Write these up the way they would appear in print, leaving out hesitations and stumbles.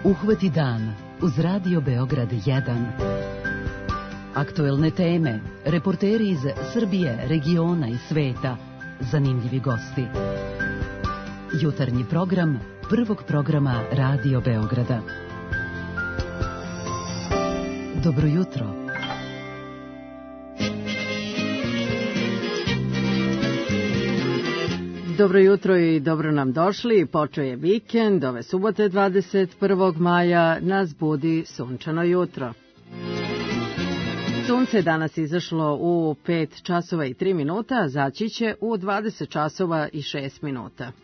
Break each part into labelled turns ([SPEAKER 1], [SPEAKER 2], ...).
[SPEAKER 1] Uhvati dan uz Radio Beograd 1. Aktuelne teme, reporteri iz Srbije, regiona i sveta, zanimljivi gosti. Jutarnji program prvog programa Radio Beograda. Dobro jutro.
[SPEAKER 2] Dobro jutro i dobro nam došli. Počeo je vikend, ove subote 21. maja nas budi sunčano jutro. Sunce je danas izašlo u 5 časova i 3 minuta, a zaći će u 20 časova i 6 minuta.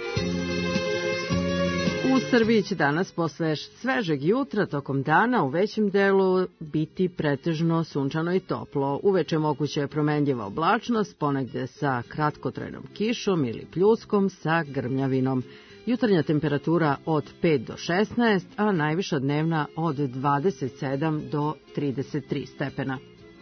[SPEAKER 2] U Srbiji će danas posle svežeg jutra tokom dana u većem delu biti pretežno sunčano i toplo. Uveče moguća je promenljiva oblačnost, ponegde sa kratkotrajnom kišom ili pljuskom sa grmljavinom. Jutarnja temperatura od 5 do 16, a najviša dnevna od 27 do 33 stepena.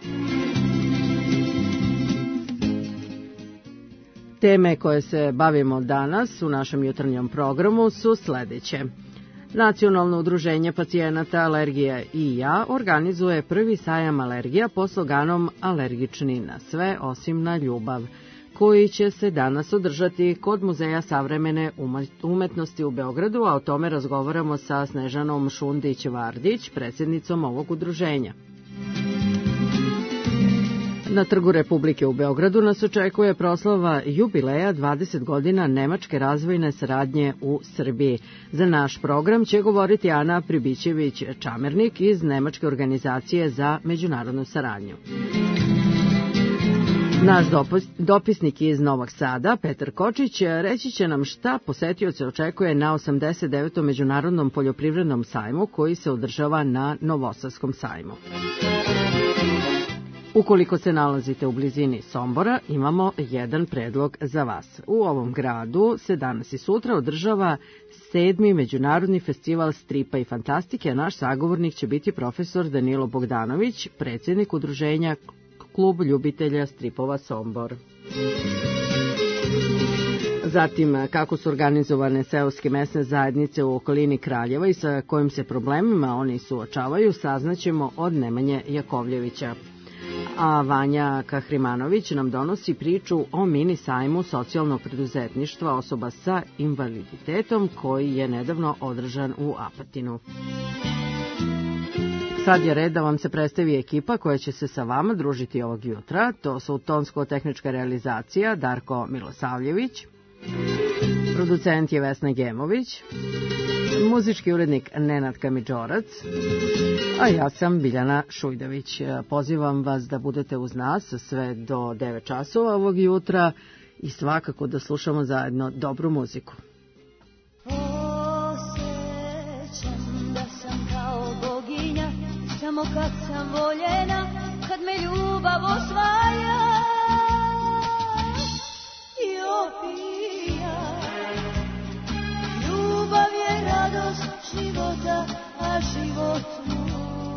[SPEAKER 2] Teme koje se bavimo danas u našem jutarnjem programu su sledeće. Nacionalno udruženje pacijenata alergija i ja organizuje prvi sajam alergija pod sloganom Alergični na sve osim na ljubav, koji će se danas održati kod Muzeja savremene umetnosti u Beogradu, a o tome razgovaramo sa Snežanom Šundić-Vardić, predsjednicom ovog udruženja. Na Trgu Republike u Beogradu nas očekuje proslava jubileja 20 godina nemačke razvojne saradnje u Srbiji. Za naš program će govoriti Ana Pribićević-Čamernik iz Nemačke organizacije za međunarodnu saradnju. Naš dopisnik iz Novog Sada, Petar Kočić, reći će nam šta posetioce očekuje na 89. Međunarodnom poljoprivrednom sajmu koji se održava na Novosadskom sajmu. Ukoliko se nalazite u blizini Sombora, imamo jedan predlog za vas. U ovom gradu se danas i sutra održava 7. Međunarodni festival stripa i fantastike, a naš sagovornik će biti profesor Danilo Bogdanović, predsjednik udruženja Klub ljubitelja stripova Sombor. Zatim, kako su organizovane seoske mesne zajednice u okolini Kraljeva i sa kojim se problemima oni suočavaju, saznaćemo od Nemanje Jakovljevića. A Vanja Kahrimanović nam donosi priču o mini sajmu socijalnog preduzetništva osoba sa invaliditetom koji je nedavno održan u Apatinu. Sad je red da vam se predstavi ekipa koja će se sa vama družiti ovog jutra. To su tonsko-tehnička realizacija Darko Milosavljević, producent je Vesna Gemović, muzički urednik Nenad Kamidžorac, a ja sam Biljana Šujdović. Pozivam vas da budete uz nas sve do 9 časova ovog jutra i svakako da slušamo zajedno dobru muziku.
[SPEAKER 3] Osjećam da sam kao boginja, samo kad sam voljena, kad me ljubav osvaja i opija. Ljubav je radost života, a život moj.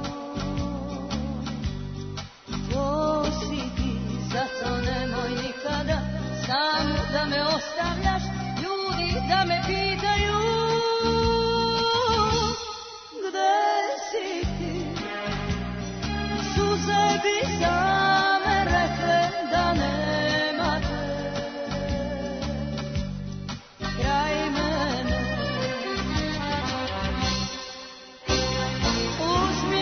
[SPEAKER 3] To si ti, zato nemoj nikada sam da me ostavljaš, ljudi da me pitaju gde si ti. Suze bi same rekle da nema te kraj mene. Uzmi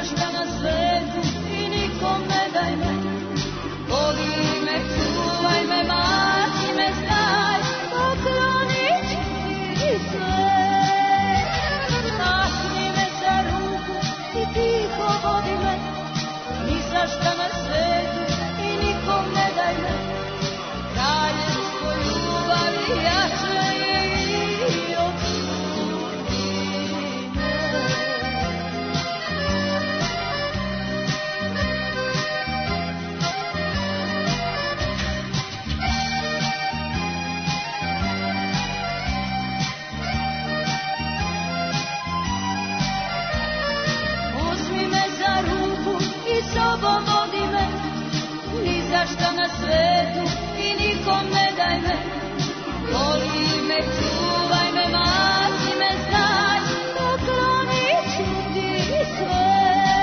[SPEAKER 3] zašta na svetu i nikom ne daj me. Voli me, čuvaj me, mati me, znaj, poklonit ću ti sve. Mahni me za ruku i tiho vodi me, ni zašta na svetu i nikom ne daj me. Kraljevstvo ljubavi jače je i od sudbine. Uzmi me za ruku i sobom vodi me, ni zašta na svetu i nikom ne daj me. Voli me, čuvaj me, mati me, znaj, poklonit ću ti sve.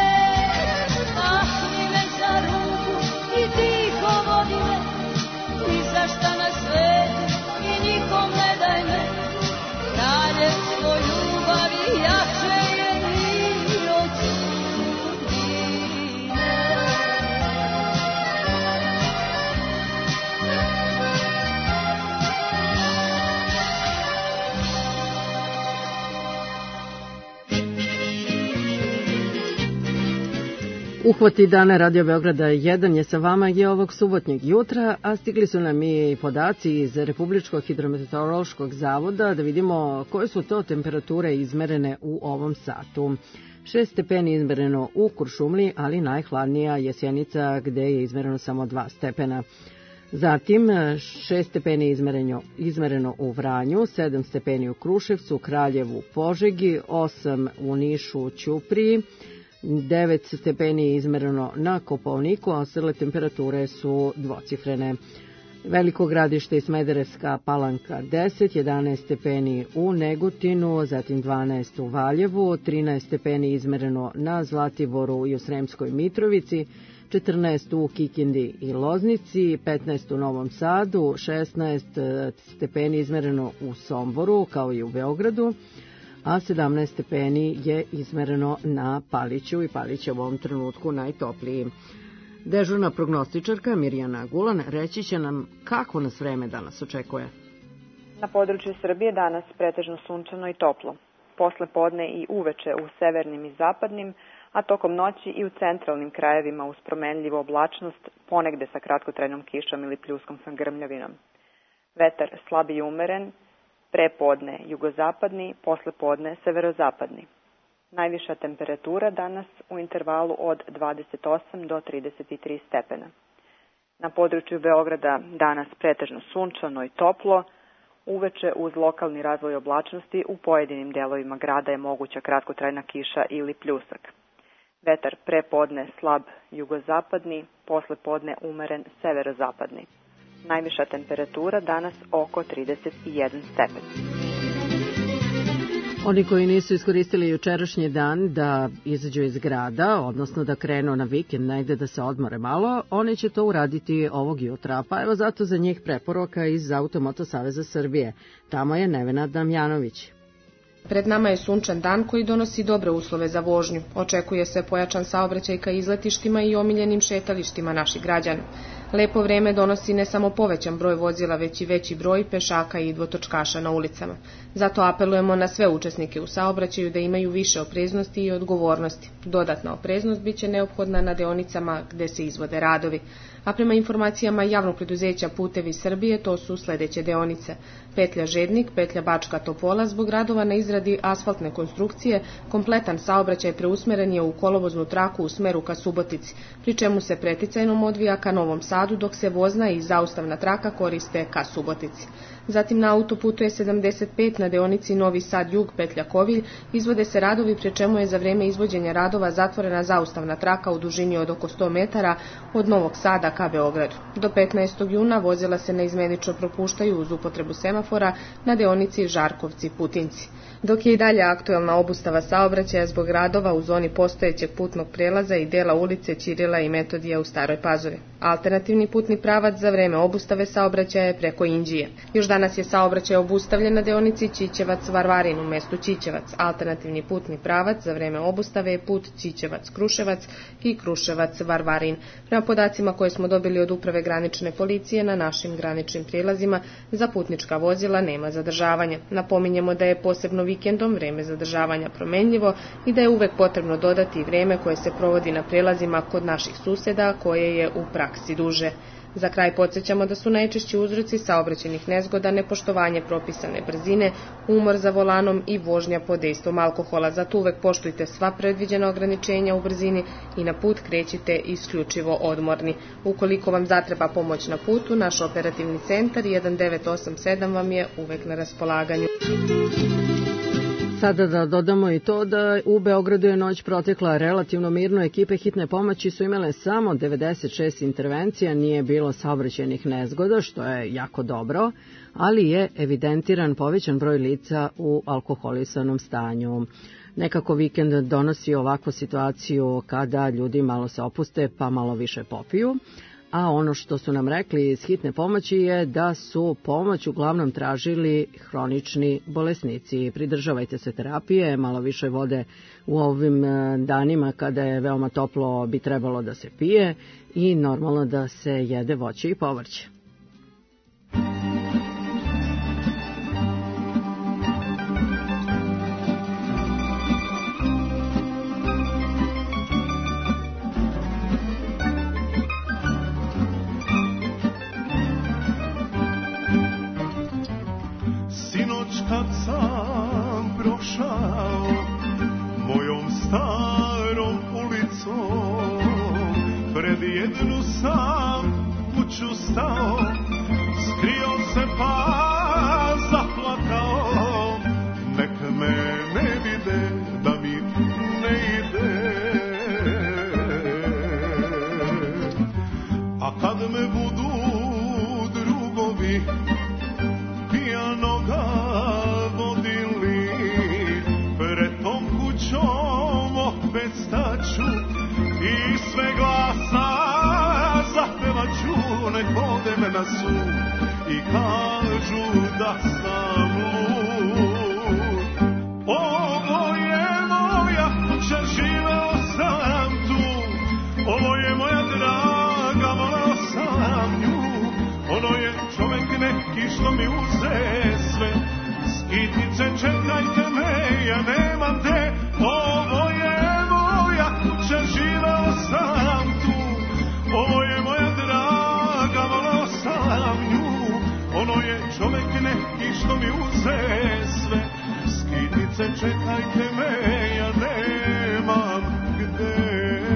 [SPEAKER 3] Mahni me za ruku i tiho vodi me, ni zašta na svetu i nikom ne daj me. Kraljevstvo ljubavi jače je i od sudbine.
[SPEAKER 2] Uhvati dana Radio Beograda 1 je sa vama i ovog subotnjeg jutra, a stigli su nam i podaci iz Republičkog hidrometeorološkog zavoda da vidimo koje su to temperature izmerene u ovom satu. 6 stepeni izmereno u Kuršumliji, ali najhladnija je Sjenica gde je izmereno samo 2 stepena. Zatim 6 stepeni izmereno u Vranju, 7 stepeni u Kruševcu, Kraljevu, Požegi, 8 u Nišu, Ćupriji, 9 stepeni izmereno na Kopaoniku, a ostale temperature su dvocifrene. Veliko Gradište i Smederevska Palanka 10, 11 stepeni u Negotinu, zatim 12 u Valjevu, 13 stepeni izmereno na Zlatiboru i u Sremskoj Mitrovici, 14 u Kikindi i Loznici, 15 u Novom Sadu, 16 stepeni izmereno u Somboru kao i u Beogradu, a 17 stepeni je izmereno na Paliću i Palić je u ovom trenutku najtopliji. Dežurna prognostičarka Mirjana Gulan reći će nam kako nas vreme danas očekuje.
[SPEAKER 4] Na području Srbije danas pretežno sunčano i toplo. Posle podne i uveče u severnim i zapadnim, a tokom noći i u centralnim krajevima uz promenljivu oblačnost, ponegde sa kratkotrajnom kišom ili pljuskom sa grmljavinom. Vetar slab i umeren, pre podne jugozapadni, posle podne severozapadni. Najviša temperatura danas u intervalu od 28 do 33 stepena. Na području Beograda danas pretežno sunčano i toplo, uveče uz lokalni razvoj oblačnosti u pojedinim delovima grada je moguća kratkotrajna kiša ili pljusak. Vetar pre podne slab jugozapadni, posle podne umeren severozapadni. Najviša temperatura danas oko 31 stepen.
[SPEAKER 2] Oni koji nisu iskoristili jučerašnji dan da izađu iz grada, odnosno da krenu na vikend negde da se odmore malo, oni će to uraditi ovog jutra. Pa evo zato za njih preporuka iz Automoto Saveza Srbije. Tamo je Nevena Damjanović.
[SPEAKER 5] Pred nama je sunčan dan koji donosi dobre uslove za vožnju. Očekuje se pojačan saobraćaj ka izletištima i omiljenim šetalištima naših građana. Lepo vreme donosi ne samo povećan broj vozila, već i veći broj pešaka i dvotočkaša na ulicama. Zato apelujemo na sve učesnike u saobraćaju da imaju više opreznosti i odgovornosti. Dodatna opreznost biće neophodna na deonicama gde se izvode radovi. A prema informacijama javnog preduzeća Putevi Srbije to su sledeće deonice: petlja Žednik, petlja Bačka Topola. Zbog radova na izradi asfaltne konstrukcije kompletan saobraćaj preusmeren je u kolovoznu traku u smeru ka Subotici, pri čemu se preticajnom odvija ka Novom Sadu, dok se vozna i zaustavna traka koriste ka Subotici. Zatim na autoputu je 75 na deonici Novi Sad Jug, petlja Kovilj, izvode se radovi, pri čemu je za vreme izvođenja radova zatvorena zaustavna traka u dužini od oko 100 metara od Novog Sada ka Beogradu. Do 15. juna vozila se neizmenično propuštaju uz upotrebu semafora na deonici Žarkovci-Putinci. Dok je i dalje aktuelna obustava saobraćaja zbog radova u zoni postojećeg putnog prelaza i dela ulice Ćirila i Metodija u Staroj Pazovi. Alternativni putni pravac za vreme obustave saobraćaja je preko Inđije. Još danas je saobraćaj obustavljen na deonici Ćićevac-Varvarin u mestu Ćićevac. Alternativni putni pravac za vreme obustave je put Ćićevac-Kruševac i Kruševac-Varvarin. Prema podacima koje smo dobili od Uprave granične policije, na našim graničnim prijelazima za putnička vozila nema zadržavanja. Napominjemo da je posebno vikendom vreme zadržavanja promenljivo i da je uvek potrebno dodati vreme koje se provodi na prijelazima kod naših suseda, koje je u praksi duže. Za kraj podsjećamo da su najčešći uzroci saobraćajnih nezgoda nepoštovanje propisane brzine, umor za volanom i vožnja pod dejstvom alkohola. Zato uvek poštujte sva predviđena ograničenja u brzini i na put krećite isključivo odmorni. Ukoliko vam zatreba pomoć na putu, naš operativni centar 1987 vam je uvek na raspolaganju.
[SPEAKER 2] Sada da dodamo i to da u Beogradu je noć protekla relativno mirno. Ekipe hitne pomoći su imale samo 96 intervencija, nije bilo saobraćajnih nezgoda, što je jako dobro, ali je evidentiran povećan broj lica u alkoholisanom stanju. Nekako vikend donosi ovakvu situaciju kada ljudi malo se opuste pa malo više popiju. A ono što su nam rekli iz hitne pomoći je da su pomoć uglavnom tražili hronični bolesnici. Pridržavajte se terapije, malo više vode u ovim danima kada je veoma toplo bi trebalo da se pije i normalno da se jede voće i povrće.
[SPEAKER 6] Kad sam prošao mojom starom ulicom, pred jednu sam kuću stao, skrio se pa zaplakao, nek me ne vide da mi ne ide. A kad me budu drugovi pijanoga vodili, pred tom kućom opet staću i sve glasa zapevaću, nek vode me na sud i kažu da sam lud. Ovo je moja kuća, živeo sam tu, ovo je moja draga, voleo sam nju. Ono je čovek neki što mi uze sve, skitice čekajte me, ja nemam te. Ovo je moja kuća, živeo sam tu, ovo je moja draga, voleo sam nju. Ono je čovek neki što mi uze sve, skitice čekajte me, ja nemam gde.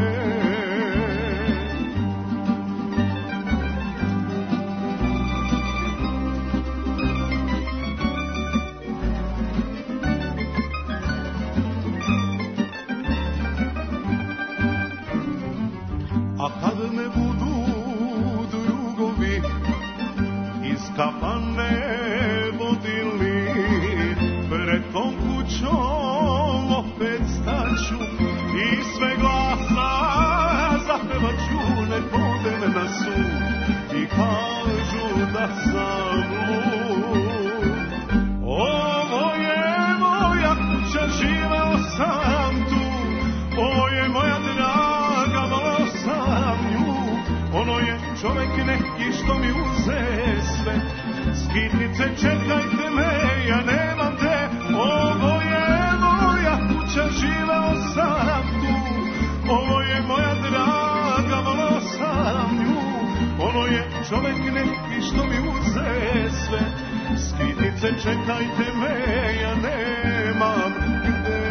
[SPEAKER 6] A kad me budu drugovi iz kafane vodili, pred tom kućom opet staću i sve glasa zapevaću, nek vode me na sud i kažu da sam lud. Ovo je moja kuća, živeo sam tu, ovo je moja draga, voleo sam nju. Ono je čovek neki što mi uze sve, skitnice čekajte me, ja nemam te. Ovo je moja kuća, živeo sam tu, ovo je moja draga, voleo sam nju. Ono je čovek neki što mi uze sve, skitnice čekajte me, ja nemam gde.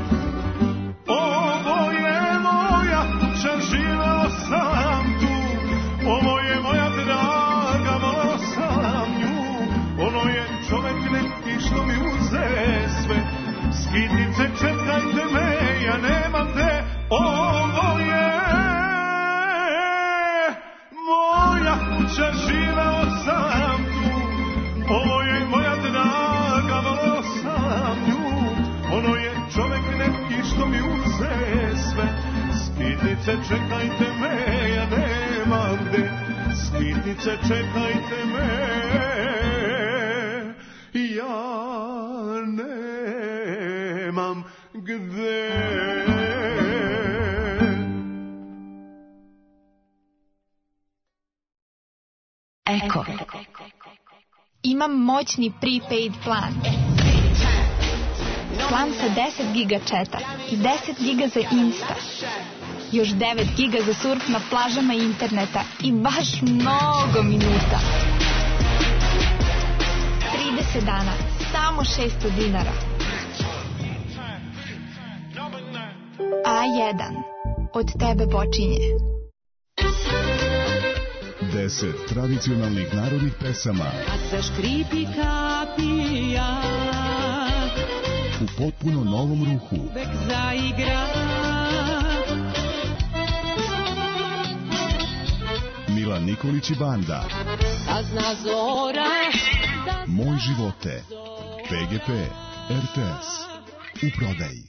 [SPEAKER 6] Ovo je moja kuća, živeo sam tu, skitnice, čekajte me, ja nemam gde. Skitnice, čekajte me, ja nemam gde.
[SPEAKER 7] Eko. Imam moćni prepaid plan. Plan sa 10 giga četa i 10 giga za Insta. Još 9 giga za surf na plažama interneta i baš mnogo minuta. 30 dana, samo 600 dinara. A1. Od tebe počinje.
[SPEAKER 8] 10 tradicionalnih narodnih pesama.
[SPEAKER 1] A zaškripi kapija,
[SPEAKER 8] u potpuno novom ruhu.
[SPEAKER 1] uvek zaigra.
[SPEAKER 8] Milan Nikolić i banda.
[SPEAKER 1] A zna zora,
[SPEAKER 8] Moj živote. PGP, RTS. U prodaji.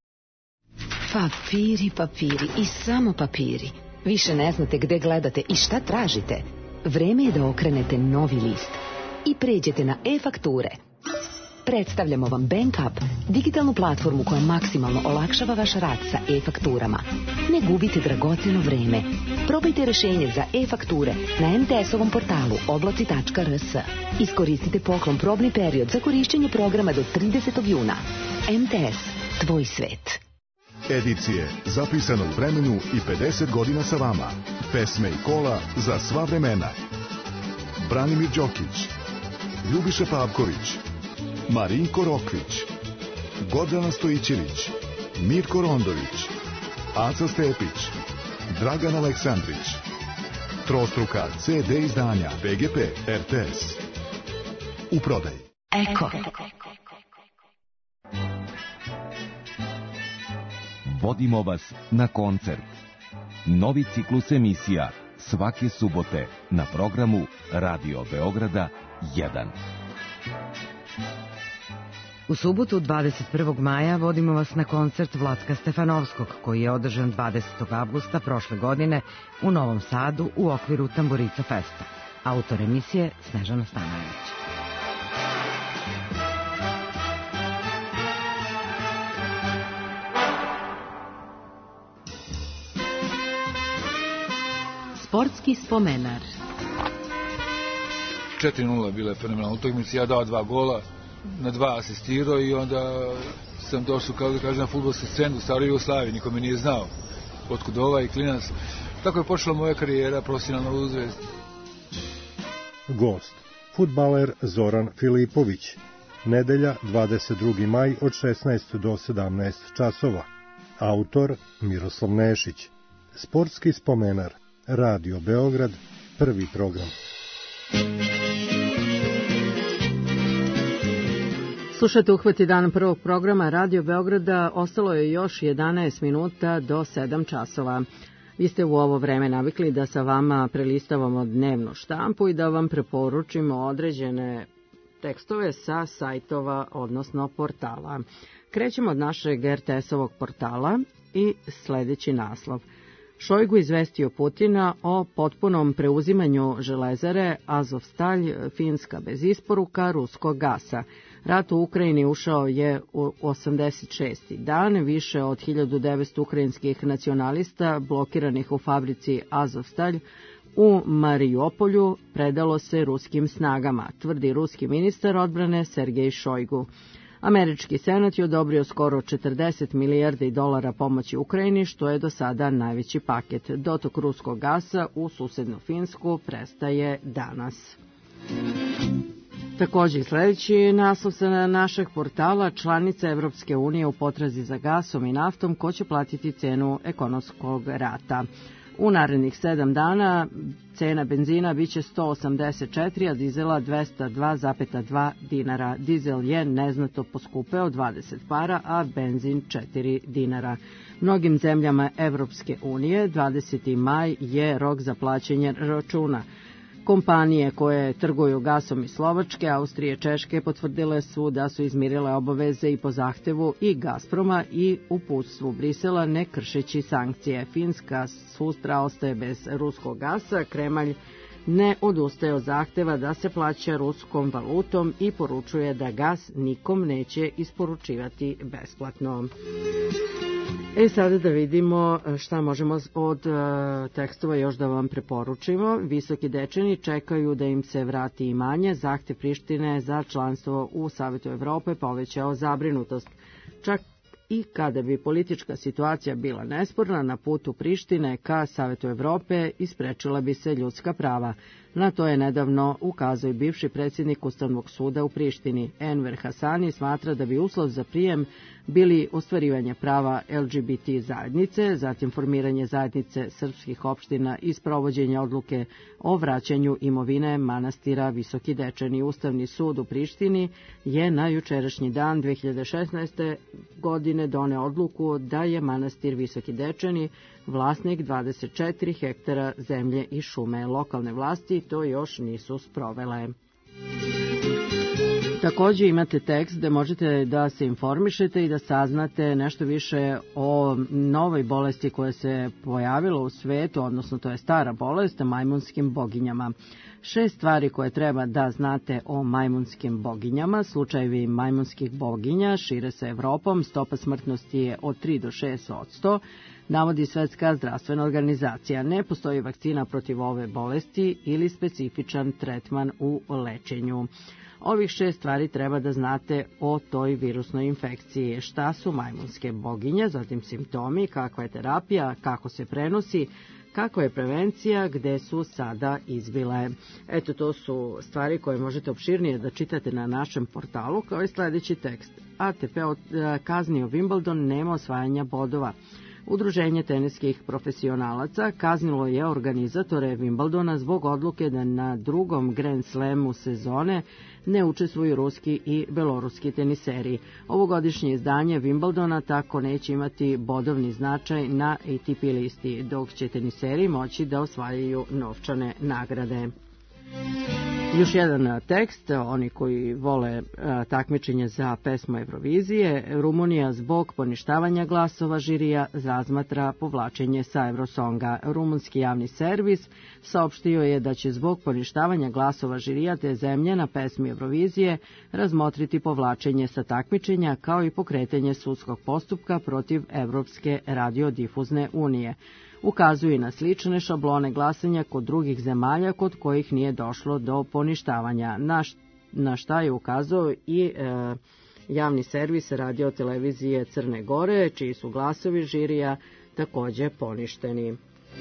[SPEAKER 9] Papiri, papiri i samo papiri. Više ne znate gde gledate i šta tražite. Vreme je da okrenete novi list i pređete na e-fakture. Predstavljamo vam BankUp, digitalnu platformu koja maksimalno olakšava vaš rad sa e-fakturama. Ne gubite dragoceno vreme. Probajte rešenje za e-fakture na MTS-ovom portalu oblaci.rs. Iskoristite poklon probni period za korišćenje programa do 30. juna. MTS, tvoj svet.
[SPEAKER 8] Edicije zapisano u vremenu i 50 godina sa vama. Pesme i kola za sva vremena. Branimir Đokić, Ljubiša Pavković, Marinko Rokvić, Gordana Stojićević, Mirko Rondović, Aca Stepić, Dragan Aleksandrić. Trostruka CD izdanja PGP RTS. U prodaji.
[SPEAKER 9] Eko.
[SPEAKER 10] Vodimo vas na koncert. Novi ciklus emisija svake subote na programu Radio Beograda 1.
[SPEAKER 2] U subotu 21. maja vodimo vas na koncert Vlatka Stefanovskog, koji je održan 20. avgusta prošle godine u Novom Sadu u okviru Tamburica Festa. Autor emisije Snežana Stanojević.
[SPEAKER 1] Sportski spomenar.
[SPEAKER 11] 4:0 bila je fenomenalna utakmica, ja dao 2 gola, na 2 asistirao i onda sam došao, kao da kažem, na fudbalsku scenu u staroj Jugoslaviji, niko me nije znao otkud ovaj klinac. Tako je počela moja karijera profesionalna u Zvezdi.
[SPEAKER 12] Gost, fudbaler Zoran Filipović. Nedelja, 22. maj od 16 do 17 časova. Autor Miroslav Nešić. Sportski spomenar. Radio Beograd, prvi program.
[SPEAKER 2] Slušajte Uhvati dan prvog programa Radio Beograda. Ostalo je još 11 minuta do 7 časova. Vi ste u ovo vreme navikli da sa vama prelistavamo dnevnu štampu i da vam preporučimo određene tekstove sa sajtova, odnosno portala. Krećemo od našeg RTS-ovog portala i sledeći naslov. Šojgu izvestio Putina o potpunom preuzimanju železare Azovstalj, Finska bez isporuka ruskog gasa. Rat u Ukrajini ušao je u 86. dan, više od 1900 ukrajinskih nacionalista blokiranih u fabrici Azovstalj u Mariupolju predalo se ruskim snagama, tvrdi ruski ministar odbrane Sergej Šojgu. Američki senat je odobrio skoro 40 milijardi dolara pomoći Ukrajini, što je do sada najveći paket. Dotok ruskog gasa u susednu Finsku prestaje danas. Također sledeći naslov sa našeg portala, članica Evropske unije u potrazi za gasom i naftom, ko će platiti cenu ekonomskog rata. U narednih 7 dana cena benzina biće 184, a dizela 202,2 dinara. Dizel je neznatno poskupeo 20 para, a benzin 4 dinara. Mnogim zemljama Evropske unije 20. maj je rok za plaćanje računa. Kompanije koje trguju gasom iz Slovačke, Austrije, Češke potvrdile su da su izmirile obaveze i po zahtevu i Gazproma i uputstvu Brisela ne kršeći sankcije. Finska sutra ostaje bez ruskog gasa, Kremalj ne odustaje od zahteva da se plaća ruskom valutom i poručuje da gas nikom neće isporučivati besplatno. Sada da vidimo šta možemo od tekstova još da vam preporučimo. Visoki Dečani čekaju da im se vrati imanje. Zahtev Prištine za članstvo u Savetu Evrope povećao zabrinutost. Čak i kada bi politička situacija bila nesporna, na putu Prištine ka Savetu Evrope isprečila bi se ljudska prava. Na to je nedavno ukazao i bivši predsjednik Ustavnog suda u Prištini. Enver Hasani smatra da bi uslov za prijem bili ostvarivanje prava LGBT zajednice, zatim formiranje zajednice srpskih opština i sprovođenje odluke o vraćanju imovine manastira Visoki Dečani. Ustavni sud u Prištini je na jučerašnji dan 2016. godine doneo odluku da je manastir Visoki Dečani vlasnik 24 hektara zemlje i šume. Lokalne vlasti to još nisu sprovele. Također imate tekst gde možete da se informišete i da saznate nešto više o novoj bolesti koja se pojavila u svetu, odnosno to je stara bolest, majmunskim boginjama. 6 stvari koje treba da znate o majmunskim boginjama. Slučajevi majmunskih boginja šire se Evropom, stopa smrtnosti je od 3 do 6%, navodi Svetska zdravstvena organizacija. Ne postoji vakcina protiv ove bolesti ili specifičan tretman u lečenju. Ovih 6 stvari treba da znate o toj virusnoj infekciji. Šta su majmunske boginje, zatim simptomi, kakva je terapija, kako se prenosi, kako je prevencija, gde su sada izbile. Eto, to su stvari koje možete opširnije da čitate na našem portalu, kao i sledeći tekst. ATP kaznio Wimbledon, nema osvajanja bodova. Udruženje teniskih profesionalaca kaznilo je organizatore Wimbledona zbog odluke da na drugom Grand Slamu sezone ne učestvuju ruski i beloruski teniseri. Ovogodišnje izdanje Wimbledona tako neće imati bodovni značaj na ATP listi, dok će teniseri moći da osvajaju novčane nagrade. Još jedan tekst, oni koji vole takmičenje za pesmu Eurovizije. Rumunija zbog poništavanja glasova žirija razmatra povlačenje sa Eurosonga. Rumunski javni servis saopštio je da će zbog poništavanja glasova žirija te zemlje na pesmi Eurovizije razmotriti povlačenje sa takmičenja kao i pokretanje sudskog postupka protiv Evropske radiodifuzne unije. Ukazuju na slične šablone glasanja kod drugih zemalja kod kojih nije došlo do poništavanja, na šta je ukazao i javni servis radio-televizije Crne Gore, čiji su glasovi žirija takođe poništeni.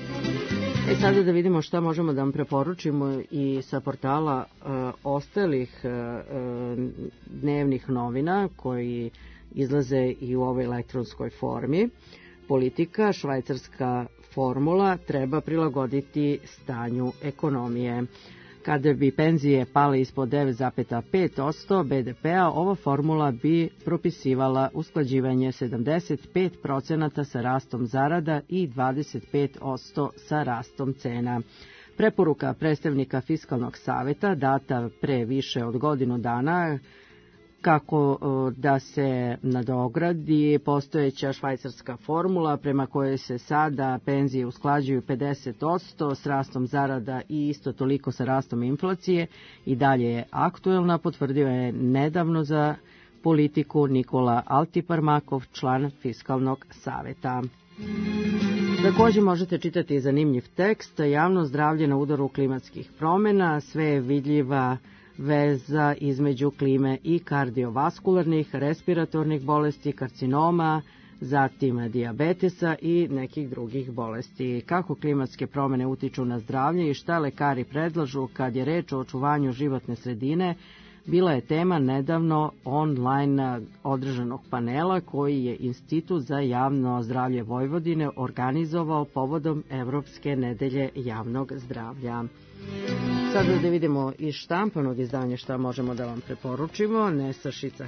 [SPEAKER 2] Sada da vidimo šta možemo da vam preporučimo i sa portala ostalih dnevnih novina koji izlaze i u ovoj elektronskoj formi. Politika, švajcarska formula treba prilagoditi stanju ekonomije. Kada bi penzije pale ispod 9,5% BDP-a, ova formula bi propisivala usklađivanje 75% sa rastom zarada i 25% sa rastom cena. Preporuka predstavnika Fiskalnog saveta data pre više od godinu dana kako da se nadogradi postojeća švajcarska formula prema kojoj se sada penzije usklađuju 50% s rastom zarada i isto toliko sa rastom inflacije i dalje je aktuelna, potvrdio je nedavno za politiku Nikola Altiparmakov, član Fiskalnog saveta. Također možete čitati zanimljiv tekst, javno zdravlje na udaru klimatskih promjena, sve je vidljiva veza između klime i kardiovaskularnih, respiratornih bolesti, karcinoma, zatim dijabetesa i nekih drugih bolesti. Kako klimatske promjene utiču na zdravlje i šta lekari predlažu kad je reč o očuvanju životne sredine, bila je tema nedavno online održanog panela koji je Institut za javno zdravlje Vojvodine organizovao povodom Evropske nedelje javnog zdravlja. Sada da vidimo iz štampanog izdanja šta možemo da vam preporučimo. Nestašica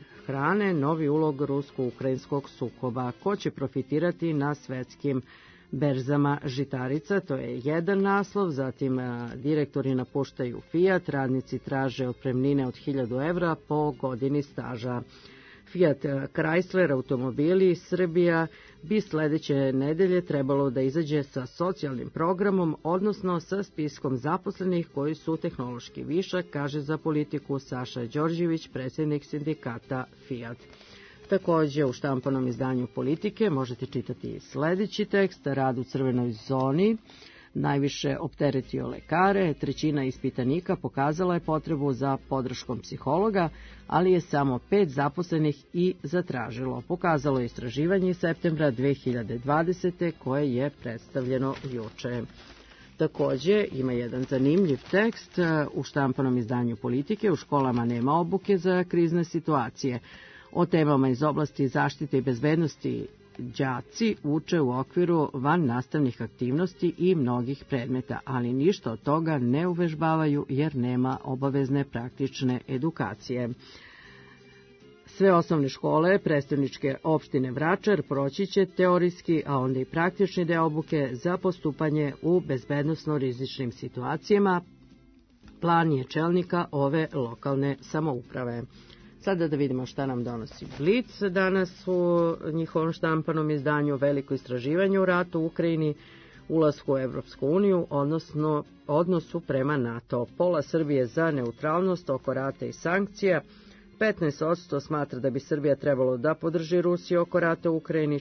[SPEAKER 2] hrane, novi ulog rusko-ukrajinskog sukoba. Ko će profitirati na svetskim berzama žitarica, to je jedan naslov, zatim direktori napuštaju Fiat, radnici traže otpremnine od 1000 evra po godini staža. Fiat Chrysler automobili Srbija bi sledeće nedelje trebalo da izađe sa socijalnim programom, odnosno sa spiskom zaposlenih koji su tehnološki višak, kaže za politiku Saša Đorđević, predsjednik sindikata Fiat. Takođe, u štampanom izdanju Politike možete čitati sledeći tekst: rad u crvenoj zoni najviše opteretio lekare, 1/3 ispitanika pokazala je potrebu za podrškom psihologa, ali je samo 5 zaposlenih i zatražilo. Pokazalo je istraživanje iz septembra 2020. koje je predstavljeno juče. Takođe, ima jedan zanimljiv tekst u štampanom izdanju Politike: u školama nema obuke za krizne situacije. O temama iz oblasti zaštite i bezbednosti đaci uče u okviru van nastavnih aktivnosti i mnogih predmeta, ali ništa od toga ne uvežbavaju jer nema obavezne praktične edukacije. Sve osnovne škole prestoničke opštine Vračar proći će teorijski, a onda i praktični deo obuke za postupanje u bezbednosno rizičnim situacijama. Plan je čelnika ove lokalne samouprave. Sada da vidimo šta nam donosi Blic danas u njihovom štampanom izdanju: veliko istraživanje u ratu u Ukrajini, ulasku u Evropsku uniju, odnosno odnosu prema NATO. Pola Srbije za neutralnost oko rata i sankcija, 15% smatra da bi Srbija trebalo da podrži Rusiju oko rata u Ukrajini,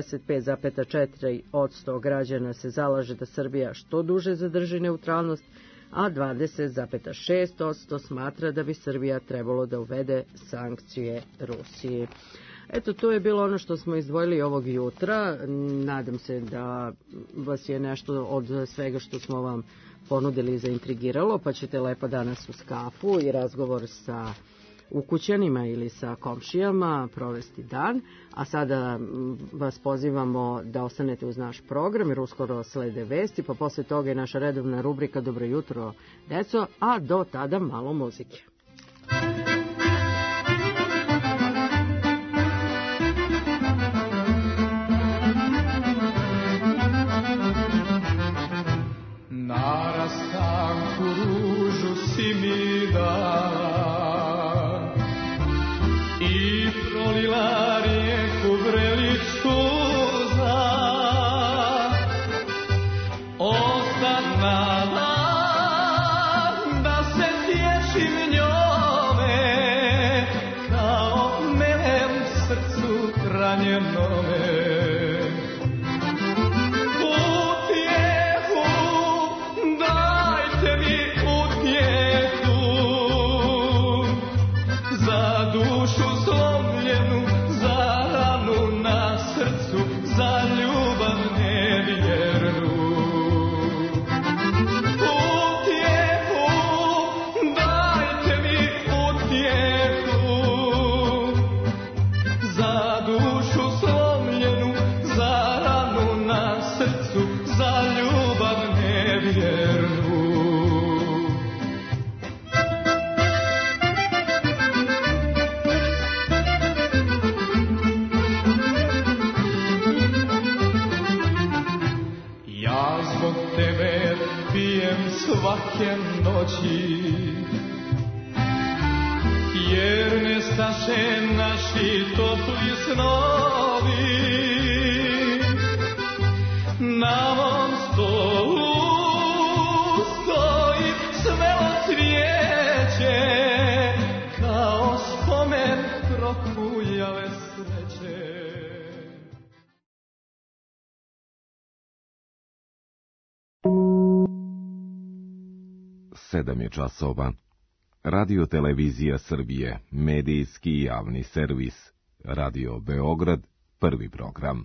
[SPEAKER 2] 45,4% građana se zalaže da Srbija što duže zadrži neutralnost, a 20,6% smatra da bi Srbija trebalo da uvede sankcije Rusiji. Eto, to je bilo ono što smo izdvojili ovog jutra. Nadam se da vas je nešto od svega što smo vam ponudili zaintrigiralo, pa ćete lepo danas uz kafu i razgovor sa ukućanima ili sa komšijama provesti dan, a sada vas pozivamo da ostanete uz naš program jer uskoro slede vesti, pa posle toga je naša redovna rubrika Dobro jutro, deco, a do tada malo muzike.
[SPEAKER 13] Na rastanku ružu si mi dala i prolila rijeku vreli suza, ostanala da se tješim njome kao melem srcu ranjenome. Svake noći, jer nestaše naši topli snovi. Na mom stolu stoji svelo cvijeće, kao spomen prokujale sreće.
[SPEAKER 10] 7 je časova. Radio Televizija Srbije, medijski javni servis. Radio Beograd, prvi program.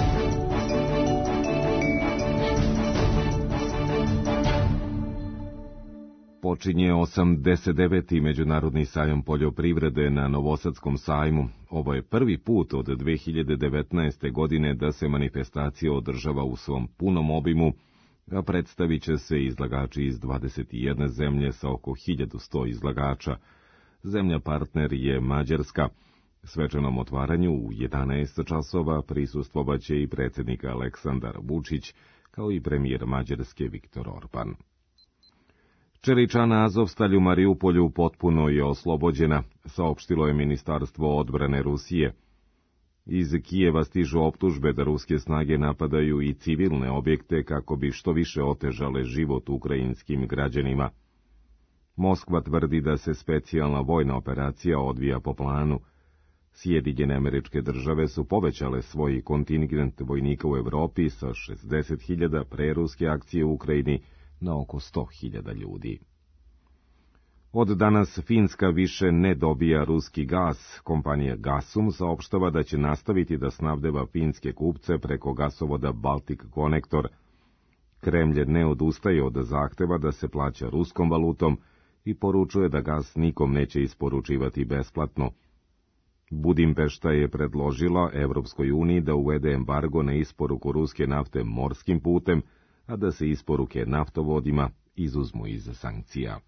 [SPEAKER 10] Počinje 89. Međunarodni sajam poljoprivrede na Novosadskom sajmu. Ovo je prvi put od 2019. godine da se manifestacija održava u svom punom obimu, a predstavit će se izlagači iz 21 zemlje sa oko 1100 izlagača. Zemlja partner je Mađarska. Svečanom otvaranju u 11 časova prisustvovaće i predsjednik Aleksandar Vučić, kao i premijer Mađarske Viktor Orban. Čeličana Azovstalj u Mariupolju potpuno je oslobođena, saopštilo je Ministarstvo odbrane Rusije. Iz Kijeva stižu optužbe da ruske snage napadaju i civilne objekte kako bi što više otežale život ukrajinskim građanima. Moskva tvrdi da se specijalna vojna operacija odvija po planu. Sjedinjene Američke Države su povećale svoj kontingent vojnika u Evropi sa 60.000 pre ruske akcije u Ukrajini na oko 100.000 ljudi. Od danas Finska više ne dobija ruski gas. Kompanija Gasum saopštava da će nastaviti da snabdeva finske kupce preko gasovoda Baltic Connector. Kremlj ne odustaje od zahteva da se plaća ruskom valutom i poručuje da gas nikom neće isporučivati besplatno. Budimpešta je predložila Evropskoj uniji da uvede embargo na isporuku ruske nafte morskim putem, a da se isporuke naftovodima izuzmu iz sankcija.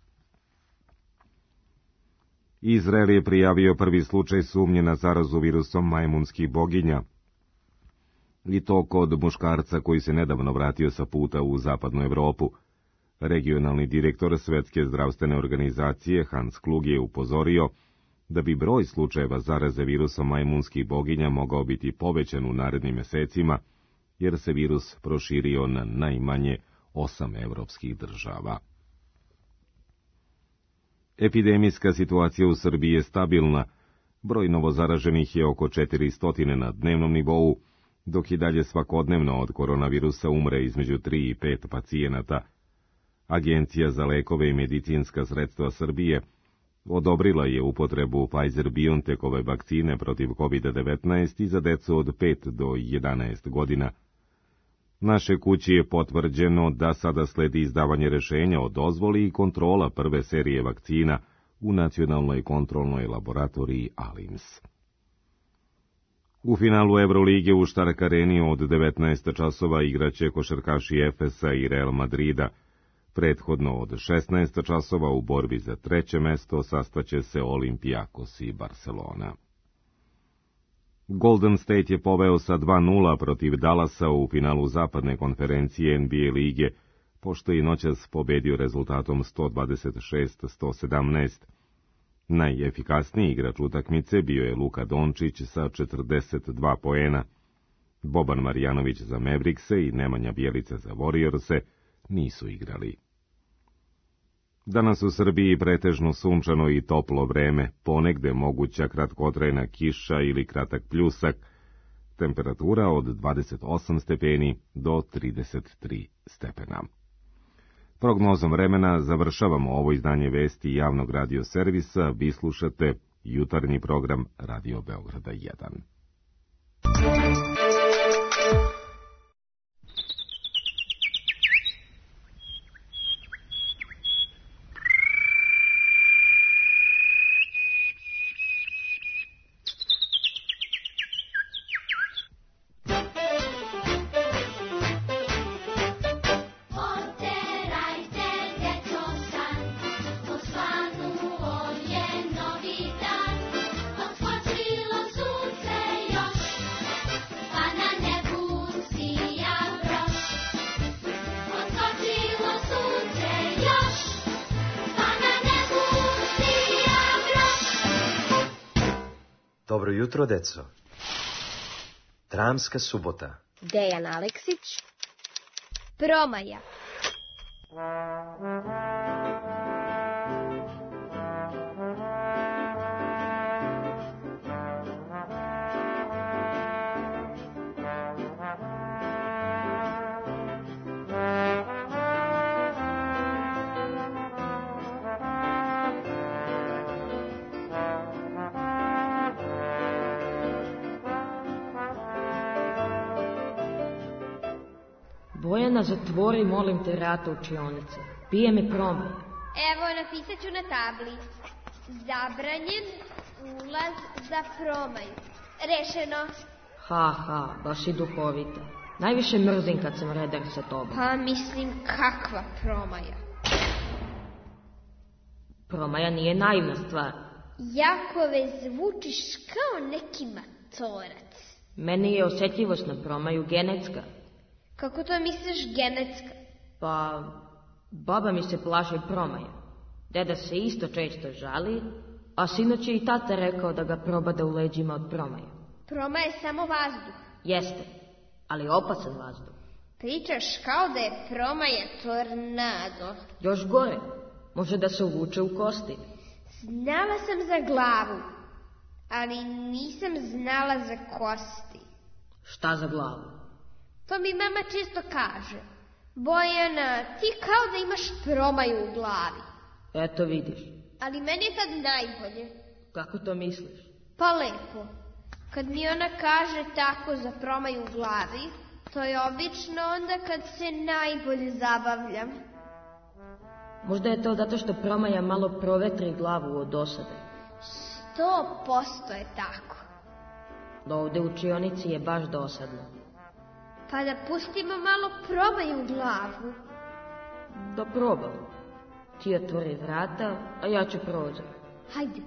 [SPEAKER 10] Izrael je prijavio prvi slučaj sumnje na zarazu virusom majmunskih boginja, i to kod muškarca koji se nedavno vratio sa puta u zapadnu Evropu. Regionalni direktor Svetske zdravstvene organizacije Hans Klug je upozorio da bi broj slučajeva zaraze virusom majmunskih boginja mogao biti povećan u narednim mesecima, jer se virus proširio na najmanje 8 evropskih država. Epidemijska situacija u Srbiji je stabilna. Broj novozaraženih je oko 400 na dnevnom nivou, dok i dalje svakodnevno od koronavirusa umre između 3 i 5 pacijenata. Agencija za lekove i medicinska sredstva Srbije odobrila je upotrebu Pfizer-BioNTechove vakcine protiv COVID-19 i za decu od 5 do 11 godina. Naše kući je potvrđeno da sada sledi izdavanje rešenja o dozvoli i kontrola prve serije vakcina u Nacionalnoj kontrolnoj laboratoriji Alims. U finalu Evrolige u Stark Areni od 19 časova igraće košarkaši Efesa i Real Madrida. Prethodno od 16 časova u borbi za treće mesto sastaće se Olimpijakos i Barcelona. Golden State je poveo sa 2:0 protiv Dallasa u finalu zapadne konferencije NBA lige, pošto je noćas pobedio rezultatom 126-117. Najefikasniji igrač utakmice bio je Luka Dončić sa 42 poena. Boban Marjanović za Mavericks-e i Nemanja Bjelica za Warriors-e nisu igrali. Danas u Srbiji pretežno sunčano i toplo vreme, ponegde moguća kratkotrajna kiša ili kratak pljusak, temperatura od 28 stepeni do 33 stepena. Prognozom vremena završavamo ovo izdanje vesti javnog radio servisa, vi slušate jutarnji program Radio Beograda 1.
[SPEAKER 14] Dobro jutro, deco. Dramska subota.
[SPEAKER 15] Dejan Aleksić. Promaja.
[SPEAKER 16] Bojana, zatvori, molim te, vrata učionice. Pije me Promaja.
[SPEAKER 15] Evo, napisat ću na tabli. Zabranjen ulaz za Promaju. Rešeno.
[SPEAKER 16] Ha, baš i duhovita. Najviše mrzim kad sam redar sa tobom.
[SPEAKER 15] Pa mislim, kakva Promaja?
[SPEAKER 16] Promaja nije naivna stvar.
[SPEAKER 15] Jakove, zvučiš kao neki matorac.
[SPEAKER 16] Meni je osjetljivost na promaju genetska.
[SPEAKER 15] Kako to misliš genetska?
[SPEAKER 16] Pa, baba mi se plaši promaja. Deda se isto često žali, a sinoć je i tata rekao da ga probada u leđima od promaja.
[SPEAKER 15] Promaja je samo vazduh.
[SPEAKER 16] Jeste, ali opasan vazduh.
[SPEAKER 15] Pričaš kao da je promaja tornado.
[SPEAKER 16] Još gore, može da se uvuče u kosti.
[SPEAKER 15] Znala sam za glavu, ali nisam znala za kosti.
[SPEAKER 16] Šta za glavu?
[SPEAKER 15] To mi mama često kaže. Bojana, ti kao da imaš promaju u glavi.
[SPEAKER 16] Eto vidiš.
[SPEAKER 15] Ali meni je tad najbolje.
[SPEAKER 16] Kako to misliš?
[SPEAKER 15] Pa lepo. Kad mi ona kaže tako za promaju u glavi, to je obično onda kad se najbolje zabavljam.
[SPEAKER 16] Možda je to zato što promaja malo provetri glavu od dosade.
[SPEAKER 15] 100% je tako.
[SPEAKER 16] Ovde u učionici je baš dosadno.
[SPEAKER 15] Pa da pustimo malo promaju u glavu.
[SPEAKER 16] Da probam. Ti otvori vrata, a ja ću prozor.
[SPEAKER 15] Hajde.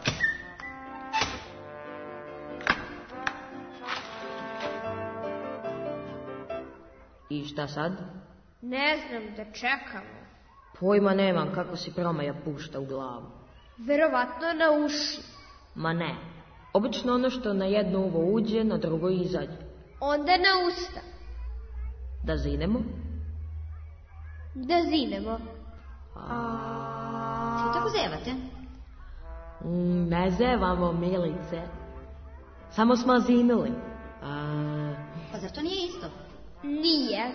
[SPEAKER 16] I šta sad?
[SPEAKER 15] Ne znam, da čekamo.
[SPEAKER 16] Pojma nemam kako si promaja pušta u glavu.
[SPEAKER 15] Verovatno na uši.
[SPEAKER 16] Ma ne. Obično ono što na jedno uvo uđe, na drugo izađe.
[SPEAKER 15] Onda na usta.
[SPEAKER 16] Da zinemo?
[SPEAKER 15] Da zinemo.
[SPEAKER 14] Što tako zevate?
[SPEAKER 16] Ne zevamo, Milice. Samo smo zinuli.
[SPEAKER 14] Pa zar to nije isto?
[SPEAKER 15] Nije.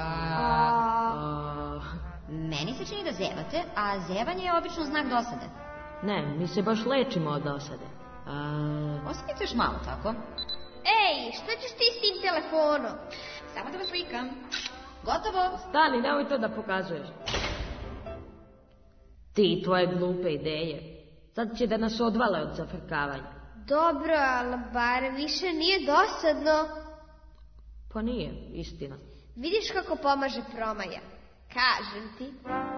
[SPEAKER 14] Meni se čini da zevate, a zevanje je obično znak dosade.
[SPEAKER 16] Ne, mi se baš lečimo od dosade.
[SPEAKER 14] Ostavite još malo, tako?
[SPEAKER 15] Ej, šta ćeš ti s tim telefonom?
[SPEAKER 14] Samo da vas slikam. Gotovo.
[SPEAKER 16] Stani, nemoj to da pokazuješ. Ti i tvoje glupe ideje. Sad će da nas odvale od zafrkavanja.
[SPEAKER 15] Dobro, ali bar više nije dosadno.
[SPEAKER 16] Pa nije, istina.
[SPEAKER 15] Vidiš kako pomaže promaja. Kažem ti.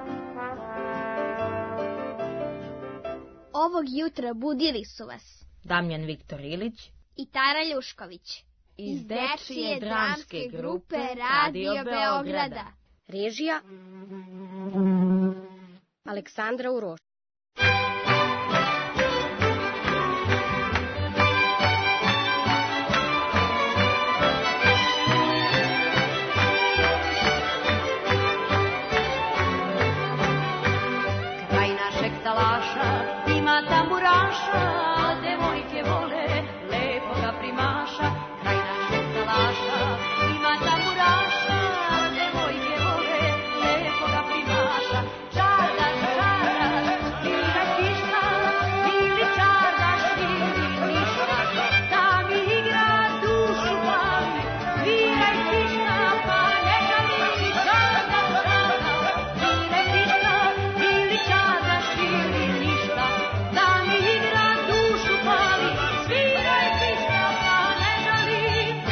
[SPEAKER 15] Ovog jutra budili su vas
[SPEAKER 16] Damjan Viktor Ilić
[SPEAKER 15] i Tara Ljušković
[SPEAKER 16] iz dečije dramske grupe Radio Beograda.
[SPEAKER 17] Režija Aleksandra Uroš.
[SPEAKER 3] Kraj našeg talaša ima tamburaša, a devojke vole lepoga primaša. Kraj našeg talaša ima tamburaša, a devojke vole lepoga primaša. Čardaš, čardaš, sviraj pišta, ili čardaš, ili ništa. Da mi igra dušu pali, sviraj pišta, pa ne žali. Čardaš, čardaš, sviraj pišta, ili čardaš, ili ništa. Da mi igra dušu pali, sviraj pišta, pa ne žali.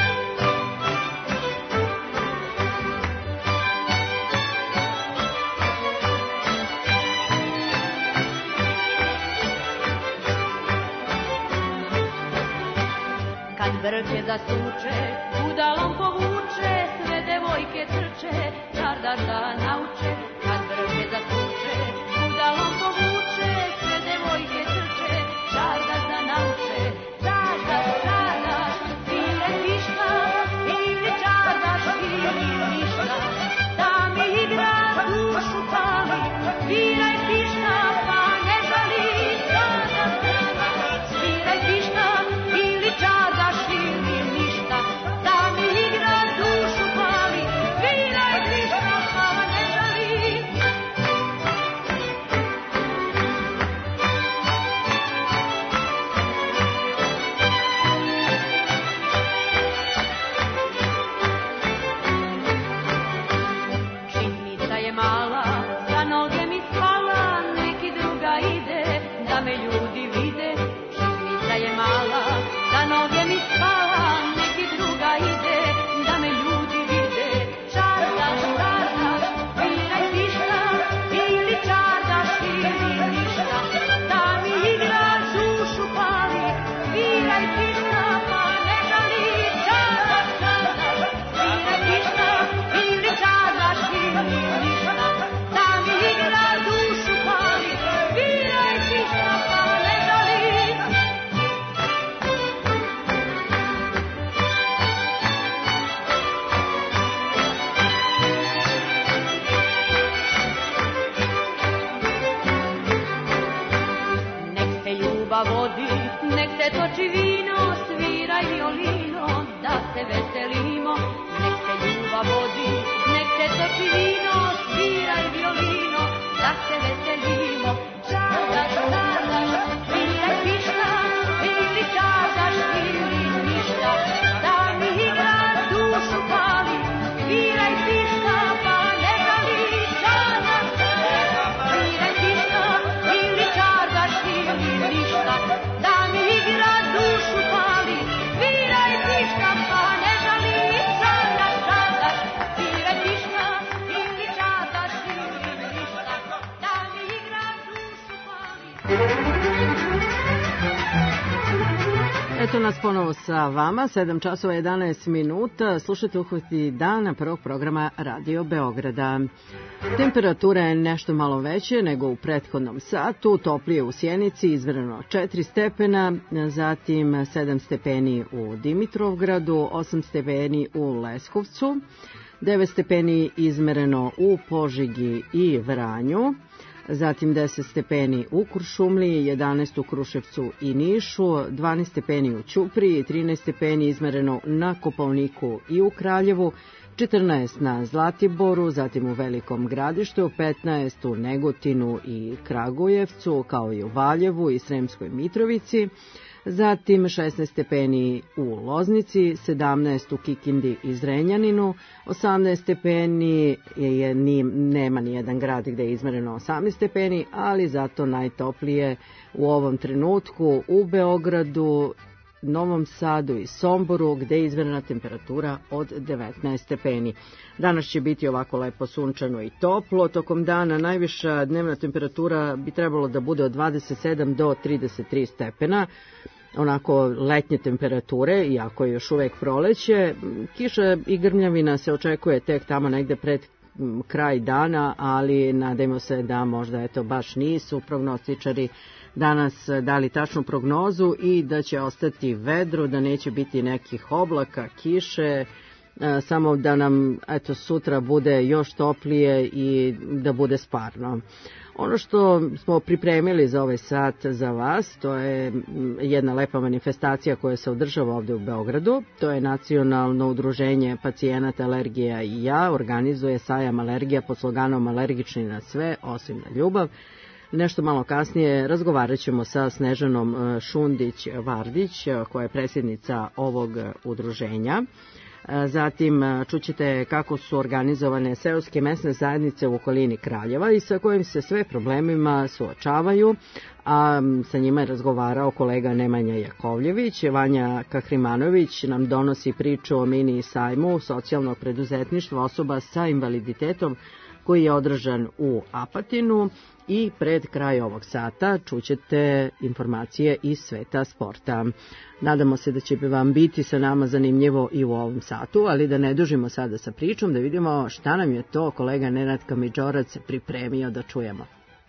[SPEAKER 3] Kad vrče zasuče, udalom povuče, sve devojke trče, čardaš da nauče. Kad vrče zasuče, udalom povuče, sve devojke trče, čardaš da nauče. Čardaš, čardaš, sviraj pišta, ili čardaš, ili ništa. Da mi igra dušu pali, sviraj pišta, pa ne žali. Čardaš, čardaš, sviraj pišta, ili čardaš, ili ništa. Da mi igra dušu pali, sviraj pišta, pa ne žali. Činjenica je mala, sa noge mi spala, neki druga ide, da me ljudi vide. Činjenica je mala, sa noge mi spala, neki druga ide, da me ljudi vide. Čardaš, čardaš, sviraj pišta, ili čardaš, ili ništa. Da mi igra
[SPEAKER 1] ljubav vodi, nek se toči vino, sviraj violino, da se veselimo. Nek se ljubav vodi, nek se toči vino, sviraj violino, da se veselimo. Čardaš, čardaš, sviraj pišta, ili čardaš, ili ništa, da mi igra dušu pali, sviraj pišta, pa ne žali. Čardaš, sviraj pišta, ili čardaš, ili ništa, da mi igra dušu pali, sviraj pišta, pa ne žali. Čardaš, čardaš, sviraj pišta, ili čardaš, ili ništa, da mi igra dušu pali.
[SPEAKER 2] Eto nas ponovo sa vama, 7 časova 11 minuta, slušajte Uhvati dana prvog programa Radio Beograda. Temperatura je nešto malo veće nego u prethodnom satu, toplije u Sjenici, izmjereno 4 stepena, zatim 7 stepeni u Dimitrovgradu, 8 stepeni u Leskovcu, 9 stepeni izmjereno u Požegi i Vranju, zatim 10 stepeni u Kuršumliji, 11 u Kruševcu i Nišu, 12 stepeni u Ćupriji, 13 stepeni izmereno na Kopaoniku i u Kraljevu, 14 na Zlatiboru, zatim u Velikom Gradištu, 15 u Negotinu i Kragujevcu, kao i u Valjevu i Sremskoj Mitrovici, zatim 16 stepeni u Loznici, 17 u Kikindi i Zrenjaninu, 18 stepeni, nema ni jedan grad gde je izmereno 18 stepeni, ali zato najtoplije u ovom trenutku u Beogradu, Novom Sadu i Somboru, gde je izmerena temperatura od 19 stepeni. Danas će biti ovako lepo sunčano i toplo. Tokom dana najviša dnevna temperatura bi trebalo da bude od 27 do 33 stepena. Onako letnje temperature, iako je još uvek proleće. Kiša i grmljavina se očekuje tek tamo negde pred kraj dana, ali nadajmo se da možda baš nisu prognostičari danas dali tačnu prognozu i da će ostati vedro, da neće biti nekih oblaka, kiše, samo da nam sutra bude još toplije i da bude sparno. Ono što smo pripremili za ovaj sat za vas, to je jedna lepa manifestacija koja se održava ovde u Beogradu. To je Nacionalno udruženje pacijenata Alergija i ja, organizuje sajam alergija pod sloganom Alergični na sve, osim na ljubav. Nešto malo kasnije razgovarat ćemo sa Snežanom Šundić-Vardić, koja je predsjednica ovog udruženja. Zatim čućete kako su organizovane seoske mesne zajednice u okolini Kraljeva i sa kojim se sve problemima suočavaju, a sa njima je razgovarao kolega Nemanja Jakovljević. Vanja Kahrimanović nam donosi priču o mini sajmu socijalnog preduzetništva osoba sa invaliditetom koji je održan u Apatinu. I pred kraj ovog sata čućete informacije iz sveta sporta. Nadamo se da će vam biti sa nama zanimljivo i u ovom satu, ali da ne dužimo sada sa pričom, da vidimo šta nam je to kolega Nenad Kamidžorac pripremio da čujemo.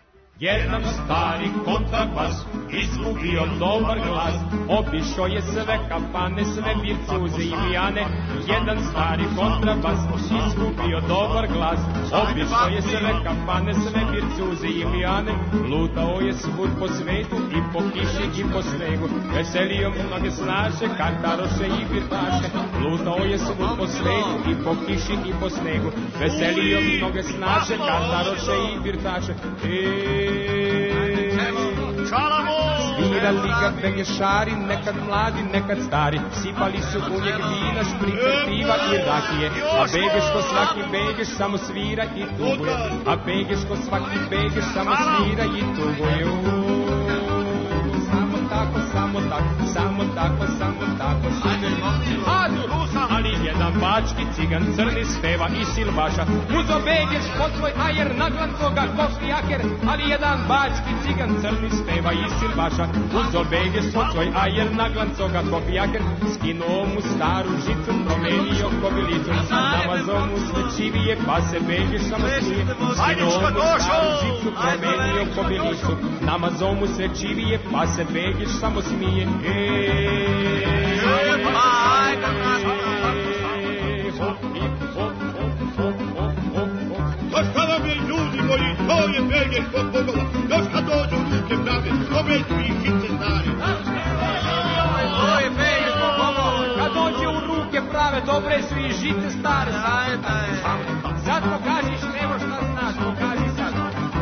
[SPEAKER 18] Jedan stari kontrabas izgubio dobar glas, obišao je sve kafane, sve virtuze i lijane. Jedan stari kontrabas izgubio dobar glas, obišao je sve kafane, sve virtuze i lijane. Lutao je svud po svetu i po kiši i po snegu, veselio mnoge snaše, kantaroše i virtaše. Lutao je svud po svetu i po kiši i po snegu, veselio mnoge snaše, kantaroše i virtaše. Svirali ga begešari, nekad mladi, nekad stari, sipali su u njeg vina, špricer, piva i rakije. A begeš ko svaki begeš, samo svira i tuguje. A begeš ko svaki begeš, samo svira i tuguje. Samo tako, samo tako, samo tako, samo tako. Ali jedan bački cigan crni speva i silvaša, uzo begeš pod svoj ajer, naglan koga kofijaker. Ali jedan bački cigan crni speva i silvaša, uzo begeš pod svoj ajer, naglan koga kofijaker. Skinuo mu staru žicu, promenio kobilicu, namazao mu svećivije, pa se begeš samo smije. Skinuo mu staru žicu, promenio kobilicu, namazao mu svećivije, pa se begeš samo smije.
[SPEAKER 6] Još kada mi ljudi moji, to je Begeš kod Bogova, još kad dođu te brate, opet mi hite stari.
[SPEAKER 18] Ovo je Beger, kad dođe u ruke prave, dobre su i žite stare. Sad pokažiš, nemo šta znaš, pokaži sad.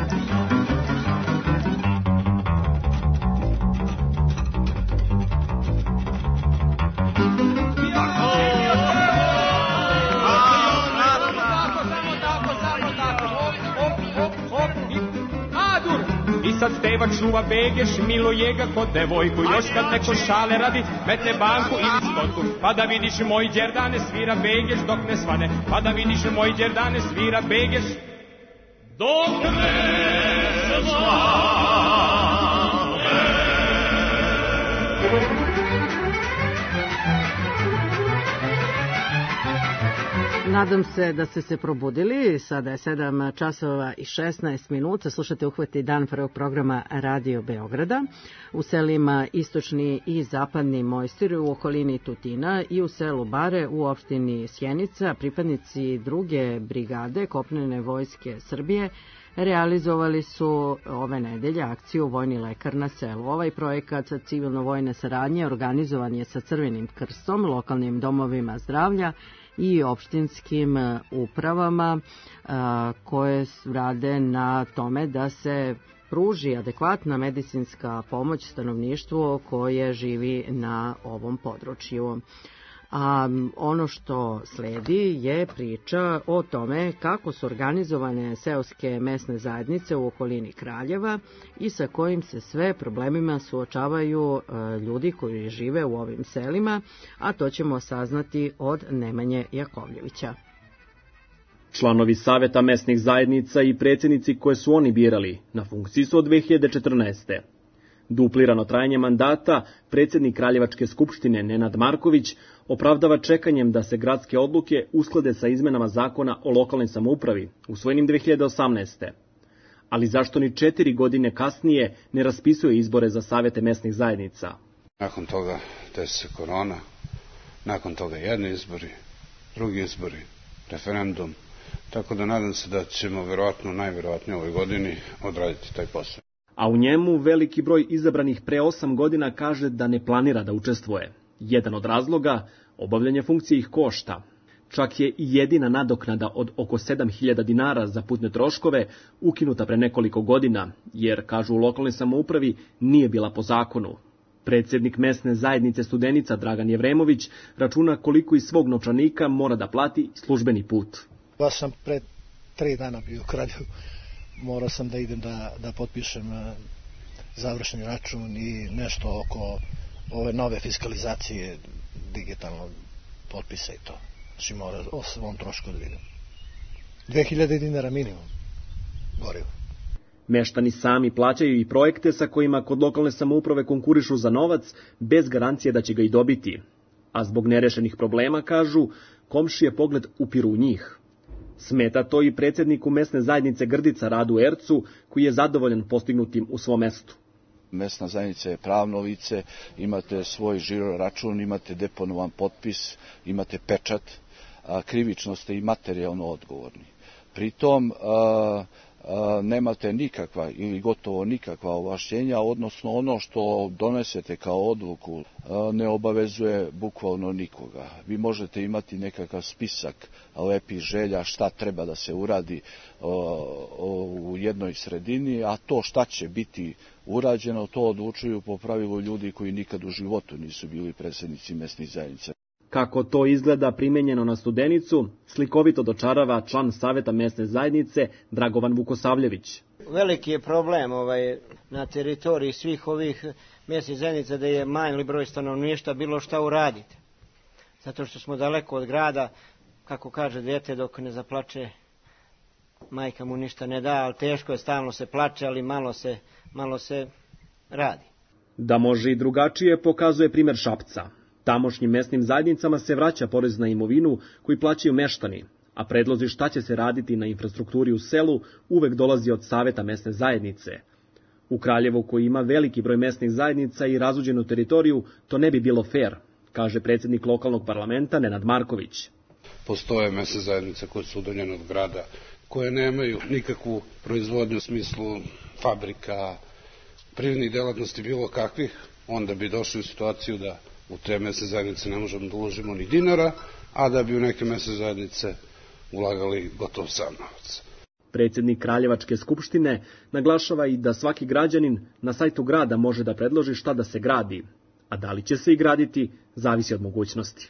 [SPEAKER 18] I sad Steva čuva Begeš, miluje ga kod devojku. Još kad neko šale radi, metne banku ili stotu. Pa da vidiš moj đerdane svira Begeš dok ne svane. Pa da vidiš moj đerdane svira Begeš dok ne svane.
[SPEAKER 2] Nadam se da ste se probudili. Sada je 7 časova i 16 minuta. Slušate Uhvati dan prvog programa Radio Beograda. U selima Istočni i Zapadni Mojstir u okolini Tutina i u selu Bare u opštini Sjenica pripadnici druge brigade kopnene vojske Srbije realizovali su ove nedelje akciju Vojni lekar na selu. Ovaj projekat civilno-vojne saradnje organizovan je sa Crvenim krstom, lokalnim domovima zdravlja i opštinskim upravama koje rade na tome da se pruži adekvatna medicinska pomoć stanovništvu koje živi na ovom području. A ono što sledi je priča o tome kako su organizovane seoske mesne zajednice u okolini Kraljeva i sa kojim se sve problemima suočavaju ljudi koji žive u ovim selima, a to ćemo saznati od Nemanje Jakovljevića.
[SPEAKER 19] Članovi Saveta mesnih zajednica i predsjednici koje su oni birali na funkciji su od 2014. Duplirano trajanje mandata predsjednik Kraljevačke skupštine Nenad Marković opravdava čekanjem da se gradske odluke usklade sa izmenama zakona o lokalnoj samoupravi, usvojenim 2018. Ali zašto ni 4 godine kasnije ne raspisuje izbore za savete mesnih zajednica?
[SPEAKER 20] Nakon toga desi se korona, nakon toga jedni izbori, drugi izbori, referendum, tako da nadam se da ćemo najverovatnije ovoj godini odraditi taj posao.
[SPEAKER 19] A u njemu veliki broj izabranih pre 8 godina kaže da ne planira da učestvuje. Jedan od razloga, obavljanje funkcije ih košta. Čak je i jedina nadoknada od oko 7.000 dinara za putne troškove ukinuta pre nekoliko godina, jer, kažu u lokalnoj samoupravi, nije bila po zakonu. Predsjednik mesne zajednice Studenica Dragan Jevremović računa koliko iz svog novčanika mora da plati službeni put.
[SPEAKER 21] Baš sam pre 3 dana bio u Kraljevu. Morao sam da idem da potpišem završeni račun i nešto oko ove nove fiskalizacije digitalnog potpisa i to. Znači mora o svom trošku da vidim. 2.000 dinara minimum gorivo.
[SPEAKER 19] Meštani sami plaćaju i projekte sa kojima kod lokalne samouprave konkurišu za novac bez garancije da će ga i dobiti. A zbog nerešenih problema, kažu, komšije pogled upiru u njih. Smeta to i predsjedniku mesne zajednice Grdica Radu Ercu, koji je zadovoljan postignutim u svom mestu.
[SPEAKER 22] Mesna zajednica je pravno lice, imate svoj žiro račun, imate deponovan potpis, imate pečat, krivično ste i materijalno odgovorni. Pritom nemate nikakva ili gotovo nikakva ovlašćenja, odnosno ono što donesete kao odluku ne obavezuje bukvalno nikoga. Vi možete imati nekakav spisak lepih želja šta treba da se uradi u jednoj sredini, a to šta će biti urađeno, to odlučuju po pravilu ljudi koji nikad u životu nisu bili predsjednici mesnih zajednica.
[SPEAKER 19] Kako to izgleda primenjeno na Studenicu, slikovito dočarava član Saveta mesne zajednice Dragovan Vukosavljević.
[SPEAKER 23] Veliki je problem na teritoriji svih ovih mesnih zajednica da je manji broj stanovništva bilo šta uraditi. Zato što smo daleko od grada, kako kaže dete, dok ne zaplače, majka mu ništa ne da, ali teško je, stalno se plače, ali malo se radi.
[SPEAKER 19] Da može i drugačije pokazuje primer Šapca. Tamošnjim mesnim zajednicama se vraća porez na imovinu koji plaćaju meštani, a predlozi šta će se raditi na infrastrukturi u selu uvek dolazi od Saveta mesne zajednice. U Kraljevu, koji ima veliki broj mesnih zajednica i razuđenu teritoriju, to ne bi bilo fair, kaže predsjednik lokalnog parlamenta Nenad Marković.
[SPEAKER 20] Postoje mesne zajednice koje su udaljene od grada, koje nemaju nikakvu proizvodnju u smislu fabrika, privrednih delatnosti bilo kakvih, onda bi došli u situaciju da u te mesne zajednice ne možemo da uložimo ni dinara, a da bi u neke mesne zajednice ulagali gotov sav novac.
[SPEAKER 19] Predsjednik Kraljevačke skupštine naglašava i da svaki građanin na sajtu grada može da predloži šta da se gradi, a da li će se i graditi zavisi od mogućnosti.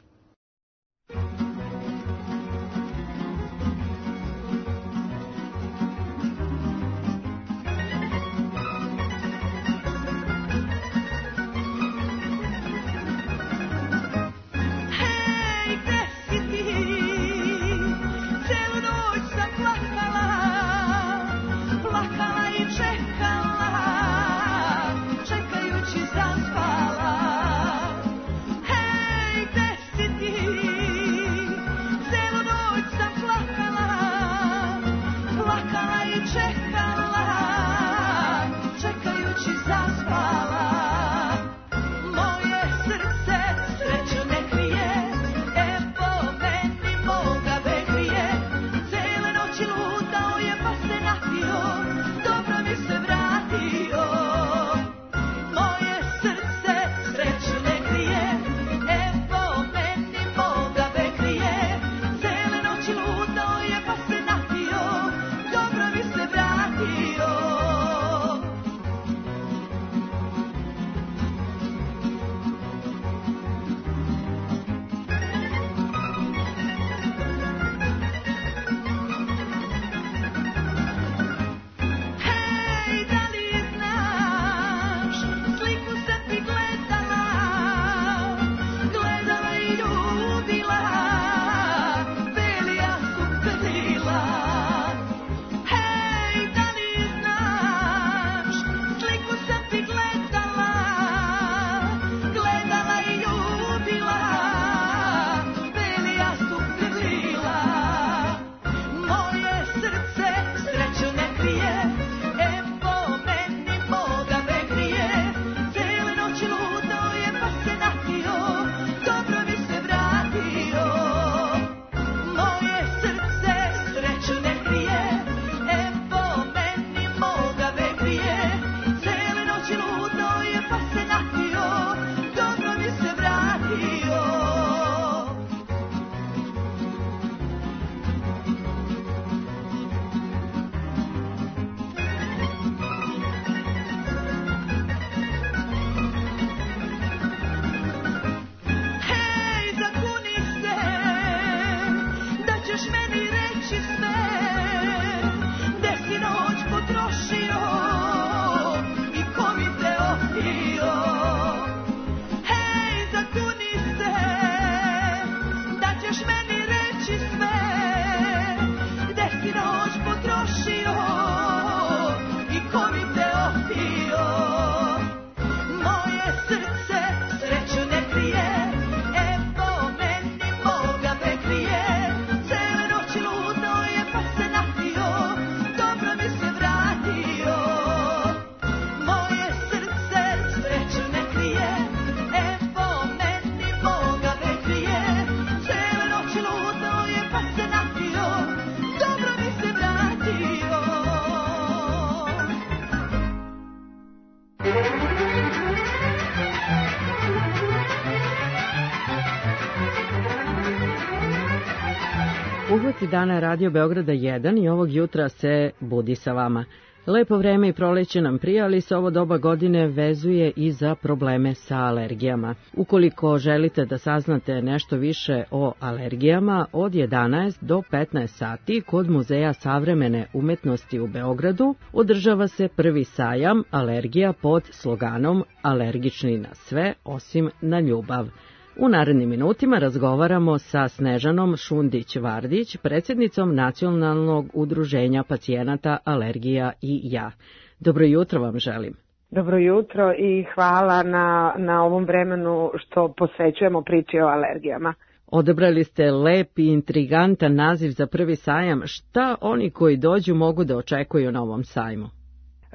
[SPEAKER 2] Uvod dana je Radio Beograda 1 i ovog jutra se budi sa vama. Lepo vreme i proleće nam prija, ali se ovo doba godine vezuje i za probleme sa alergijama. Ukoliko želite da saznate nešto više o alergijama, od 11 do 15 sati kod Muzeja savremene umetnosti u Beogradu održava se prvi sajam alergija pod sloganom Alergični na sve osim na ljubav. U narednim minutima razgovaramo sa Snežanom Šundić-Vardić, predsjednicom Nacionalnog udruženja pacijenata Alergija i ja. Dobro jutro vam želim.
[SPEAKER 4] Dobro jutro i hvala na ovom vremenu što posvećujemo priči o alergijama.
[SPEAKER 2] Odabrali ste lep i intrigantan naziv za prvi sajam. Šta oni koji dođu mogu da očekuju na ovom sajmu?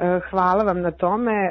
[SPEAKER 4] Hvala vam na tome.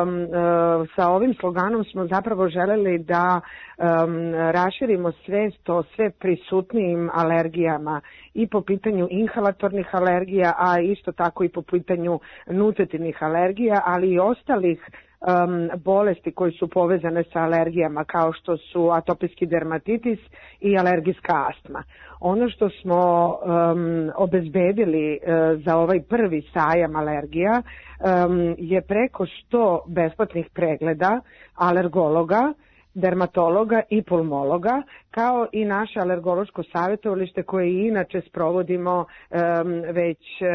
[SPEAKER 4] Sa ovim sloganom smo zapravo želeli da raširimo svest o sve prisutnijim alergijama i po pitanju inhalatornih alergija, a isto tako i po pitanju nutritivnih alergija, ali i ostalih bolesti koje su povezane sa alergijama, kao što su atopijski dermatitis i alergijska astma. Ono što smo obezbedili za ovaj prvi sajam alergija je preko 100 besplatnih pregleda alergologa, dermatologa i pulmologa, kao i naše alergološko savjetovalište koje inače sprovodimo već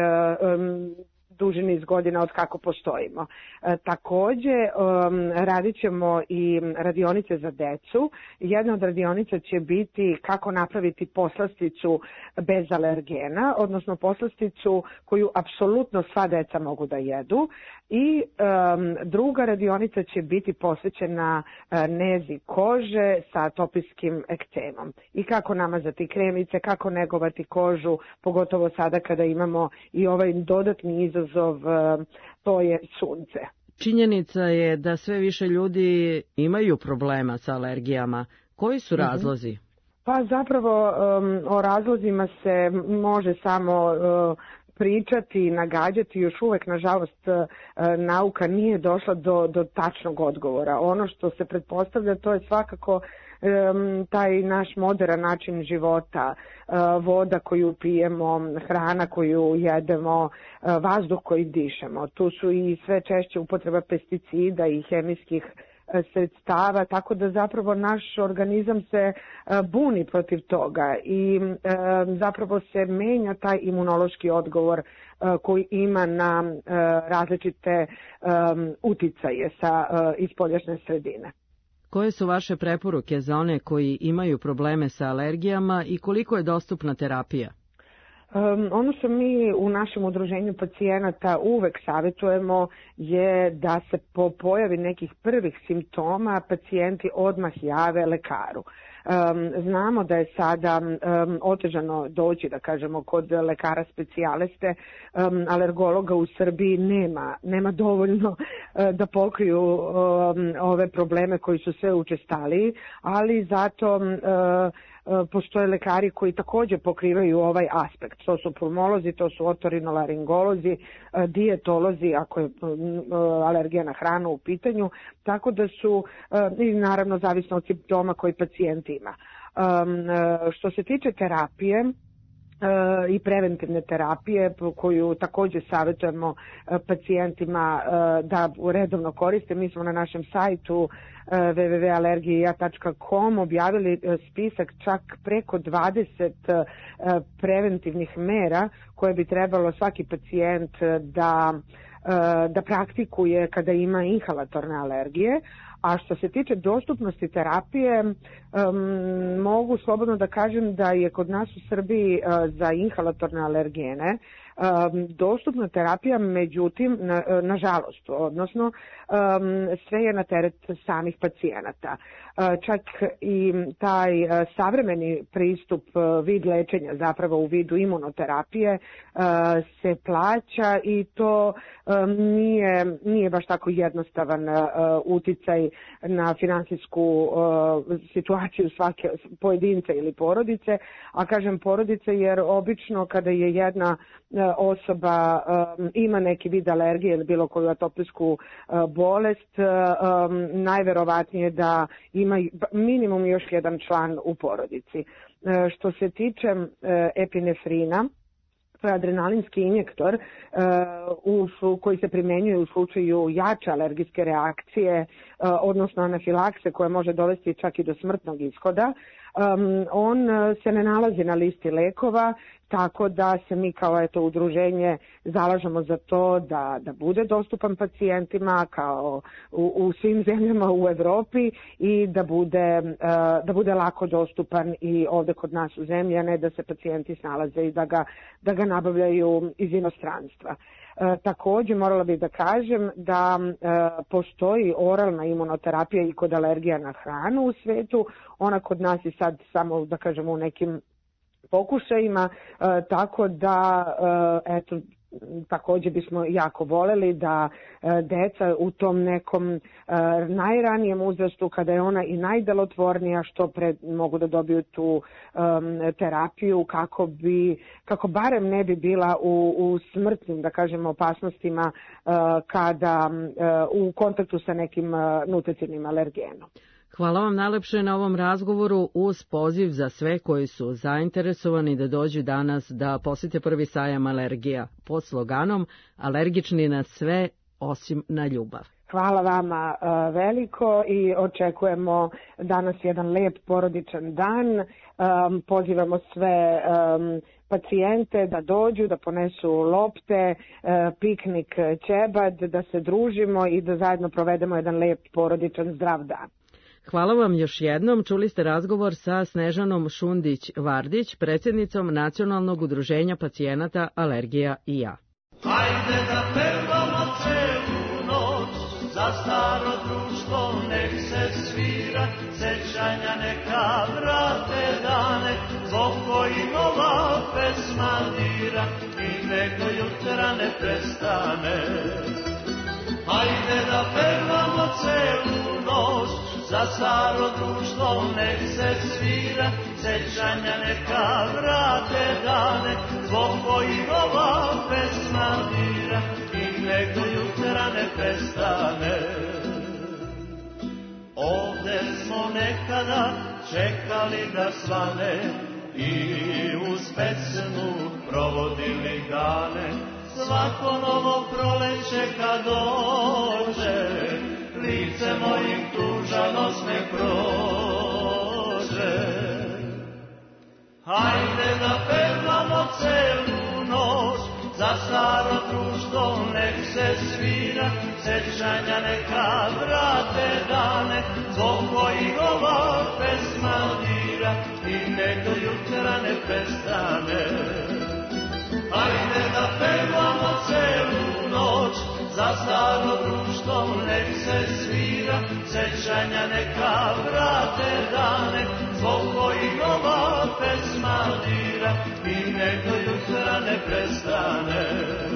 [SPEAKER 4] duži niz godina od kako postojimo. Takođe, radit ćemo i radionice za decu. Jedna od radionica će biti kako napraviti poslasticu bez alergena, odnosno poslasticu koju apsolutno sva deca mogu da jedu. I druga radionica će biti posvećena nezi kože sa atopijskim ekcemom. I kako namazati kremice, kako negovati kožu, pogotovo sada kada imamo i ovaj dodatni izazov, to je sunce.
[SPEAKER 2] Činjenica je da sve više ljudi imaju problema sa alergijama. Koji su razlozi?
[SPEAKER 4] Pa zapravo o razlozima se može samo pričati, nagađati, još uvek nažalost nauka nije došla do tačnog odgovora. Ono što se pretpostavlja to je svakako taj naš moderan način života, voda koju pijemo, hrana koju jedemo, vazduh koji dišemo. Tu su i sve češće upotreba pesticida i hemijskih sredstava, tako da zapravo naš organizam se buni protiv toga i zapravo se menja taj imunološki odgovor koji ima na različite uticaje sa ispoljašnje sredine.
[SPEAKER 2] Koje su vaše preporuke za one koji imaju probleme sa alergijama i koliko je dostupna terapija?
[SPEAKER 4] Ono što mi u našem udruženju pacijenata uvek savjetujemo je da se po pojavi nekih prvih simptoma pacijenti odmah jave lekaru. Znamo da je sada otežano doći, da kažemo, kod lekara specijaliste, alergologa u Srbiji nema dovoljno da pokriju ove probleme koji su sve učestaliji, ali zato postoje lekari koji također pokrivaju ovaj aspekt. To su pulmolozi, to su otorinolaringolozi, dijetolozi, ako je alergija na hranu u pitanju, tako da su, i naravno zavisno od simptoma koji pacijent ima. Što se tiče terapije i preventivne terapije koju također savjetujemo pacijentima da redovno koriste, mi smo na našem sajtu www.alergija.com objavili spisak čak preko 20 preventivnih mera koje bi trebalo svaki pacijent da praktikuje kada ima inhalatorne alergije. A što se tiče dostupnosti terapije, mogu slobodno da kažem da je kod nas u Srbiji za inhalatorne alergene dostupna terapija, međutim, nažalost, odnosno sve je na teret samih pacijenata. Čak i taj savremeni pristup, vid lečenja, zapravo u vidu imunoterapije, se plaća i to nije baš tako jednostavan uticaj na finansijsku situaciju svake pojedinca ili porodice, a kažem porodice jer obično kada je jedna osoba ima neki vid alergije ili bilo koju atopijsku bolest, najverovatnije da ima minimum još jedan član u porodici. Što se tiče epinefrina, to je adrenalinski injektor koji se primenjuje u slučaju jače alergijske reakcije, odnosno anafilakse koja može dovesti čak i do smrtnog ishoda. On se ne nalazi na listi lekova, tako da se mi kao udruženje zalažemo za to da bude dostupan pacijentima kao u svim zemljama u Evropi i da bude lako dostupan i ovde kod nas u zemlji, a ne da se pacijenti snalaze i da ga nabavljaju iz inostranstva. Također morala bih da kažem da postoji oralna imunoterapija i kod alergija na hranu u svetu. Ona kod nas je sad samo, da kažemo, u nekim pokušajima, tako da takođe bismo jako voleli da deca u tom nekom najranijem uzrastu, kada je ona i najdelotvornija, što pre mogu da dobiju tu terapiju kako barem ne bi bila u smrtnim, da kažemo, opasnostima kada u kontaktu sa nekim nutritivnim alergenom.
[SPEAKER 2] Hvala vam najlepše na ovom razgovoru, uz poziv za sve koji su zainteresovani da dođu danas da posete prvi sajam alergija pod sloganom Alergični na sve osim na ljubav.
[SPEAKER 4] Hvala vama veliko i očekujemo danas jedan lep porodičan dan. Pozivamo sve pacijente da dođu, da ponesu lopte, piknik, ćebad, da se družimo i da zajedno provedemo jedan lep porodičan zdrav dan.
[SPEAKER 2] Hvala vam još jednom. Čuli ste razgovor sa Snežanom Šundić-Vardić, predsjednicom Nacionalnog udruženja pacijenata Alergija i ja.
[SPEAKER 13] Hajde da pevamo celu noć, za staro društvo nek se svira, sećanja neka vrate dane, zbog kojih ova pesma dira i neko jutra ne prestane. Hajde da pevamo celu noć, za staro društvo nek se svira, sećanja neka vrate dane, zbog kojih ova pesma dira i neko jutra ne prestane. Ovde smo nekada čekali da svane i uz pesmu provodili dane, svako novo proleće kad dođe, lice mojim tužan osmeh prođe. Hajde da pevamo celu noć, za staro društvo nek se svira, sećanja neka vrate dane, zbog kojih ova pesma dira i neko jutra ne prestane. Hajde da pevamo celu noć, za staro društvo nek se svira, sećanja neka vrate dane, zbog kojih ova pesma dira i neko jutra ne prestane.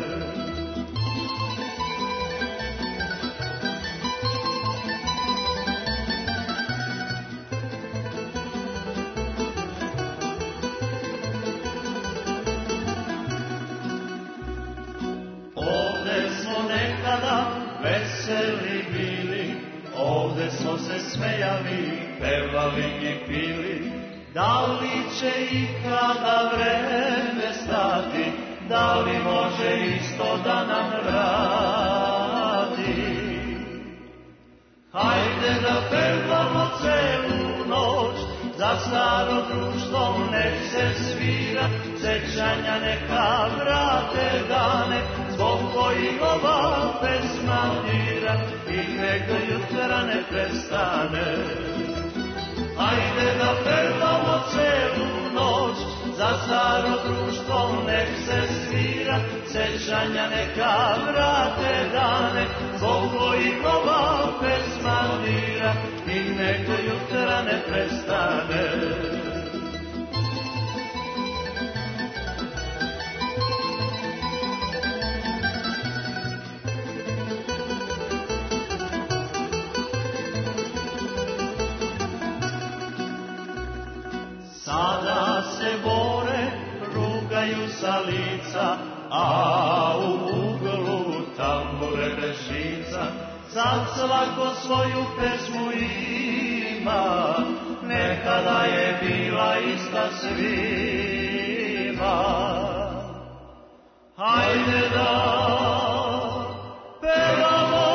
[SPEAKER 13] Veseli bili, ovde smo se smejali, pevali i pili. Da li će ikada vreme stati, da li može isto da nam vrati? Hajde da pevamo celu noć, za staro društvo nek se svira, sećanja neka vrate dane, zbog kojih ova pesma dira i neka jutra ne prestane. Hajde da pevamo celu noć, za staro društvo nek se svira, sećanja neka vrate dane, zbog kojih ova pesma dira i neka jutra ne prestane. Sada se bore, rugaju sa lica, a u uglu tambure bez žica. Sad svako svoju pesmu ima, nekada je bila ista svima. Hajde da pevamo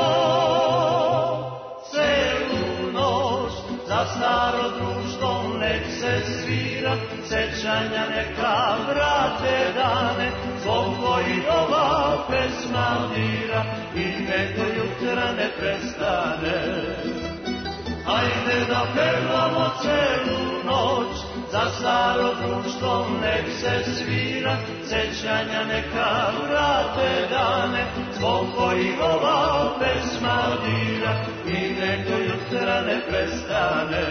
[SPEAKER 13] celu noć, za staro društvo nek se svira, sećanja neka vrate dane, zbog kojih ova pesma dira i neko jutra ne prestane. Hajde da pevamo celu noć, za staro društvo nek se svira, sećanja neka vrate dane, zbog kojih ova pesma dira i neko jutra ne prestane.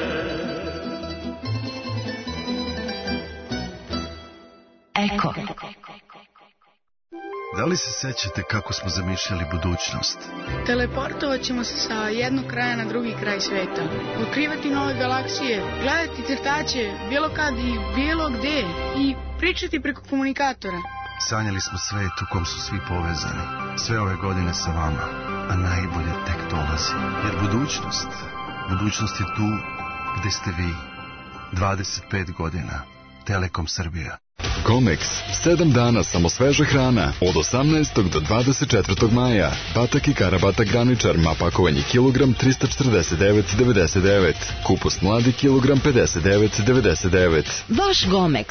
[SPEAKER 9] Eko.
[SPEAKER 5] Da li se sećate kako smo zamišljali budućnost?
[SPEAKER 7] Teleportovat ćemo se sa jednog kraja na drugi kraj sveta. Otkrivati nove galaksije, gledati crtaće, bilo kad i bilo gde i pričati preko komunikatora.
[SPEAKER 5] Sanjali smo svet u kom su svi povezani. Sve ove godine sa vama, a najbolje tek dolazi. Jer budućnost je tu gde ste vi. 25 godina. Telekom Srbija.
[SPEAKER 8] Comex, 7 dana samo sveža hrana, od 18. do 24. maja. Batak i karabatak graničar, mapakovanje kilogram 349,99. Kupus mladi kilogram 59,99.
[SPEAKER 24] Vaš Gomex.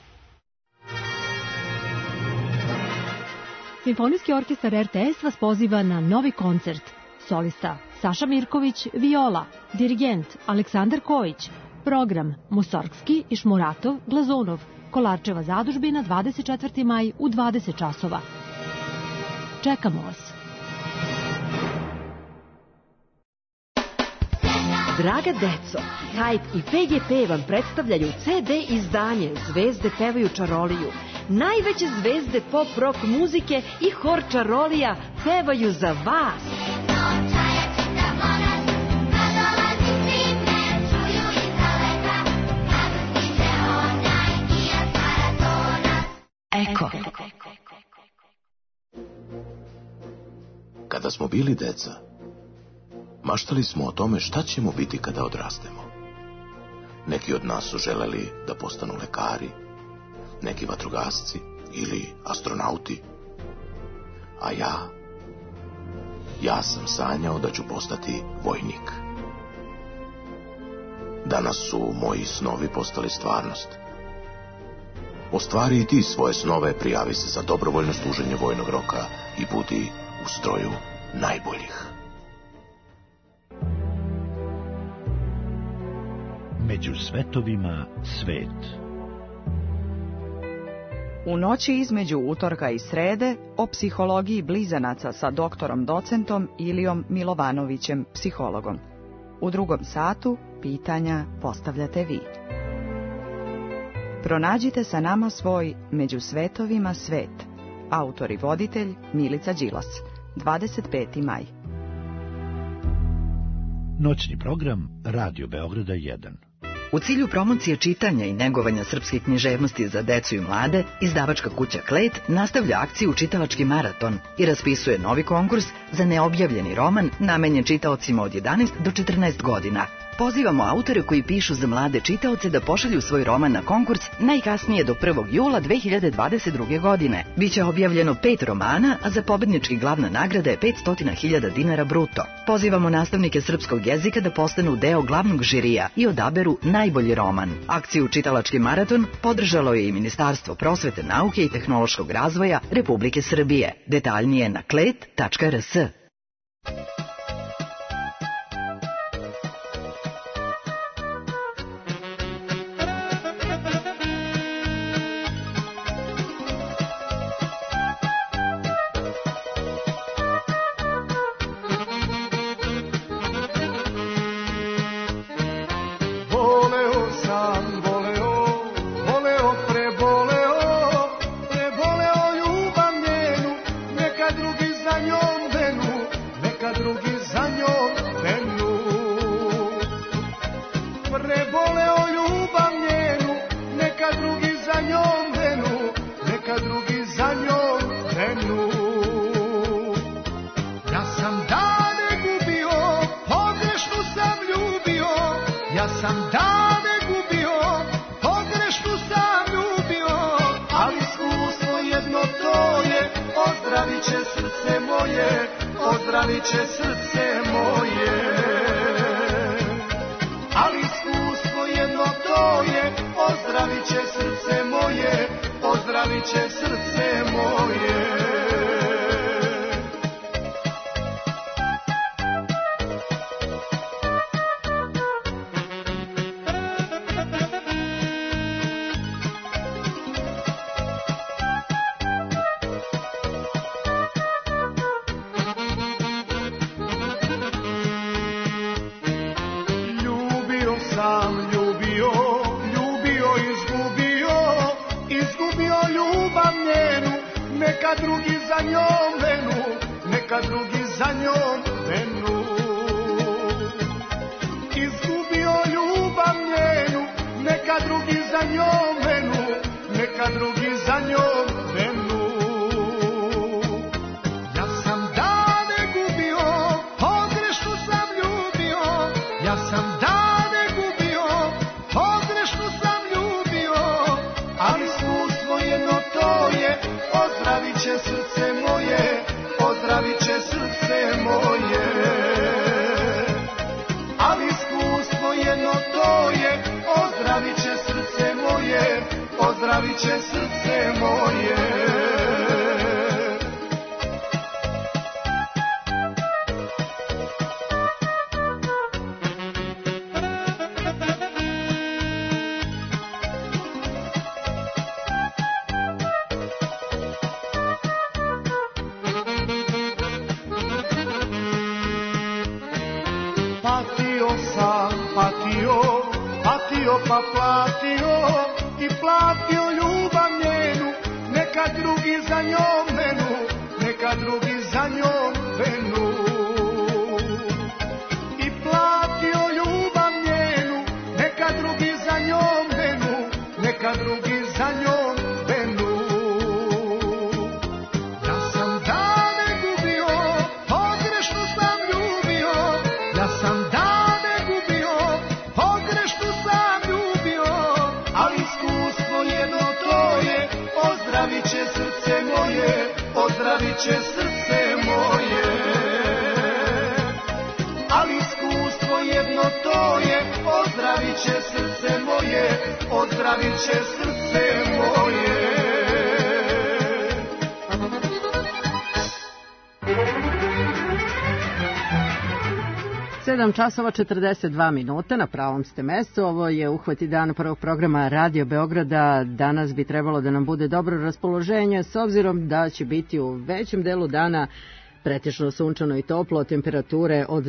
[SPEAKER 25] Simfonijski orkestar RTS vas poziva na novi koncert. Solista Saša Mirković, viola, dirigent Aleksandar Kojić, program Musorgski i Šmuratov, Glazunov, Kolarčeva zadužbina 24. maj u 20 časova. Čekamo vas.
[SPEAKER 26] Draga deco, Hype i PGP vam predstavljaju CD izdanje Zvezde pevaju čaroliju. Najveće zvezde pop rock muzike i hor čarolija pevaju za vas.
[SPEAKER 27] Eko. Kada smo bili deca, maštali smo o tome šta ćemo biti kada odrastemo. Neki od nas su želeli da postanu lekari, neki vatrogasci ili astronauti. A ja sam sanjao da ću postati vojnik. Danas su moji snovi postali stvarnost. Ostvari i ti svoje snove, prijavi se za dobrovoljno služenje vojnog roka i budi u stroju najboljih.
[SPEAKER 28] Među svetovima svet.
[SPEAKER 29] U noći između utorka i srede o psihologiji blizanaca sa doktorom docentom Ilijom Milovanovićem, psihologom. U drugom satu pitanja postavljate vi. Pronađite sa nama svoj Među svetovima svet. Autor i voditelj Milica Đilas. 25. maj.
[SPEAKER 28] Noćni program Radio Beograda 1.
[SPEAKER 30] U cilju promocije čitanja i negovanja srpske književnosti za decu i mlade, izdavačka kuća Klet nastavlja akciju Čitalački maraton i raspisuje novi konkurs za neobjavljeni roman namenjen čitaocima od 11 do 14 godina. Pozivamo autore koji pišu za mlade čitaoce da pošalju svoj roman na konkurs najkasnije do 1. jula 2022. godine. Biće objavljeno 5 romana, a za pobednički glavna nagrada je 500.000 dinara bruto. Pozivamo nastavnike srpskog jezika da postanu deo glavnog žirija i odaberu najbolji roman. Akciju Čitalački maraton podržalo je i Ministarstvo prosvete, nauke i tehnološkog razvoja Republike Srbije. Detaljnije na klet.rs.
[SPEAKER 6] Ozdravit će srce moje, ali iskustvo jedno to je, ozdravit će srce moje, ozdravit će srce moje. neka drugi za njom venu, neka drugi za njom venu. Izgubio ljubav njenu, neka drugi za njom venu, neka drugi za njom venu. Ja sam dane gubio, pogrešno sam ljubio, ja sam dane gubio, pogrešno sam ljubio, ali iskustvo jedno to je, ozdravit će srce moje, ozdravit će srce moje. Ali iskustvo jedno to je, ozdravit će srce moje, ozdravit će srce moje. Pa platio i platio ljubav njenu, neka drugi za njom venu, neka drugi za njom venu. I platio ljubav njenu, neka drugi za njom venu, neka drugi za njom venu. Ja sam dane gubio, pogrešno sam ljubio, ja sam dane gubio, pogrešno sam ljubio, ali iskustvo jedno to je, ozdravit će srce moje, ozdravit će srce moje. Ali iskustvo jedno to je, ozdravit će srce moje, ozdravit će srce moje.
[SPEAKER 2] 7 časova 42 minuta, na pravom ste mestu. Ovo je uhvati dan prvog programa Radio Beograda. Danas bi trebalo da nam bude dobro raspoloženje, s obzirom da će biti u većem delu dana pretežno sunčano i toplo, temperature od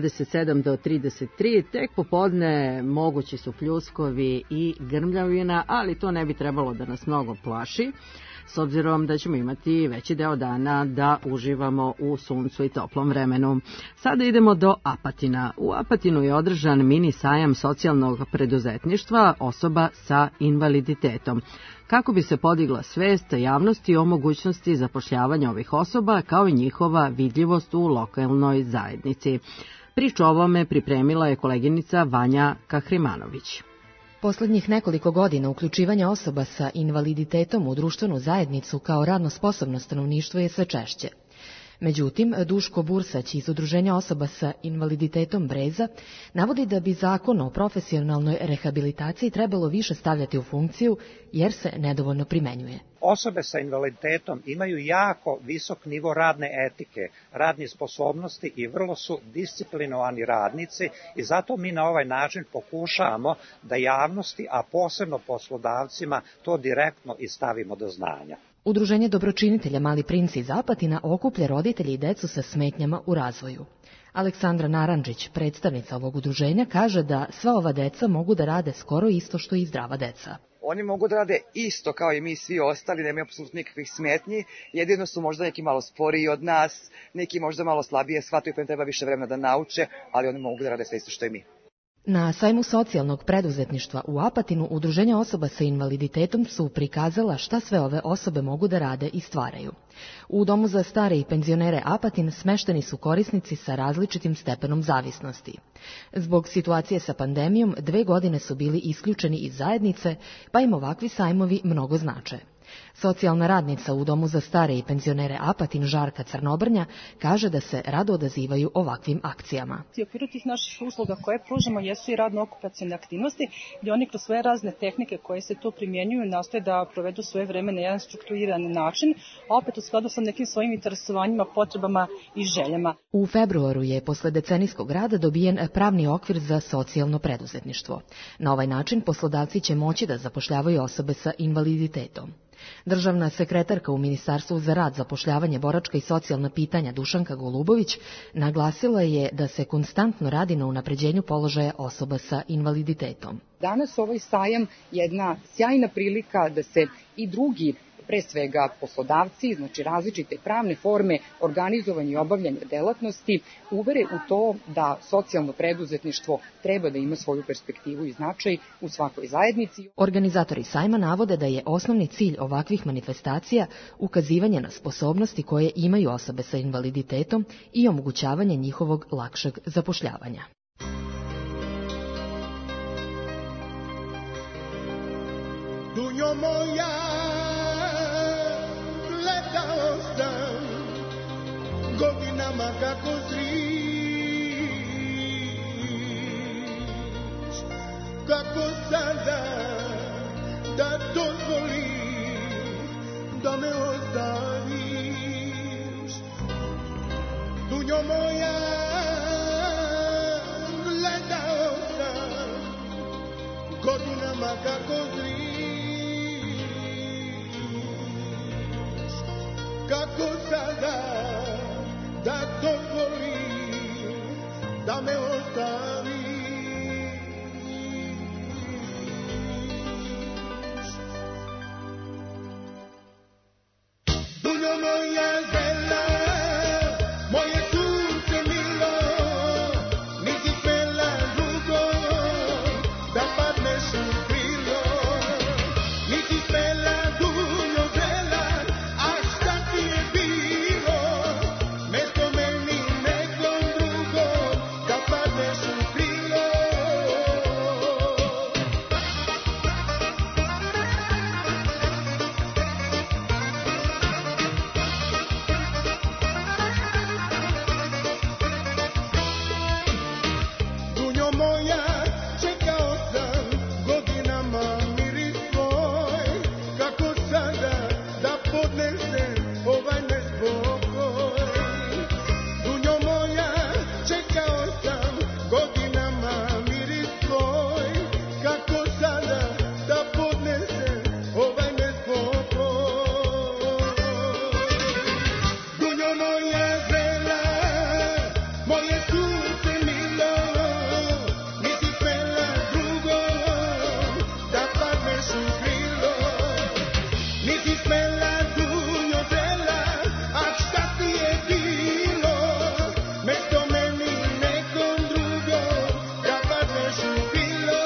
[SPEAKER 2] 27 do 33, tek popodne mogući su pljuskovi i grmljavina, ali to ne bi trebalo da nas mnogo plaši, s obzirom da ćemo imati veći deo dana da uživamo u suncu i toplom vremenu. Sada idemo do Apatina. U Apatinu je održan mini sajam socijalnog preduzetništva osoba sa invaliditetom, kako bi se podigla svest javnosti o mogućnosti zapošljavanja ovih osoba, kao i njihova vidljivost u lokalnoj zajednici. Priču o ovome pripremila je koleginica Vanja Kahrimanović.
[SPEAKER 1] Poslednjih nekoliko godina uključivanja osoba sa invaliditetom u društvenu zajednicu kao radno sposobno stanovništvo je sve češće. Međutim, Duško Bursać iz Udruženja osoba sa invaliditetom Breza navodi da bi zakon o profesionalnoj rehabilitaciji trebalo više stavljati u funkciju jer se nedovoljno primenjuje.
[SPEAKER 3] Osobe sa invaliditetom imaju jako visok nivo radne etike, radne sposobnosti i vrlo su disciplinovani radnici i zato mi na ovaj način pokušavamo da javnosti, a posebno poslodavcima, to direktno i stavimo do znanja.
[SPEAKER 1] Udruženje dobročinitelja Mali princ iz Apatina okuplja roditelji i decu sa smetnjama u razvoju. Aleksandra Narandžić, predstavnica ovog udruženja, kaže da sva ova deca mogu da rade skoro isto što i zdrava deca.
[SPEAKER 10] Oni mogu da rade isto kao i mi svi ostali, nemaju apsolutno nikakvih smetnji, jedino su možda neki malo sporiji od nas, neki možda malo slabije shvataju pa im treba više vremena da nauče, ali oni mogu da rade sve isto što i mi.
[SPEAKER 1] Na sajmu socijalnog preduzetništva u Apatinu Udruženja osoba sa invaliditetom su prikazala šta sve ove osobe mogu da rade i stvaraju. U Domu za stare i penzionere Apatin smešteni su korisnici sa različitim stepenom zavisnosti. Zbog situacije sa pandemijom 2 godine su bili isključeni iz zajednice, pa im ovakvi sajmovi mnogo znače. Socijalna radnica u Domu za stare i penzionere Apatin Žarka Crnobrnja kaže da se rado odazivaju ovakvim akcijama.
[SPEAKER 11] U okviru tih naših usluga koje pružamo jesu i radno-okupacione aktivnosti, gdje oni kroz svoje razne tehnike koje se tu primjenjuju nastoje da provedu svoje vreme na jedan strukturiran način, a opet u skladu sa nekim svojim interesovanjima, potrebama i željama.
[SPEAKER 1] U februaru je posle decenijskog rada dobijen pravni okvir za socijalno preduzetništvo. Na ovaj način poslodavci će moći da zapošljavaju osobe sa invaliditetom. Državna sekretarka u Ministarstvu za rad, zapošljavanje, boračka i socijalna pitanja Dušanka Golubović naglasila je da se konstantno radi na unapređenju položaja osoba sa invaliditetom.
[SPEAKER 12] Danas ovaj sajam je jedna sjajna prilika da se i drugi pre svega poslodavci, znači različite pravne forme organizovanja i obavljanja delatnosti, uvere u to da socijalno preduzetništvo treba da ima svoju perspektivu i značaj u svakoj zajednici.
[SPEAKER 1] Organizatori sajma navode da je osnovni cilj ovakvih manifestacija ukazivanje na sposobnosti koje imaju osobe sa invaliditetom i omogućavanje njihovog lakšeg zapošljavanja.
[SPEAKER 14] Dunjo moja, gledao sam godinama kako zriš, kako sada da dozvoliš da me ostaviš. Dunjo moja, gledao sam godinama kako zriš, kako sada da dozvoliš da me ostaviš. Dunjo moja zela, moje sunce milo, nisi smela drugo da padneš u krilo, nisi smela dunjo zela, a šta ti je bilo, mesto meni nekom drugom da padneš u krilo. Dunjo moja, čekao sam godinama miris tvoj, kako sada da podnesem ovaj nespokoj. Dunjo moja, čekao sam godinama miris tvoj, kako sada da podnesem ovaj nespokoj. Dunjo moja zela, moje sunce milo, nisi smela drugo da padneš u krilo, nisi smela dunjo zela, a šta ti je bilo, mesto meni nekom drugom da padneš u krilo.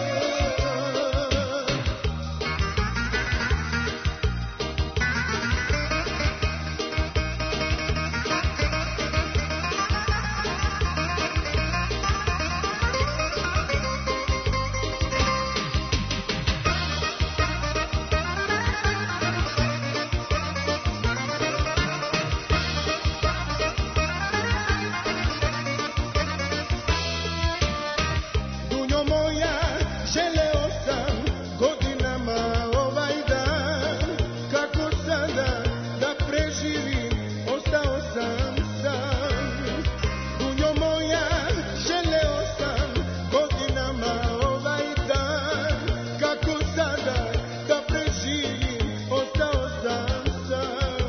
[SPEAKER 14] Dunjo moja, želeo sam godinama ovaj dan, kako sada da preživim, ostao sam sam. Dunjo moja, želeo sam godinama ovaj dan, kako sada da preživim, ostao sam sam.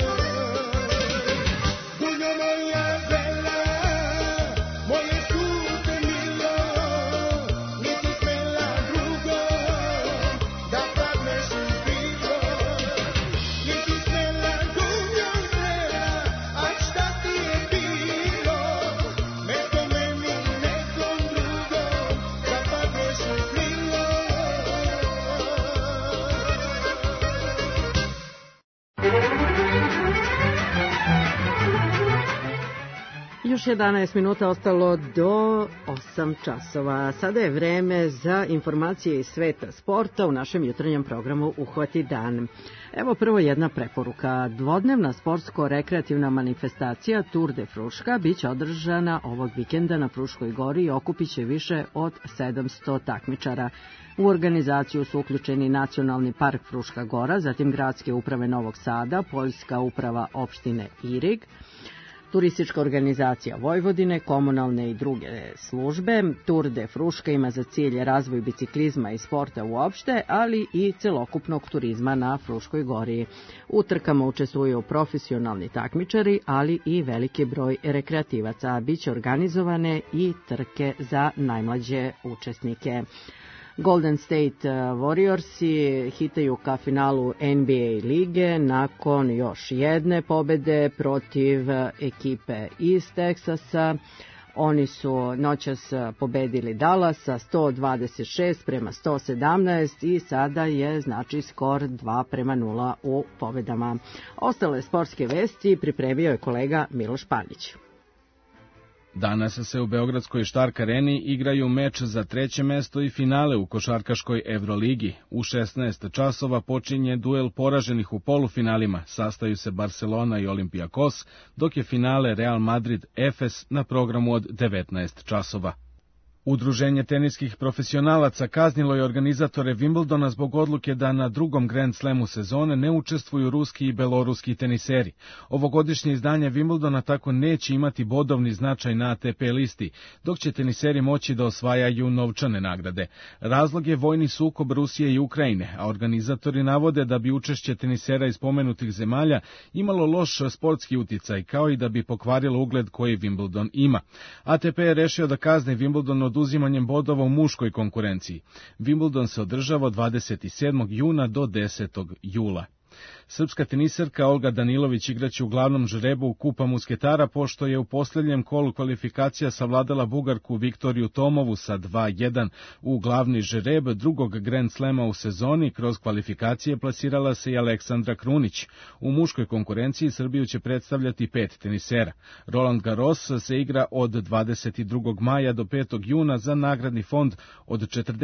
[SPEAKER 14] Dunjo moja zela, moje sunce milo, nisi smela drugo da padneš u krilo, nisi smela dunjo zela, a šta ti je bilo, mesto meni nekom drugom da padneš u krilo.
[SPEAKER 2] Još 11 minuta ostalo do 8 časova. Sada je vreme za informacije iz sveta sporta u našem jutarnjem programu Uhvati dan. Evo prvo jedna preporuka. Dvodnevna sportsko-rekreativna manifestacija Tour de Fruška biće održana ovog vikenda na Fruškoj gori i okupit će više od 700 takmičara. U organizaciju su uključeni Nacionalni park Fruška gora, zatim Gradske uprave Novog Sada, Poljska uprava opštine Irig, Turistička organizacija Vojvodine, komunalne i druge službe. Tour de Fruška ima za cilj razvoj biciklizma i sporta uopšte, ali i celokupnog turizma na Fruškoj gori. U trkama učestvuju profesionalni takmičari, ali i veliki broj rekreativaca. Biće organizovane i trke za najmlađe učesnike. Golden State Warriorsi hitaju ka finalu NBA lige nakon još jedne pobede protiv ekipe iz Teksasa. Oni su noćas pobedili Dallasa 126-117 i sada je znači skor 2-0 u pobedama. Ostale sportske vesti pripremio je kolega Miloš Panić.
[SPEAKER 15] Danas se u Beogradskoj Štark areni igraju meč za 3. mesto i finale u košarkaškoj Evroligi. U 16 časova počinje duel poraženih u polufinalima. Sastaju se Barcelona i Olympiakos, dok je finale Real Madrid-Efes na programu od 19 časova. Udruženje teniskih profesionalaca kaznilo je organizatore Wimbledona zbog odluke da na drugom Grand Slamu sezone ne učestvuju ruski i beloruski teniseri. Ovogodišnje izdanje Wimbledona tako neće imati bodovni značaj na ATP listi, dok će teniseri moći da osvajaju novčane nagrade. Razlog je vojni sukob Rusije i Ukrajine, a organizatori navode da bi učešće tenisera iz pomenutih zemalja imalo loš sportski uticaj, kao i da bi pokvarilo ugled koji Wimbledon ima. ATP je rešio da kazni Wimbledon oduzimanjem bodova u muškoj konkurenciji. Wimbledon se održava od 27. juna do 10. jula. Srpska teniserka Olga Danilović igraće u glavnom žrebu Kupa musketara, pošto je u posljednjem kolu kvalifikacija savladala Bugarku Viktoriju Tomovu sa 2:1 u glavni žreb drugog Grand Slema u sezoni. Kroz kvalifikacije plasirala se i Aleksandra Krunić. U muškoj konkurenciji Srbiju će predstavljati 5 tenisera. Roland Garros se igra od 22. maja do 5. juna za nagradni fond od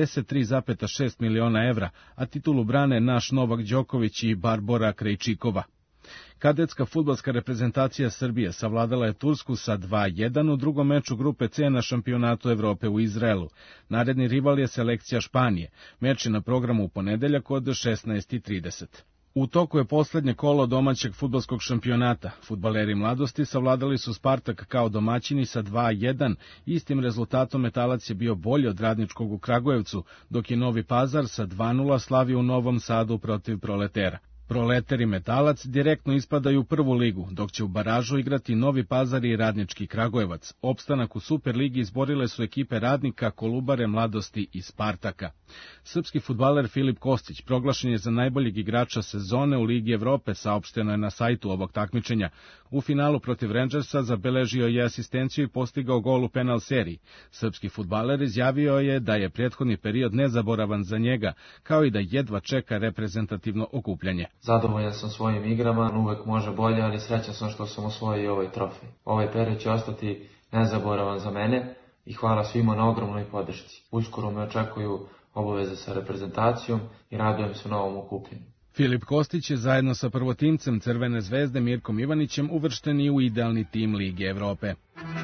[SPEAKER 15] 43,6 miliona evra, a titulu brane naš Novak Đoković i Barbora Krejčikova. Kadetska fudbalska reprezentacija Srbije savladala je Tursku sa 2:1 u drugom meču grupe C na šampionatu Evrope u Izraelu. Naredni rival je selekcija Španije. Meč je na programu u ponedeljak od 16:30. U toku je poslednje kolo domaćeg fudbalskog šampionata. Fudbaleri mladosti savladali su Spartak kao domaćini sa 2:1. Istim rezultatom Metalac je bio bolji od Radničkog u Kragujevcu, dok je Novi Pazar sa 2:0 slavio u Novom Sadu protiv Proletera. Proleter i Metalac direktno ispadaju u prvu ligu, dok će u baražu igrati Novi Pazar i Radnički Kragujevac. Opstanak u Superligi izborile su ekipe Radnika, Kolubare, Mladosti i Spartaka. Srpski fudbaler Filip Kostić proglašen je za najboljeg igrača sezone u Ligi Evrope, saopšteno je na sajtu ovog takmičenja. U finalu protiv Rangersa zabeležio je asistenciju i postigao gol u penal seriji. Srpski fudbaler izjavio je da je prethodni period nezaboravan za njega, kao i da jedva čeka reprezentativno okupljanje.
[SPEAKER 16] Zadovoljan sam svojim igrama, uvek može bolje, ali srećan sam što sam osvojio ovaj trofej. Ovaj period će ostati nezaboravan za mene i hvala svima na ogromnoj podršci. Uskoro me očekuju obaveze sa reprezentacijom i radujem se novom okupljenju.
[SPEAKER 15] Filip Kostić je zajedno sa prvotimcem Crvene zvezde Mirkom Ivanićem uvršteni u idealni tim Lige Evrope.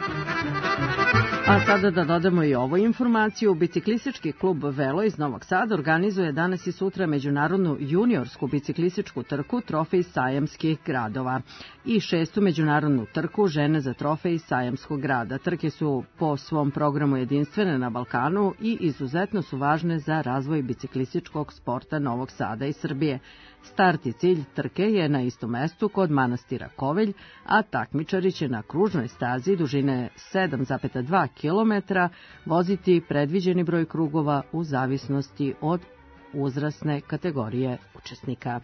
[SPEAKER 2] A sada da dodamo i ovu informaciju, biciklistički klub Velo iz Novog Sada organizuje danas i sutra međunarodnu juniorsku biciklističku trku Trofej sajamskih gradova i 6. međunarodnu trku Žene za trofej sajamskog grada. Trke su po svom programu jedinstvene na Balkanu i izuzetno su važne za razvoj biciklističkog sporta Novog Sada i Srbije. Start i cilj trke je na istom mestu kod manastira Kovelj, a takmičari će na kružnoj stazi dužine 7,2 km voziti predviđeni broj krugova u zavisnosti od uzrasne kategorije učesnika.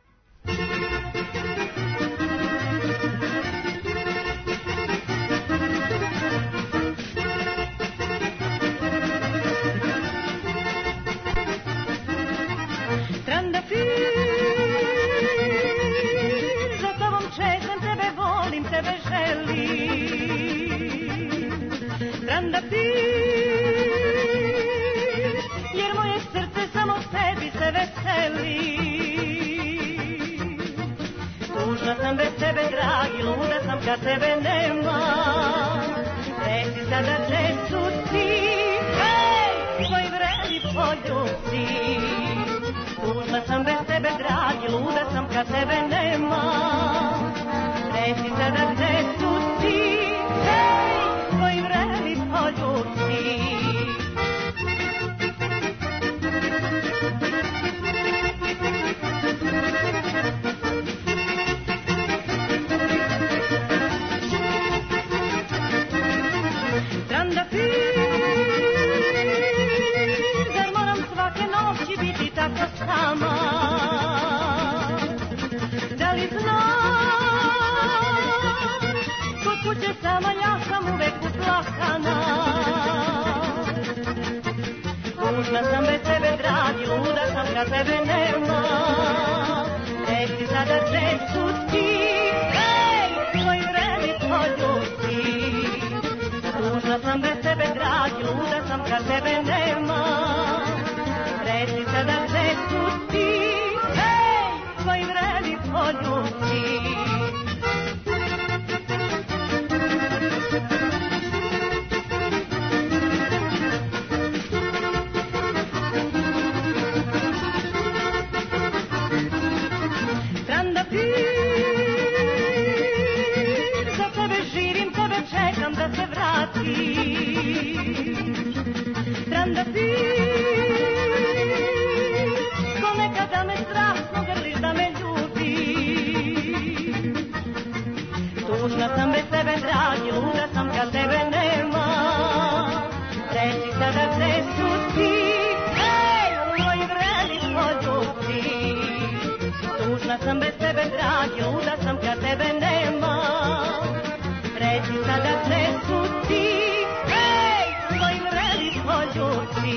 [SPEAKER 17] Jer moje srce samo tebi se veseli. Tužna sam bez tebe, dragi, luda sam kad tebe nema. Reci sada gde su ti, hej, tvoj vreli poljubci. Tužna sam bez tebe, dragi, luda sam kad tebe nema. Reci sada gde su ti, hej, tvoj vreli poljubci. Trandafir, zar moram Tužna sam bez tebe, dragi, luda sam kad tebe nema. Reci sada gde su ti, hej, tvoj vreli poljubi. Tužna sam bez tebe, dragi, luda sam kad tebe nema. Reci sada gde su ti, hej, tvoj vreli poljubi. Za tebe živim, tebe čekam da se vratiš. Trandafir, ko nekada me strasno grliš da me ljubiš. Tužna sam bez tebe, dragi, luda sam kad tebe nema. Reci sada gde su ti, hej, moji vreli poljubi. Tužna sam bez tebe, dragi, luda sam kad tebe nema. Reci sada gde su ti, hej, tvoj vreli poljubi.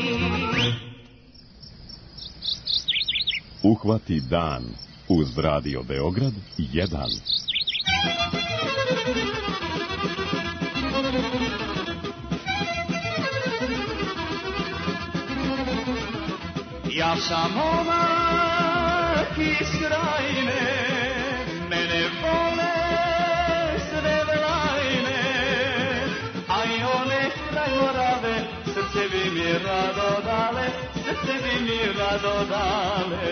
[SPEAKER 4] Uhvati dan uz Radio Beograd 1.
[SPEAKER 6] Ja sam momak iz krajine, mene vole sve velajne, a i one kraj Morave, srce bi mi rado dale, srce bi mi rado dale.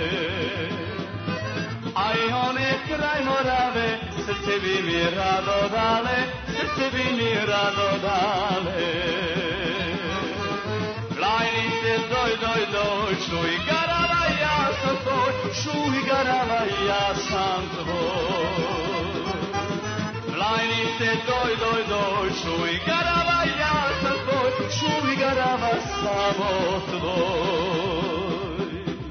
[SPEAKER 6] A i one kraj Morave, srce bi mi rado dale, srce bi mi rado dale. Lajnice, doj, doj, doj, čuj garava, ja sam tvoj, čuj garava, ja sam tvoj. Lajnice, doj, doj, doj, čuj garava, ja sam tvoj, čuj garava, samo tvoj.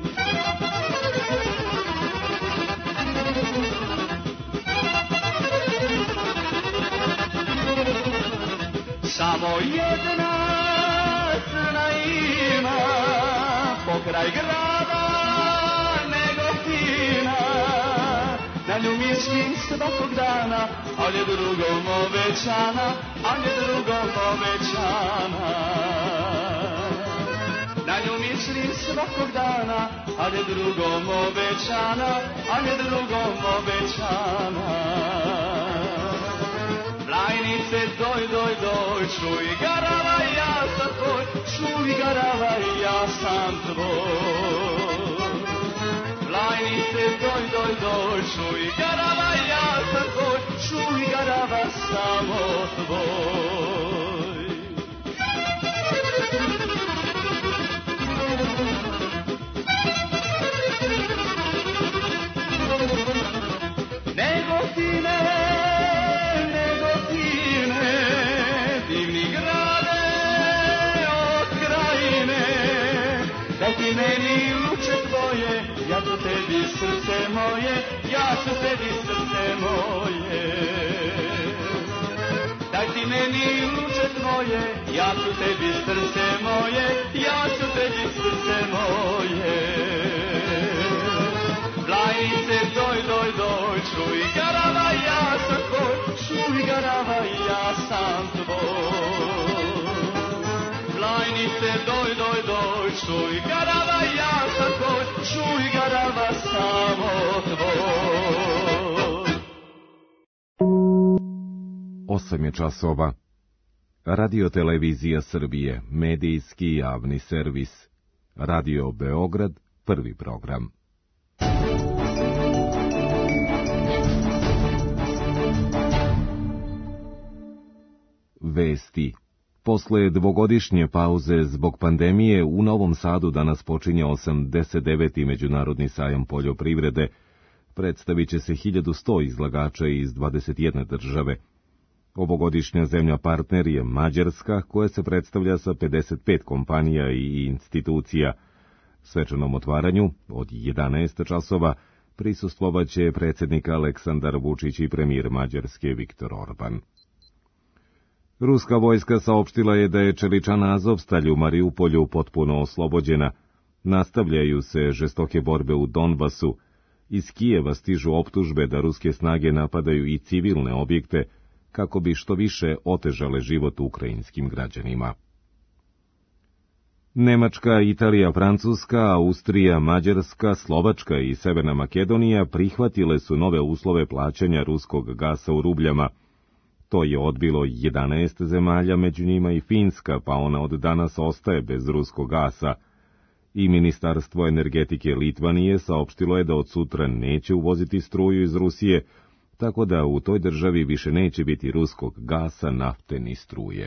[SPEAKER 6] Samo jedna crna ima pokraj grada Negotina, na nju mislim svakog dana, ali je drugom obećana, ali je drugom obećana. Na nju mislim svakog dana, ali je drugom obećana, ali je drugom obećana. Lajnice, doj, doj, doj, čuj garava, ja sam tvoj, čuj garava, ja sam tvoj. Lajnice, doj, doj, doj, čuj garava, ja sam tvoj, čuj garava, samo tvoj. Negotine, divni grade od krajine, daj ti meni luče tvoje, ja ću tebi srce moje, ja ću tebi srce moje. Daj ti meni luče tvoje, ja ću tebi srce moje, ja ću tebi srce moje. Lajnice, doj, doj, doj, čuj garava, ja sam tvoj, čuj garava, ja sam tvoj. Lajnice, doj, doj, doj, čuj garava, ja sam tvoj, čuj garava, samo tvoj.
[SPEAKER 9] 8 je časova. Radio Televizija Srbije, medijski javni servis. Radio Beograd, prvi program. Vesti. Posle dvogodišnje pauze zbog pandemije u Novom Sadu danas počinje 89. Međunarodni sajam poljoprivrede. Predstavit će se 1100 izlagača iz 21 države. Ovogodišnja zemlja partner je Mađarska, koja se predstavlja sa 55 kompanija i institucija. Svečanom otvaranju od 11 časova prisustvovaće predsjednik Aleksandar Vučić i premijer Mađarske Viktor Orban. Ruska vojska saopštila je da je Čeličana Azovstalj u Mariupolju potpuno oslobođena. Nastavljaju se žestoke borbe u Donbasu. Iz Kijeva stižu optužbe da ruske snage napadaju i civilne objekte kako bi što više otežale život ukrajinskim građanima. Nemačka, Italija, Francuska, Austrija, Mađarska, Slovačka i Severna Makedonija prihvatile su nove uslove plaćanja ruskog gasa u rubljama. To je odbilo 11 zemalja, među njima i Finska, pa ona od danas ostaje bez ruskog gasa. I Ministarstvo energetike Litvanije saopštilo je da od sutra neće uvoziti struju iz Rusije, tako da u toj državi više neće biti ruskog gasa, nafte ni struje.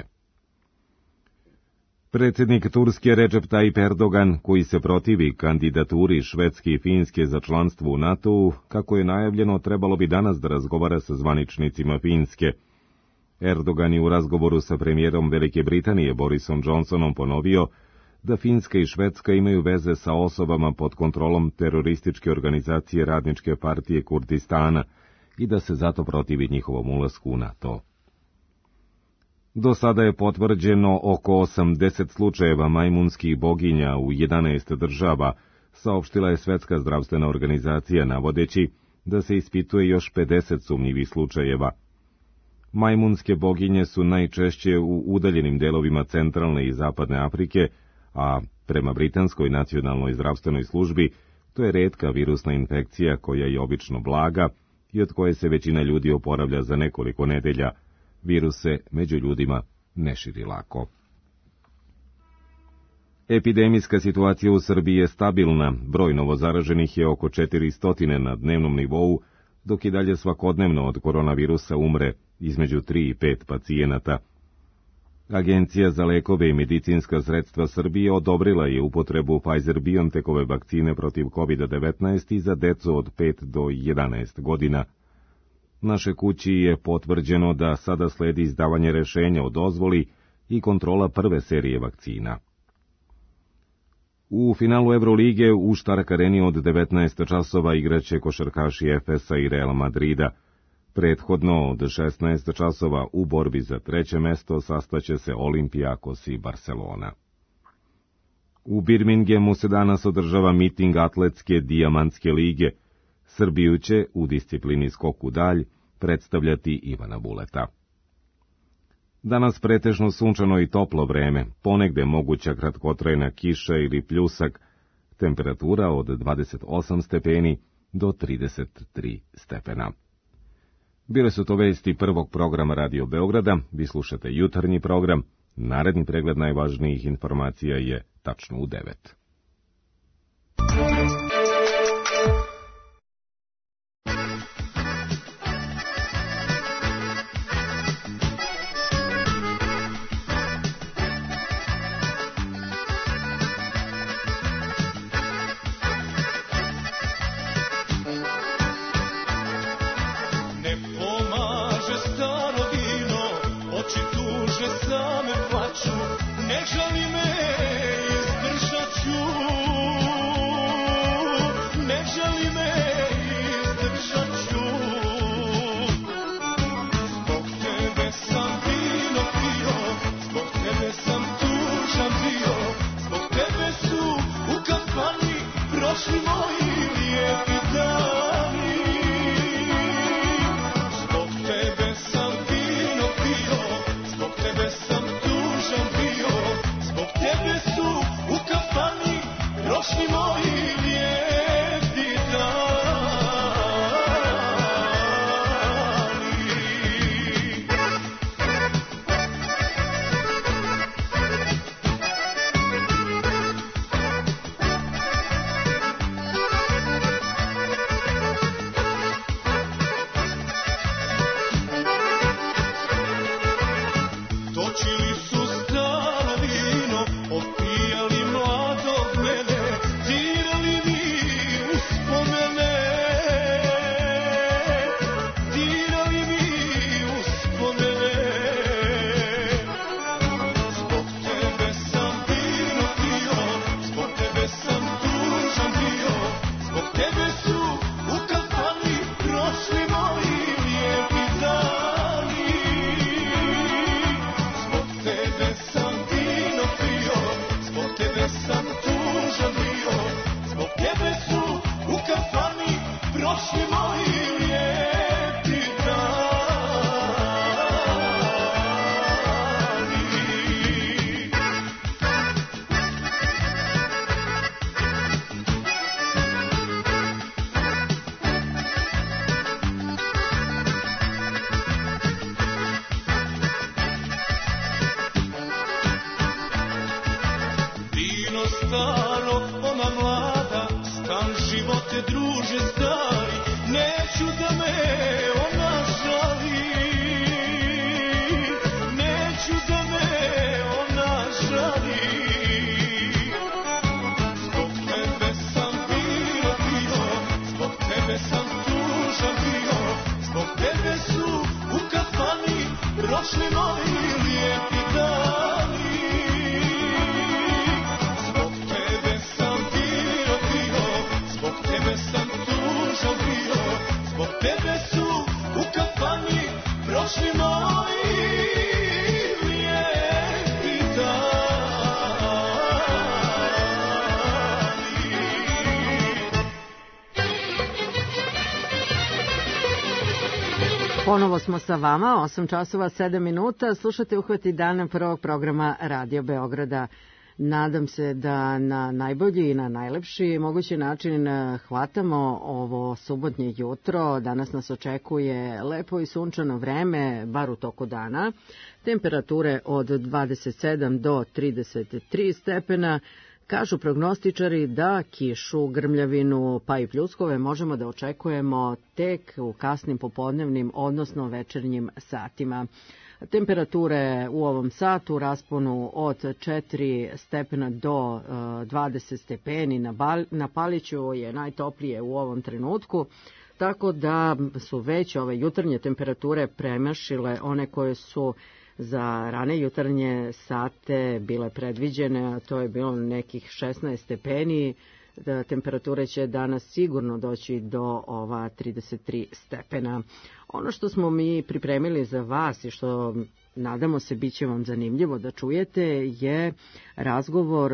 [SPEAKER 9] Predsjednik Turske Recep Tayyip Erdogan, koji se protivi kandidaturi Švedske i Finske za članstvo u NATO-u, kako je najavljeno, trebalo bi danas da razgovara sa zvaničnicima Finske. Erdogan je u razgovoru sa premijerom Velike Britanije Borisom Johnsonom ponovio da Finska i Švedska imaju veze sa osobama pod kontrolom terorističke organizacije Radničke partije Kurdistana i da se zato protivi njihovom ulasku u NATO. Do sada je potvrđeno oko 80 slučajeva majmunskih boginja u 11 država, saopštila je Svetska zdravstvena organizacija navodeći da se ispituje još 50 sumnjivih slučajeva. Majmunske boginje su najčešće u udaljenim delovima centralne i zapadne Afrike, a prema Britanskoj nacionalnoj zdravstvenoj službi to je retka virusna infekcija koja je obično blaga i od koje se većina ljudi oporavlja za nekoliko nedelja. Virus se među ljudima ne širi lako. Epidemijska situacija u Srbiji je stabilna, broj novozaraženih je oko 400 na dnevnom nivou, dok i dalje svakodnevno od koronavirusa umre između 3 i 5 pacijenata. Agencija za lekove i medicinska sredstva Srbije odobrila je upotrebu Pfizer-BioNTechove vakcine protiv COVID-19 i za decu od 5 do 11 godina. Naše kući je potvrđeno da sada sledi izdavanje rešenja o dozvoli i kontrola prve serije vakcina. U finalu Evrolige u Stark Areni od 19 časova igraće košarkaši Efesa i Real Madrida. Prethodno od 16 časova u borbi za treće mesto sastaće se Olimpijakos i Barcelona. U Birminghamu se danas održava miting atletske Dijamantske lige. Srbiju će u disciplini skok u dalj predstavljati Ivana Buleta. Danas pretežno sunčano i toplo vreme, ponegde moguća kratkotrajna kiša ili pljusak, temperatura od 28 stepeni do 33 stepena. Bile su to vesti prvog programa Radio Beograda, vi slušate jutarnji program, naredni pregled najvažnijih informacija je tačno u 9.
[SPEAKER 6] staro, ona mlada, stan živote druže stari, neću da me ona žali, neću da me ona žali. Zbog tebe sam bio, zbog tebe sam tužan bio, zbog tebe su u kafani prošli moji lijepi dani. Zbog tebe sam bio, zbog tebe sam tužan bio, zbog tebe su u kafani prošli moji lijepi dani.
[SPEAKER 2] Ponovo smo sa vama, 8 časova 7 minuta, slušate Uhvati dana prvog programa Radio Beograda. Nadam se da na najbolji i na najlepši mogući način hvatamo ovo subotnje jutro. Danas nas očekuje lepo i sunčano vreme, bar u toku dana. Temperature od 27 do 33 stepena. Kažu prognostičari da kišu, grmljavinu pa i pljuskove možemo da očekujemo tek u kasnim popodnevnim, odnosno večernjim satima. Temperature u ovom satu u rasponu od 4 stepena do 20 stepeni na Paliću je najtoplije u ovom trenutku, tako da su već ove jutarnje temperature premašile one koje su za rane jutarnje sate bile predviđene, a to je bilo nekih 16 stepeni. Temperature će danas sigurno doći do ova 33 stepena. Ono što smo mi pripremili za vas i što nadamo se bit će vam zanimljivo da čujete je razgovor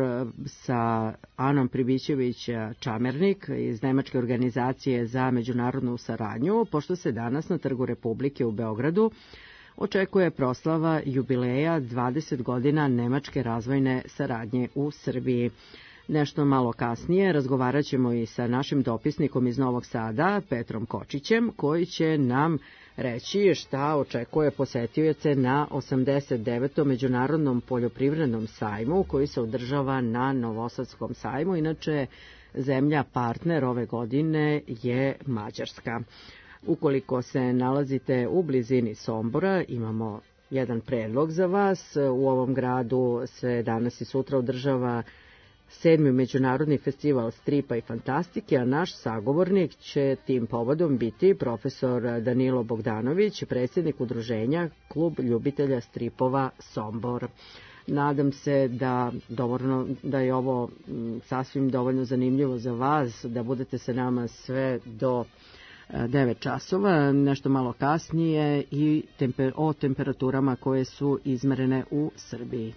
[SPEAKER 2] sa Anom Pribićević-Čamernik iz Nemačke organizacije za međunarodnu saradnju, pošto se danas na Trgu Republike u Beogradu očekuje proslava jubileja 20 godina nemačke razvojne saradnje u Srbiji. Nešto malo kasnije razgovarat ćemo i sa našim dopisnikom iz Novog Sada, Petrom Kočićem, koji će nam reći šta očekuje posetioce na 89. Međunarodnom poljoprivrednom sajmu koji se održava na Novosadskom sajmu. Inače, zemlja partner ove godine je Mađarska. Ukoliko se nalazite u blizini Sombora, imamo jedan predlog za vas. U ovom gradu se danas i sutra održava 7. Međunarodni festival stripa i fantastike, a naš sagovornik će tim povodom biti profesor Danilo Bogdanović, predsjednik udruženja Klub ljubitelja stripova Sombor. Nadam se da je ovo sasvim dovoljno zanimljivo za vas, da budete sa nama sve do 9 časova, nešto malo kasnije i o temperaturama koje su izmerene u Srbiji.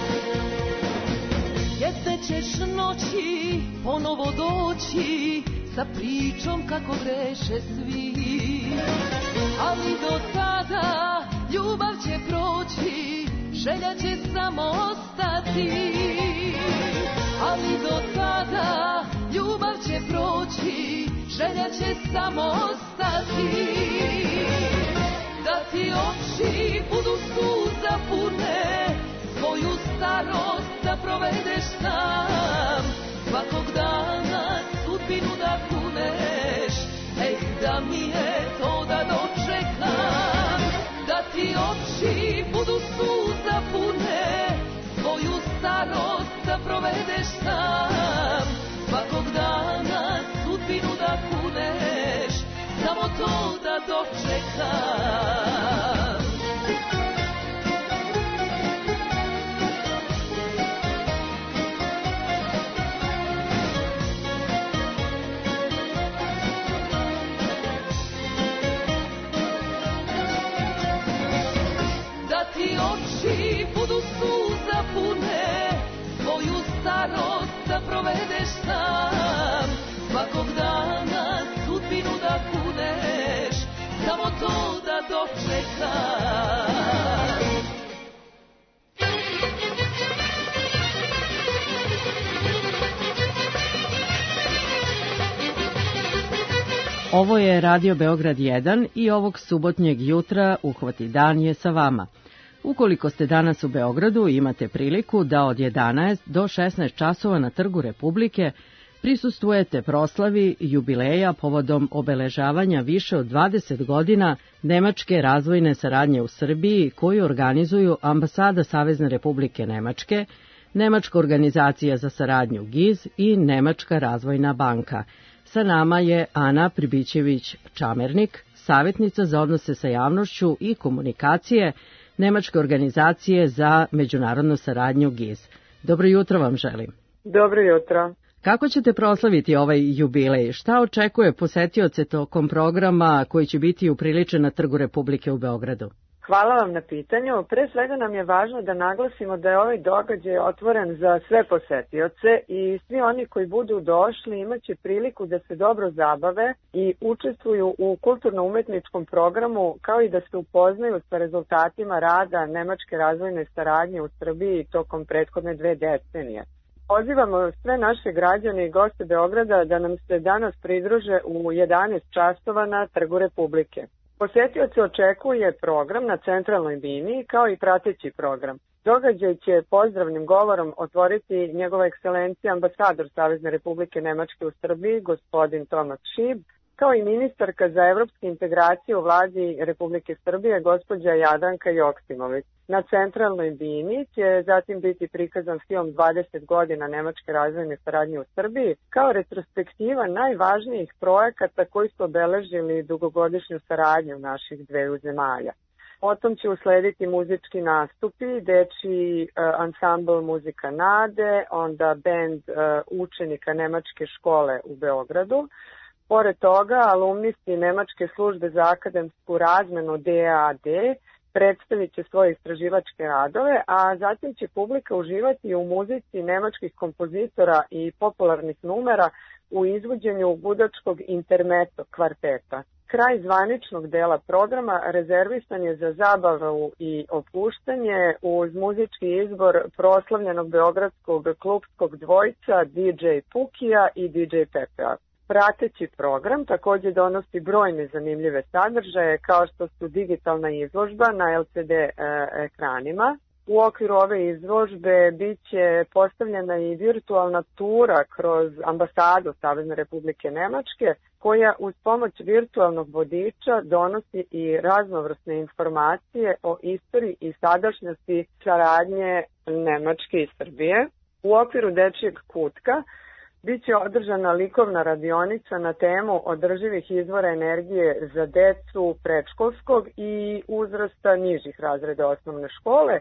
[SPEAKER 17] Ćeš noći ponovo doći
[SPEAKER 5] sa pričom kako greše svi. Ali do tada ljubav će proći, želja će samo ostati. Ali do tada ljubav će proći, želja će samo ostati. Da ti oči budu suza pune, svoju starost da provedeš tam. Svakog dana sudbinu da kuneš, da mi je to da dočekam. Da ti oči budu suza pune, svoju starost da provedeš tam. Svakog dana sudbinu da kuneš, samo to da dočekam. Ti oči budu suza pune, svoju starost da provedeš sam. Svakog dana sudbinu da kuneš, samo to da dočekam.
[SPEAKER 2] Ovo je Radio Beograd 1 i ovog subotnjeg jutra Uhvati dan je sa vama. Ukoliko ste danas u Beogradu, imate priliku da od 11 do 16 časova na Trgu Republike prisustvujete proslavi jubileja povodom obeležavanja više od 20 godina Nemačke razvojne saradnje u Srbiji koju organizuju Ambasada Savezne Republike Nemačke, Nemačka organizacija za saradnju GIZ i Nemačka razvojna banka. Sa nama je Ana Pribićević-Čamernik, savjetnica za odnose sa javnošću i komunikacije Nemačke organizacije za međunarodnu saradnju GIZ. Dobro jutro vam želim.
[SPEAKER 7] Dobro jutro.
[SPEAKER 2] Kako ćete proslaviti ovaj jubilej? Šta očekuje posetioce tokom programa koji će biti upriličen na Trgu Republike u Beogradu?
[SPEAKER 7] Hvala vam na pitanju. Pre svega nam je važno da naglasimo da je ovaj događaj otvoren za sve posetioce i svi oni koji budu došli imaće priliku da se dobro zabave i učestvuju u kulturno-umetničkom programu, kao i da se upoznaju sa rezultatima rada Nemačke razvojne saradnje u Srbiji tokom prethodne 2 decenije. Pozivamo sve naše građane i goste Beograda da nam se danas pridruže u 11 časova na Trgu Republike. Posetioce očekuje program na centralnoj bini kao i prateći program. Događaj će pozdravnim govorom otvoriti njegova ekscelencija ambasador Savezne Republike Nemačke u Srbiji, gospodin Tomas Šib, kao i ministarka za evropske integracije u vladi Republike Srbije, gospođa Jadranka Joksimović. Na centralnoj bini će zatim biti prikazan film 20 godina Nemačke razvojne saradnje u Srbiji, kao retrospektiva najvažnijih projekata koji su obeležili dugogodišnju saradnju naših dveju zemalja. Potom će uslediti muzički nastupi, dečiji ansambl Muzika Nade, onda bend učenika Nemačke škole u Beogradu. Pored toga, alumnisti Nemačke službe za akademsku razmenu DAAD predstavit će svoje istraživačke radove, a zatim će publika uživati u muzici nemačkih kompozitora i popularnih numera u izvođenju budačkog intermeco kvarteta. Kraj zvaničnog dela programa rezervisan je za zabavu i opuštanje uz muzički izbor proslavljenog beogradskog klubskog dvojca DJ Pukija i DJ Pepea. Prateći program također donosi brojne zanimljive sadržaje kao što su digitalna izložba na LCD ekranima. U okviru ove izložbe bit će postavljena i virtualna tura kroz ambasadu Savezne Republike Nemačke koja uz pomoć virtualnog vodiča donosi i raznovrsne informacije o istoriji i sadašnjosti saradnje Nemačke i Srbije. U okviru dečijeg kutka biće održana likovna radionica na temu održivih izvora energije za decu predškolskog i uzrasta nižih razreda osnovne škole,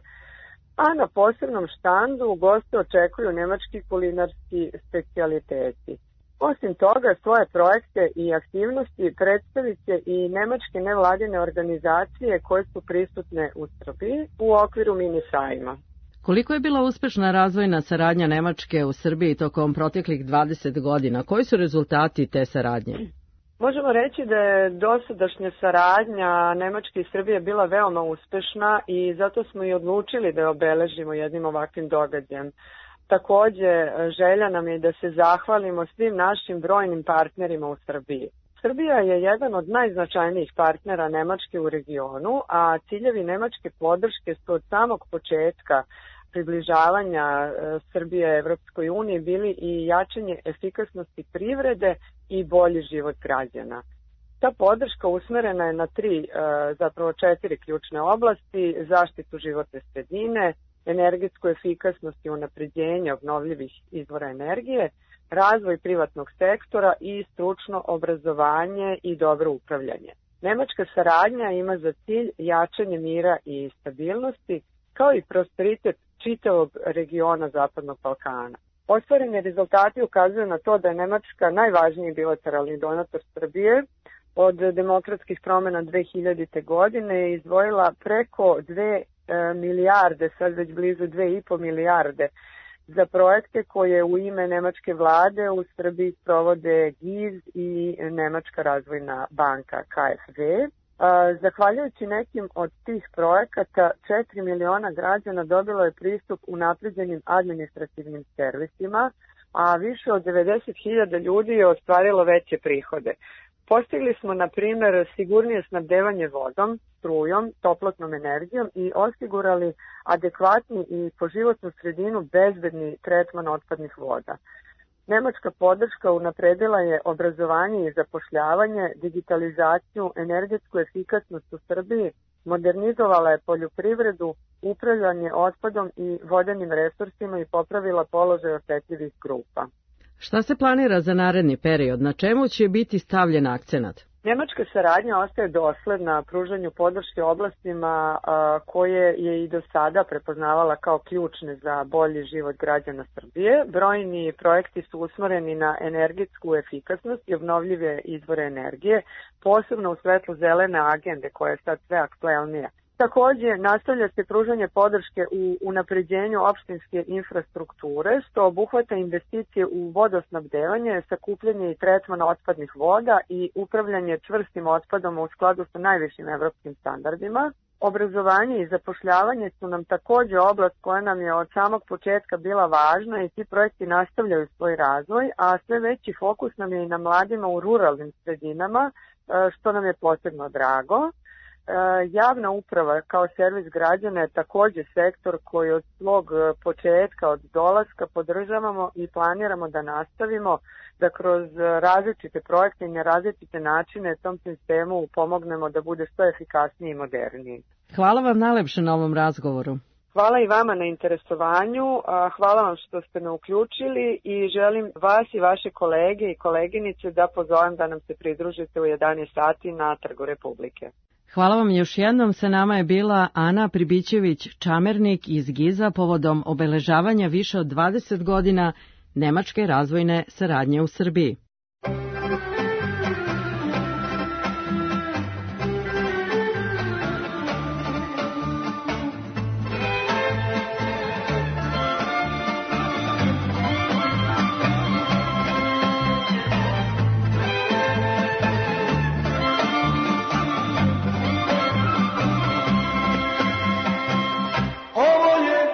[SPEAKER 7] a na posebnom štandu goste očekuju nemački kulinarski specijaliteti. Osim toga, svoje projekte i aktivnosti predstavit će i nemačke nevladine organizacije koje su prisutne u Srbiji u okviru mini sajma.
[SPEAKER 2] Koliko je bila uspešna razvojna saradnja Nemačke u Srbiji tokom proteklih 20 godina? Koji su rezultati te saradnje?
[SPEAKER 7] Možemo reći da je dosadašnja saradnja Nemačke i Srbije bila veoma uspešna i zato smo i odlučili da je obeležimo jednim ovakvim događajem. Takođe, želja nam je da se zahvalimo svim našim brojnim partnerima u Srbiji. Srbija je jedan od najznačajnijih partnera Nemačke u regionu, a ciljevi nemačke podrške su od samog početka približavanja Srbije Evropskoj uniji bili i jačanje efikasnosti privrede i bolji život građana. Ta podrška usmerena je na četiri ključne oblasti: zaštitu životne sredine, energetsku efikasnost i unapređenje obnovljivih izvora energije, razvoj privatnog sektora i stručno obrazovanje i dobro upravljanje. Nemačka saradnja ima za cilj jačanje mira i stabilnosti, kao i prosperitet čitavog regiona Zapadnog Balkana. Ostvareni rezultati ukazuju na to da je Nemačka najvažniji bilateralni donator Srbije. Od demokratskih promjena 2000. godine izdvojila preko 2 milijarde, sad već blizu 2,5 milijarde za projekte koje u ime nemačke vlade u Srbiji provode GIZ i Nemačka razvojna banka KfW. Zahvaljujući nekim od tih projekata, 4 miliona građana dobilo je pristup unapređenim administrativnim servisima, a više od 90.000 ljudi je ostvarilo veće prihode. Postigli smo, na primjer, sigurnije snabdevanje vodom, strujom, toplotnom energijom i osigurali adekvatni i po životnu sredinu bezbedni tretman otpadnih voda. Nemačka podrška unapredila je obrazovanje i zapošljavanje, digitalizaciju, energetsku efikasnost u Srbiji, modernizovala je poljoprivredu, upravljanje otpadom i vodenim resursima i popravila položaj osetljivih grupa.
[SPEAKER 2] Šta se planira za naredni period? Na čemu će biti stavljen akcenat?
[SPEAKER 7] Nemačka saradnja ostaje dosledna pružanju podrške oblastima koje je i do sada prepoznavala kao ključne za bolji život građana Srbije. Brojni projekti su usmjereni na energetsku efikasnost i obnovljive izvore energije, posebno u svetlu zelene agende koja je sad sve aktuelnija. Također, nastavlja se pružanje podrške u unapređenju opštinske infrastrukture, što obuhvata investicije u vodosnabdevanje, sakupljanje i tretman otpadnih voda i upravljanje čvrstim otpadom u skladu sa najvišim evropskim standardima. Obrazovanje i zapošljavanje su nam također oblast koja nam je od samog početka bila važna i ti projekti nastavljaju svoj razvoj, a sve veći fokus nam je i na mladima u ruralnim sredinama, što nam je posebno drago. Javna uprava kao servis građana je također sektor koji od svog početka, od dolaska podržavamo i planiramo da nastavimo, da kroz različite projekte i na različite načine tom sistemu pomognemo da bude što efikasniji i moderniji.
[SPEAKER 2] Hvala vam najlepše na ovom razgovoru.
[SPEAKER 7] Hvala i vama na interesovanju, hvala vam što ste me uključili i želim vas i vaše kolege i koleginice da pozovem da nam se pridružite u 11 sati na Trgu Republike.
[SPEAKER 2] Hvala vam još jednom. Sa nama je bila Ana Pribićević-Čamernik iz GIZ-a povodom obeležavanja više od 20 godina nemačke razvojne saradnje u Srbiji.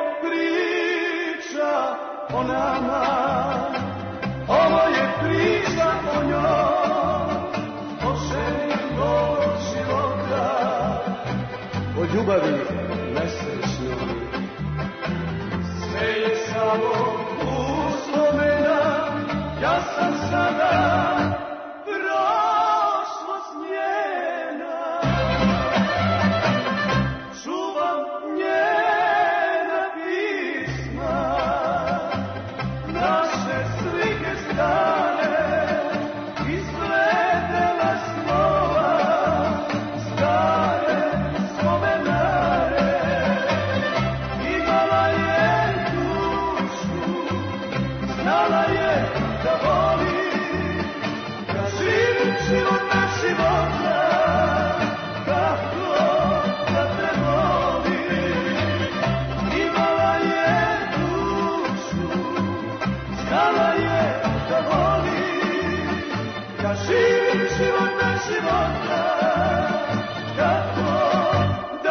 [SPEAKER 6] Ovo je priča ja živim život bez života, kako da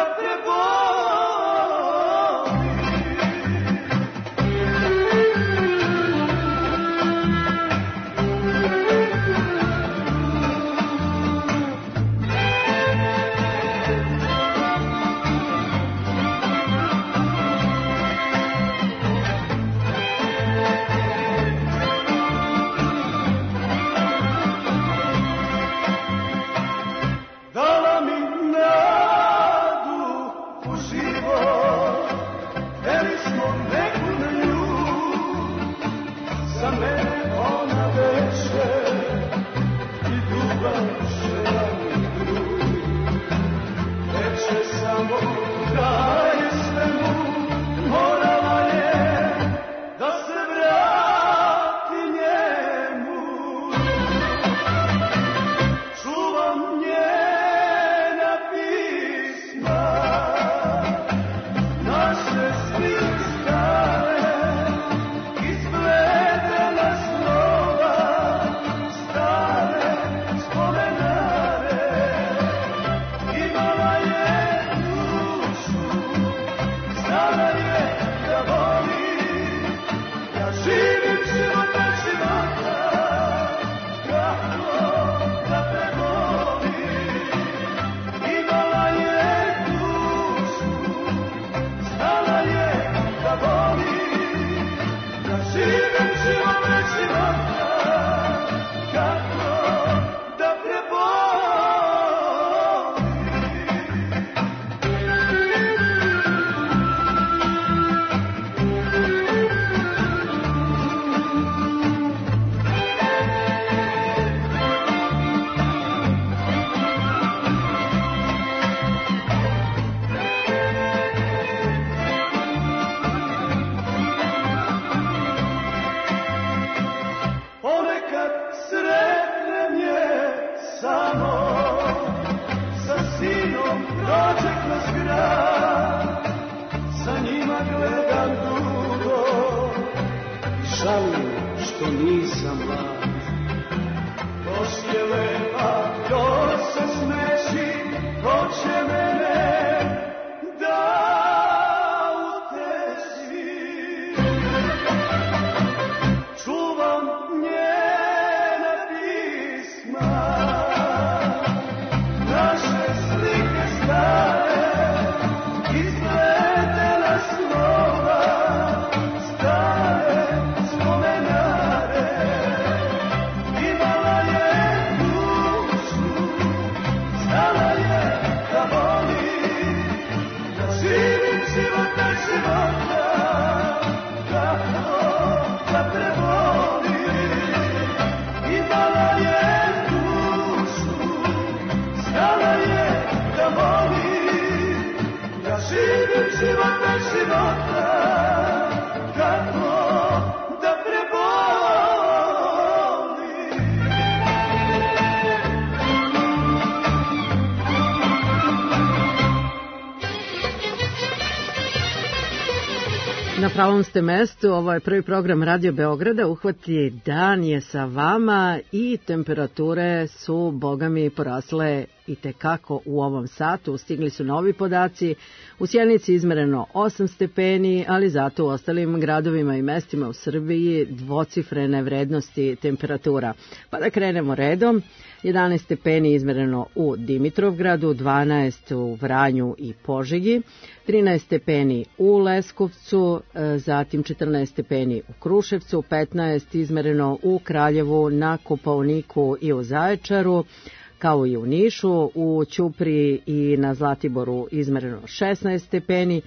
[SPEAKER 2] Na pravom ste mestu, ovo je prvi program Radio Beograda, Uhvati dan je sa vama i temperature su, boga mi, porasle i tekako u ovom satu. Stigli su novi podaci, u Sjenici izmereno 8 stepeni, ali zato u ostalim gradovima i mestima u Srbiji dvocifrene vrednosti temperatura. Pa da krenemo redom. 11 stepeni izmereno u Dimitrovgradu, 12 u Vranju i Požegi, 13 stepeni u Leskovcu, zatim 14 stepeni u Kruševcu, 15 izmereno u Kraljevu, na Kopaoniku i u Zaječaru, kao i u Nišu, u Ćupriji i na Zlatiboru izmereno 16 stepeni,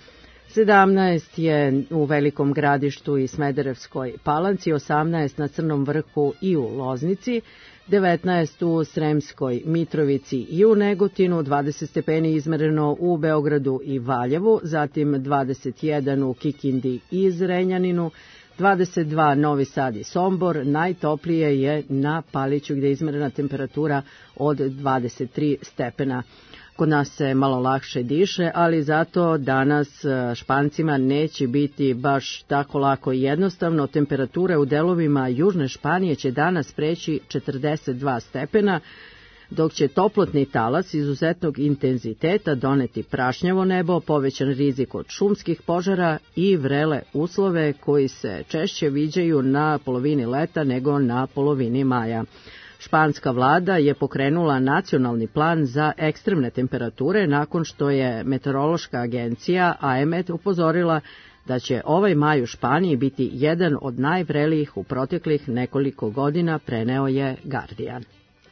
[SPEAKER 2] 17 je u Velikom Gradištu i Smederevskoj Palanci, 18 na Crnom Vrhu i u Loznici, 19 u Sremskoj Mitrovici i u Negotinu, 20 stepeni izmereno u Beogradu i Valjevu, zatim 21 u Kikindi i Zrenjaninu, 22 Novi Sad i Sombor, najtoplije je na Paliću gde je izmerena temperatura od 23 stepena. Kod nas se malo lakše diše, ali zato danas Špancima neće biti baš tako lako i jednostavno. Temperature u delovima južne Španije će danas preći 42 stepena, dok će toplotni talas izuzetnog intenziteta doneti prašnjavo nebo, povećan rizik od šumskih požara i vrele uslove koji se češće viđaju na polovini leta nego na polovini maja. Španska vlada je pokrenula nacionalni plan za ekstremne temperature nakon što je meteorološka agencija AEMET upozorila da će ovaj maj u Španiji biti jedan od najvrelijih u proteklih nekoliko godina, preneo je Guardian.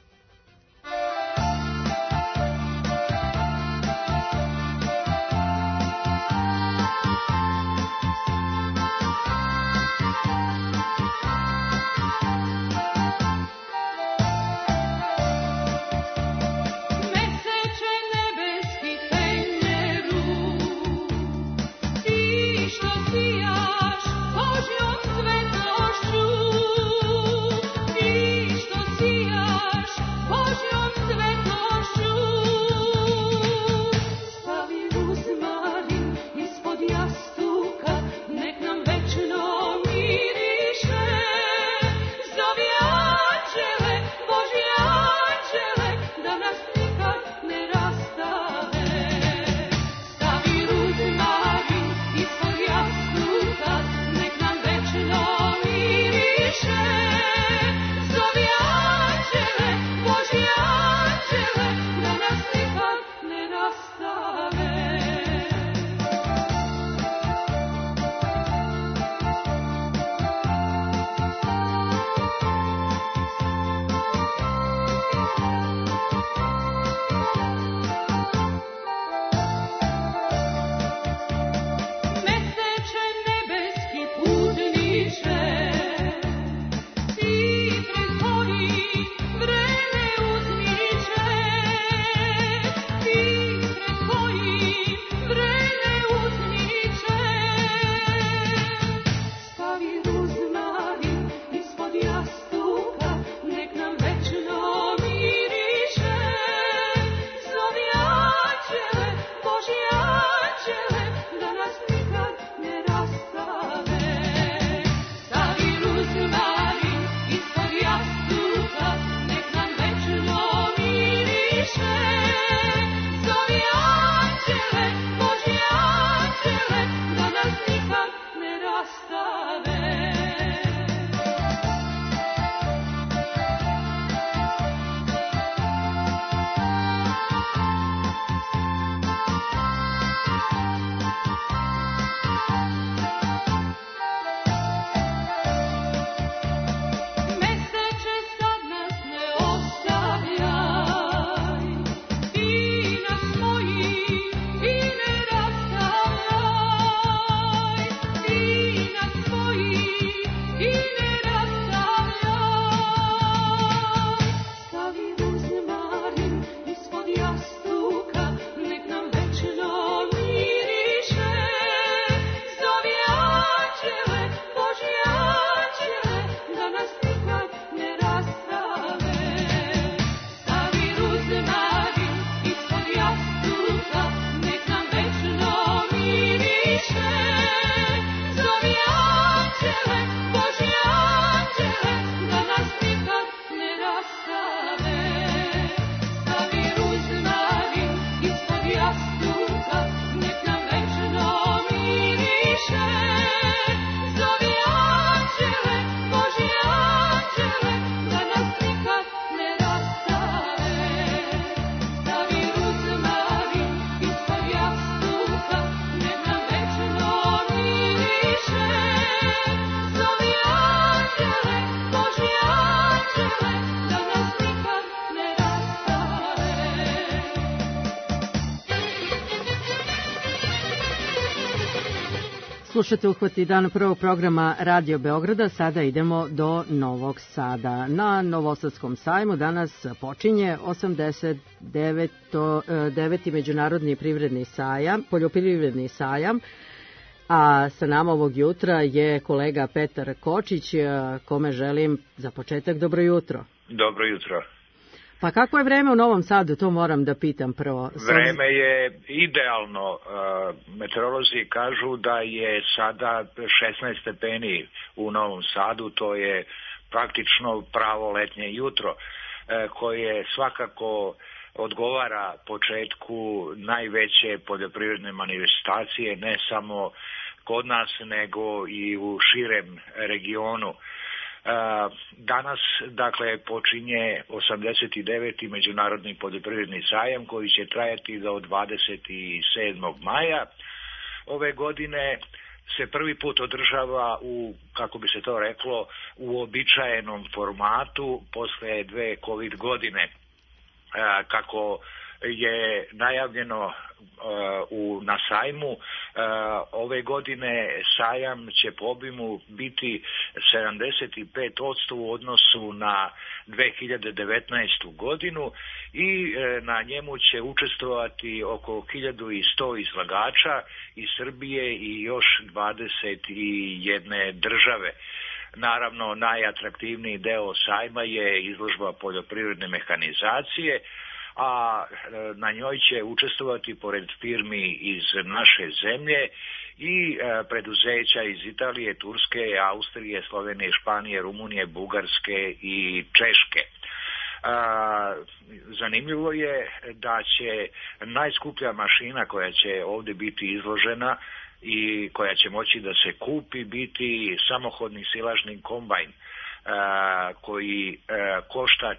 [SPEAKER 2] Slušate Uhvati dan prvog programa Radio Beograda. Sada idemo do Novog Sada. Na Novosadskom sajmu danas počinje 89. međunarodni privredni sajam, poljoprivredni sajam, a sa nama ovog jutra je kolega Petar Kočić, kome želim za početak dobro jutro.
[SPEAKER 8] Dobro jutro.
[SPEAKER 2] Pa kako je vreme u Novom Sadu, to moram da pitam prvo.
[SPEAKER 8] Vreme je idealno. Meteorolozi kažu da je sada 16 stepeni u Novom Sadu, to je praktično pravo letnje jutro, koje svakako odgovara početku najveće poljoprivredne manifestacije, ne samo kod nas, nego i u širem regionu. Danas, dakle, počinje 89. Međunarodni poljoprivredni sajam koji će trajati do 27. maja. Ove godine se prvi put održava u, kako bi se to reklo, uobičajenom formatu posle 2 COVID godine. Kako je najavljeno na sajmu, ove godine sajam će po obimu biti 75% u odnosu na 2019. godinu i na njemu će učestvovati oko 1100 izlagača iz Srbije i još 21 države. Naravno, najatraktivniji deo sajma je izložba poljoprivredne mehanizacije, a na njoj će učestvovati pored firmi iz naše zemlje i preduzeća iz Italije, Turske, Austrije, Slovenije, Španije, Rumunije, Bugarske i Češke. Zanimljivo je da će najskuplja mašina koja će ovdje biti izložena i koja će moći da se kupi biti samohodni silažni kombajn koji košta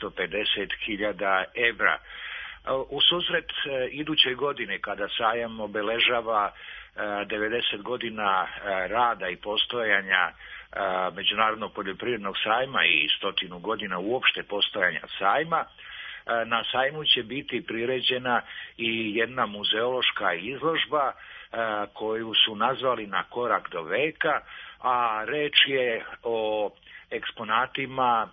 [SPEAKER 8] 450.000 evra. U susret iduće godine, kada sajam obeležava 90 godina rada i postojanja Međunarodnog poljoprivrednog sajma i 100 godina uopšte postojanja sajma, na sajmu će biti priređena i jedna muzeološka izložba koju su nazvali Na korak do veka, a reč je o eksponatima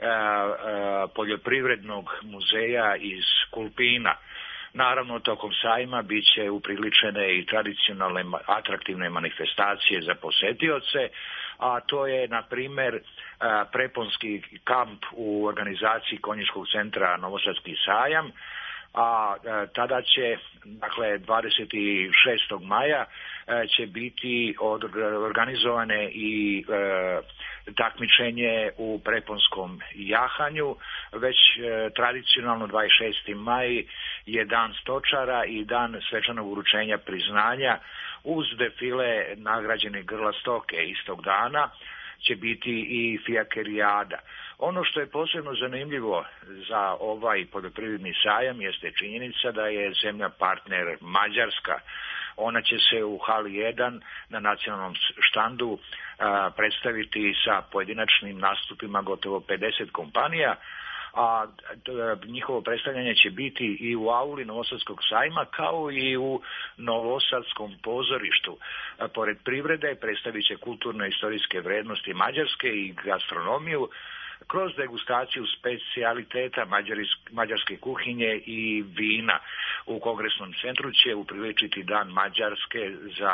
[SPEAKER 8] poljoprivrednog muzeja iz Kulpina. Naravno, tokom sajma bit će upriličene i tradicionalne atraktivne manifestacije za posetioce, a to je, na primer, preponski kamp u organizaciji Konjičkog centra Novosadski sajam, a tada će, dakle, 26. maja će biti organizovane i takmičenje u preponskom jahanju. Već tradicionalno 26. maj je dan stočara i dan svečanog uručenja priznanja uz defile nagrađenih grla stoke. Istog dana će biti i fijakerijada. Ono što je posebno zanimljivo za ovaj poljoprivredni sajam jeste činjenica da je zemlja partner Mađarska. Ona će se u hali 1 na nacionalnom štandu predstaviti sa pojedinačnim nastupima gotovo 50 kompanija, a njihovo predstavljanje će biti i u auli Novosadskog sajma kao i u Novosadskom pozorištu. Pored privrede predstavit će kulturno-istorijske vrednosti Mađarske i gastronomiju kroz degustaciju specijaliteta mađarske kuhinje i vina. U kongresnom centru će upriličiti Dan Mađarske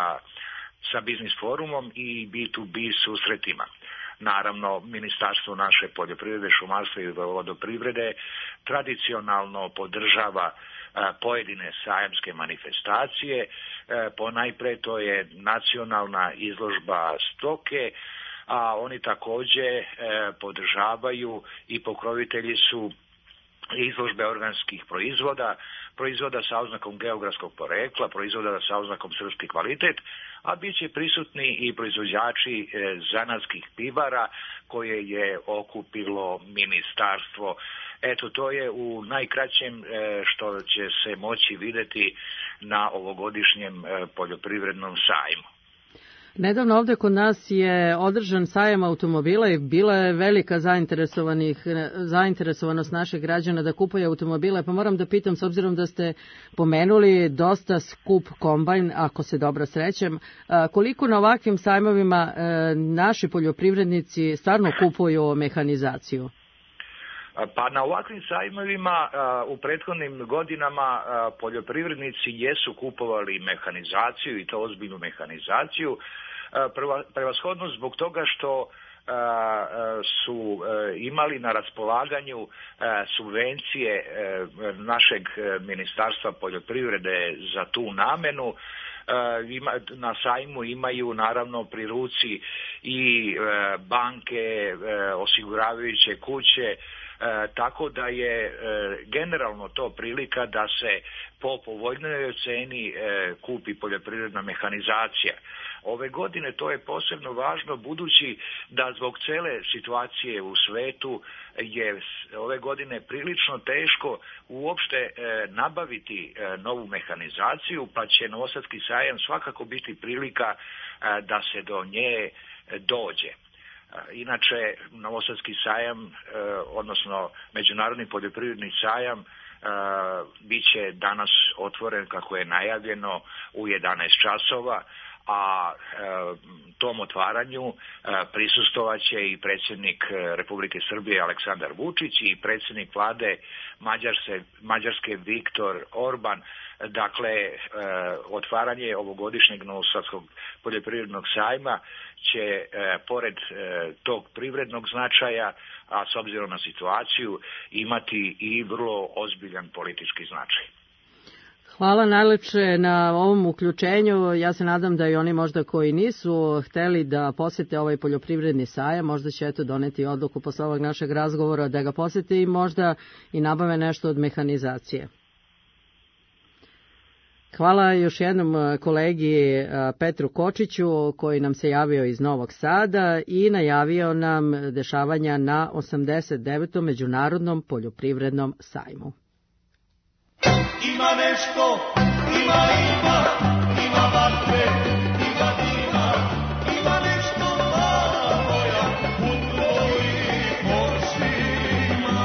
[SPEAKER 8] sa biznis forumom i B2B susretima. Naravno, Ministarstvo naše poljoprivrede, šumarstva i vodoprivrede tradicionalno podržava pojedine sajamske manifestacije. Ponajpre to je nacionalna izložba stoke, a oni također podržavaju i pokrovitelji su izložbe organskih proizvoda sa oznakom geografskog porekla, proizvoda sa oznakom srpski kvalitet, a bit će prisutni i proizvođači zanatskih pivara koje je okupilo ministarstvo. Eto, to je u najkraćem što će se moći vidjeti na ovogodišnjem poljoprivrednom sajmu.
[SPEAKER 2] Nedavno ovdje kod nas je održan sajam automobila i bila je velika zainteresovanost naših građana da kupuje automobile, pa moram da pitam, s obzirom da ste pomenuli dosta skup kombajn, ako se dobro srećem, koliko na ovakvim sajmovima naši poljoprivrednici stvarno kupuju mehanizaciju?
[SPEAKER 8] Pa na ovakvim sajmovima u prethodnim godinama poljoprivrednici jesu kupovali mehanizaciju i to ozbiljnu mehanizaciju, prevashodno zbog toga što su imali na raspolaganju subvencije našeg Ministarstva poljoprivrede za tu namenu. Na sajmu imaju naravno pri ruci i banke, osiguravajuće kuće, tako da je generalno to prilika da se po povoljnoj ceni kupi poljoprivredna mehanizacija. Ove godine to je posebno važno budući da zbog cele situacije u svetu je ove godine prilično teško uopšte nabaviti novu mehanizaciju, pa će Novosadski sajam svakako biti prilika da se do nje dođe. Inače, Novosadski sajam, odnosno Međunarodni poljoprivredni sajam, biće danas otvoren kako je najavljeno u 11 časova, a tom otvaranju prisustvovaće i predsjednik Republike Srbije Aleksandar Vučić i predsjednik vlade Mađarske Viktor Orban. Dakle, otvaranje ovogodišnjeg Novosadskog poljoprivrednog sajma će pored tog privrednog značaja, a s obzirom na situaciju, imati i vrlo ozbiljan politički značaj.
[SPEAKER 2] Hvala najlepše na ovom uključenju. Ja se nadam da i oni možda koji nisu hteli da posete ovaj poljoprivredni sajam, možda će doneti odluku posle ovog našeg razgovora da ga posete i možda i nabave nešto od mehanizacije. Hvala još jednom kolegi Petru Kočiću koji nam se javio iz Novog Sada i najavio nam dešavanja na 89. Međunarodnom poljoprivrednom sajmu.
[SPEAKER 14] Ima nešto, ima vatre, ima dima, ima nešto mala moja u tvojim očima.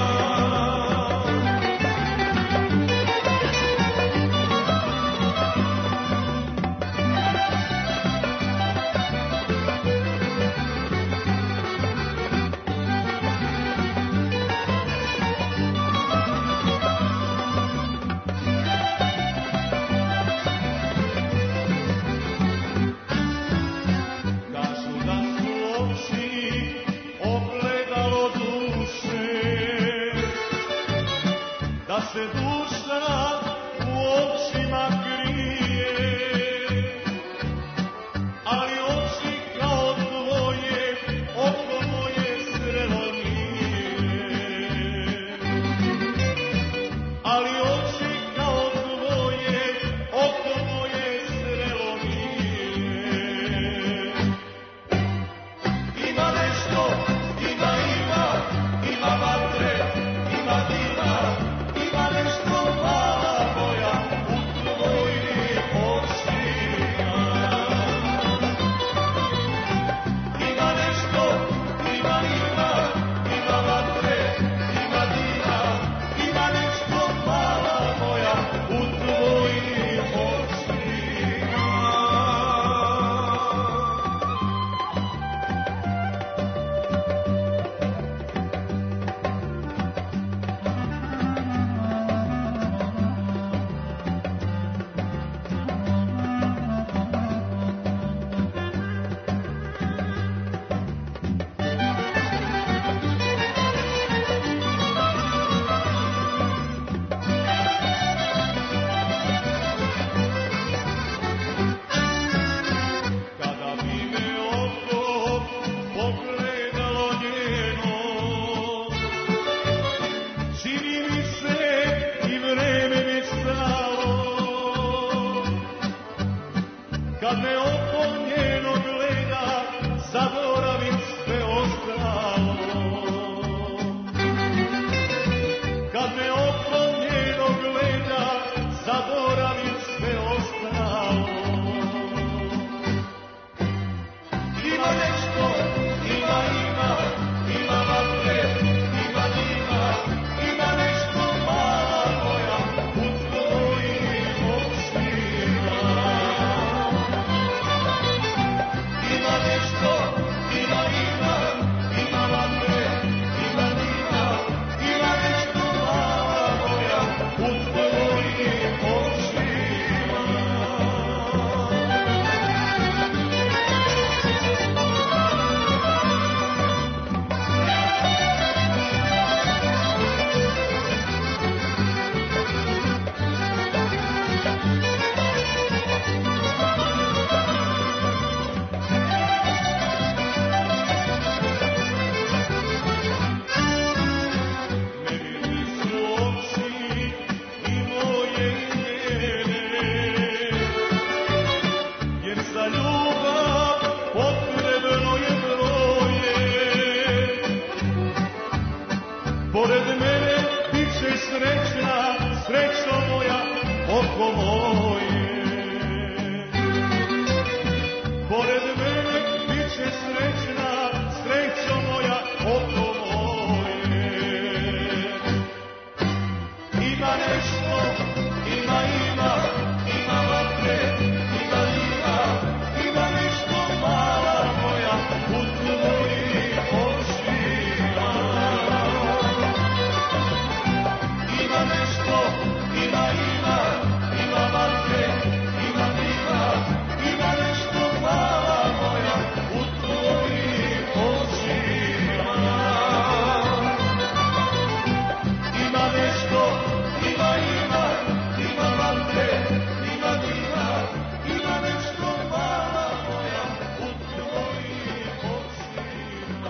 [SPEAKER 6] će srećna, srećo moja, oko moje. Pored mene bit će srećna, srećo moja, oko moje. Ima nešto, ima vatre, ima dima, ima nešto mala moja, u tvojim očima. Ima nešto, ima vatre, ima dima, ima nešto mala moja, u tvojim očima. Ima nešto, ima vatre, ima dima, ima nešto mala moja, u tvojim očima.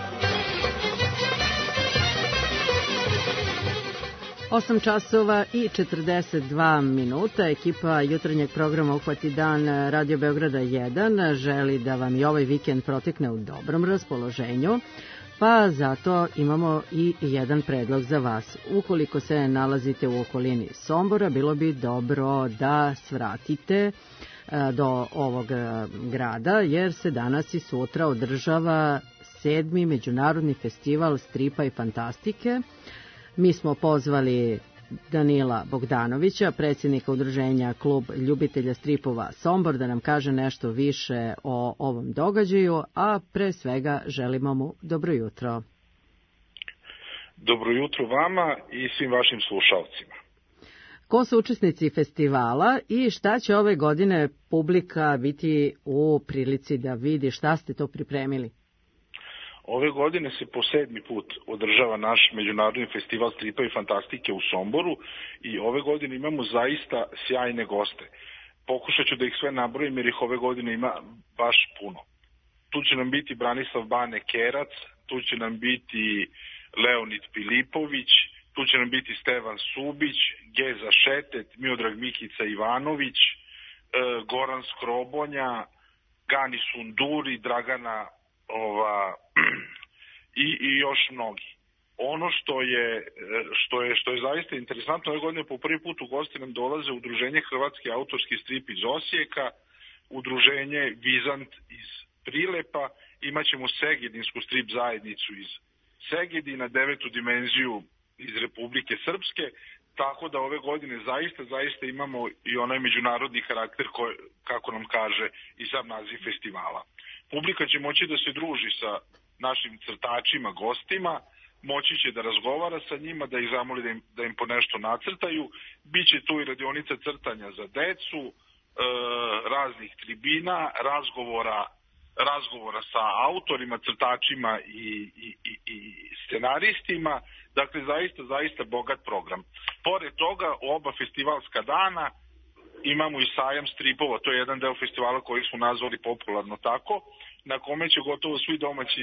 [SPEAKER 2] 8 časova i 42 minuta. Ekipa jutarnjeg programa Uhvati dan Radio Beograda 1 želi da vam i ovaj vikend protekne u dobrom raspoloženju, pa zato imamo i jedan predlog za vas. Ukoliko se nalazite u okolini Sombora, bilo bi dobro da svratite do ovog grada, jer se danas i sutra održava 7. Međunarodni festival stripa i fantastike. Mi smo pozvali Danila Bogdanovića, predsjednika udruženja Klub ljubitelja stripova Sombor, da nam kaže nešto više o ovom događaju, a pre svega želimo mu dobro jutro.
[SPEAKER 13] Dobro jutro vama i svim vašim slušalcima.
[SPEAKER 2] Ko su učesnici festivala i šta će ove godine publika biti u prilici da vidi, šta ste to pripremili?
[SPEAKER 13] Ove godine se po 7. put održava naš međunarodni festival stripa i fantastike u Somboru i ove godine imamo zaista sjajne goste. Pokušat ću da ih sve nabrojim jer ih ove godine ima baš puno. Tu će nam biti Branislav Bane Kerac, tu će nam biti Leonid Pilipović, tu će nam biti Stevan Subić, Geza Šetet, Miodrag Mikica Ivanović, Goran Skrobonja, Gani Sunduri, Dragana i još mnogi. Ono što je zaista interesantno, ove godine po prvi put u gosti nam dolaze Udruženje Hrvatski autorski strip iz Osijeka, Udruženje Vizant iz Prilepa, imaćemo Segedinsku strip zajednicu iz Segedina, 9. dimenziju iz Republike Srpske, tako da ove godine zaista imamo i onaj međunarodni karakter kako nam kaže i sam naziv festivala. Publika će moći da se druži sa našim crtačima, gostima, moći će da razgovara sa njima, da ih zamoli da im po nešto nacrtaju. Biće tu i radionica crtanja za decu, raznih tribina, razgovora sa autorima, crtačima i scenaristima. Dakle, zaista bogat program. Pored toga, u oba festivalska dana imamo i sajam stripova, to je jedan deo festivala koji smo nazvali popularno tako, na kome će gotovo svi domaći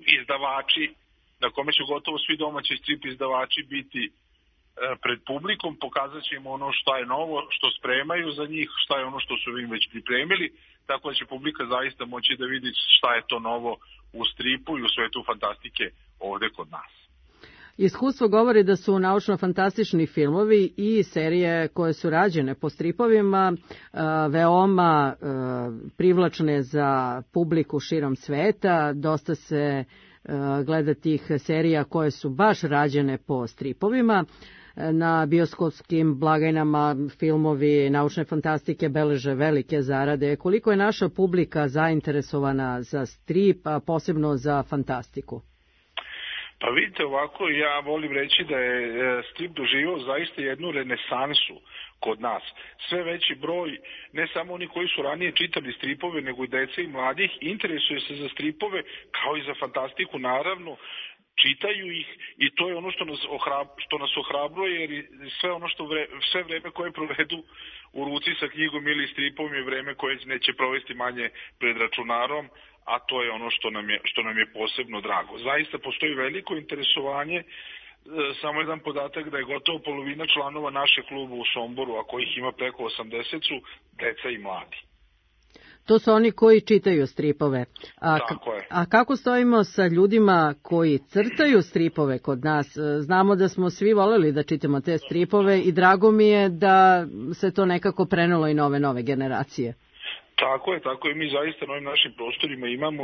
[SPEAKER 13] strip izdavači biti pred publikom, pokazat ćemo ono šta je novo, što spremaju za njih, šta je ono što su im već pripremili, tako da će publika zaista moći da vidi šta je to novo u stripu i u svetu fantastike ovde kod nas.
[SPEAKER 2] Iskustvo govori da su naučno-fantastični filmovi i serije koje su rađene po stripovima veoma privlačne za publiku širom sveta. Dosta se gleda tih serija koje su baš rađene po stripovima. Na bioskopskim blagajnama filmovi naučne fantastike beleže velike zarade. Koliko je naša publika zainteresovana za strip, a posebno za fantastiku?
[SPEAKER 13] Pa vidite ovako, ja volim reći da je strip doživio zaista jednu renesansu kod nas. Sve veći broj, ne samo oni koji su ranije čitali stripove, nego i dece i mladih, interesuje se za stripove, kao i za fantastiku naravno, čitaju ih i to je ono što nas ohrabruje, jer sve vreme koje provedu u ruci sa knjigom ili stripom je vreme koje neće provesti manje pred računarom, a to je ono što nam je posebno drago. Zaista postoji veliko interesovanje, samo jedan podatak da je gotovo polovina članova našeg kluba u Somboru, a kojih ima preko 80, su deca i mladi.
[SPEAKER 2] To su oni koji čitaju stripove.
[SPEAKER 13] Tako je.
[SPEAKER 2] A kako stojimo sa ljudima koji crtaju stripove kod nas? Znamo da smo svi voleli da čitamo te stripove i drago mi je da se to nekako prenelo i na ove nove generacije.
[SPEAKER 13] Tako je. Mi zaista na ovim našim prostorima imamo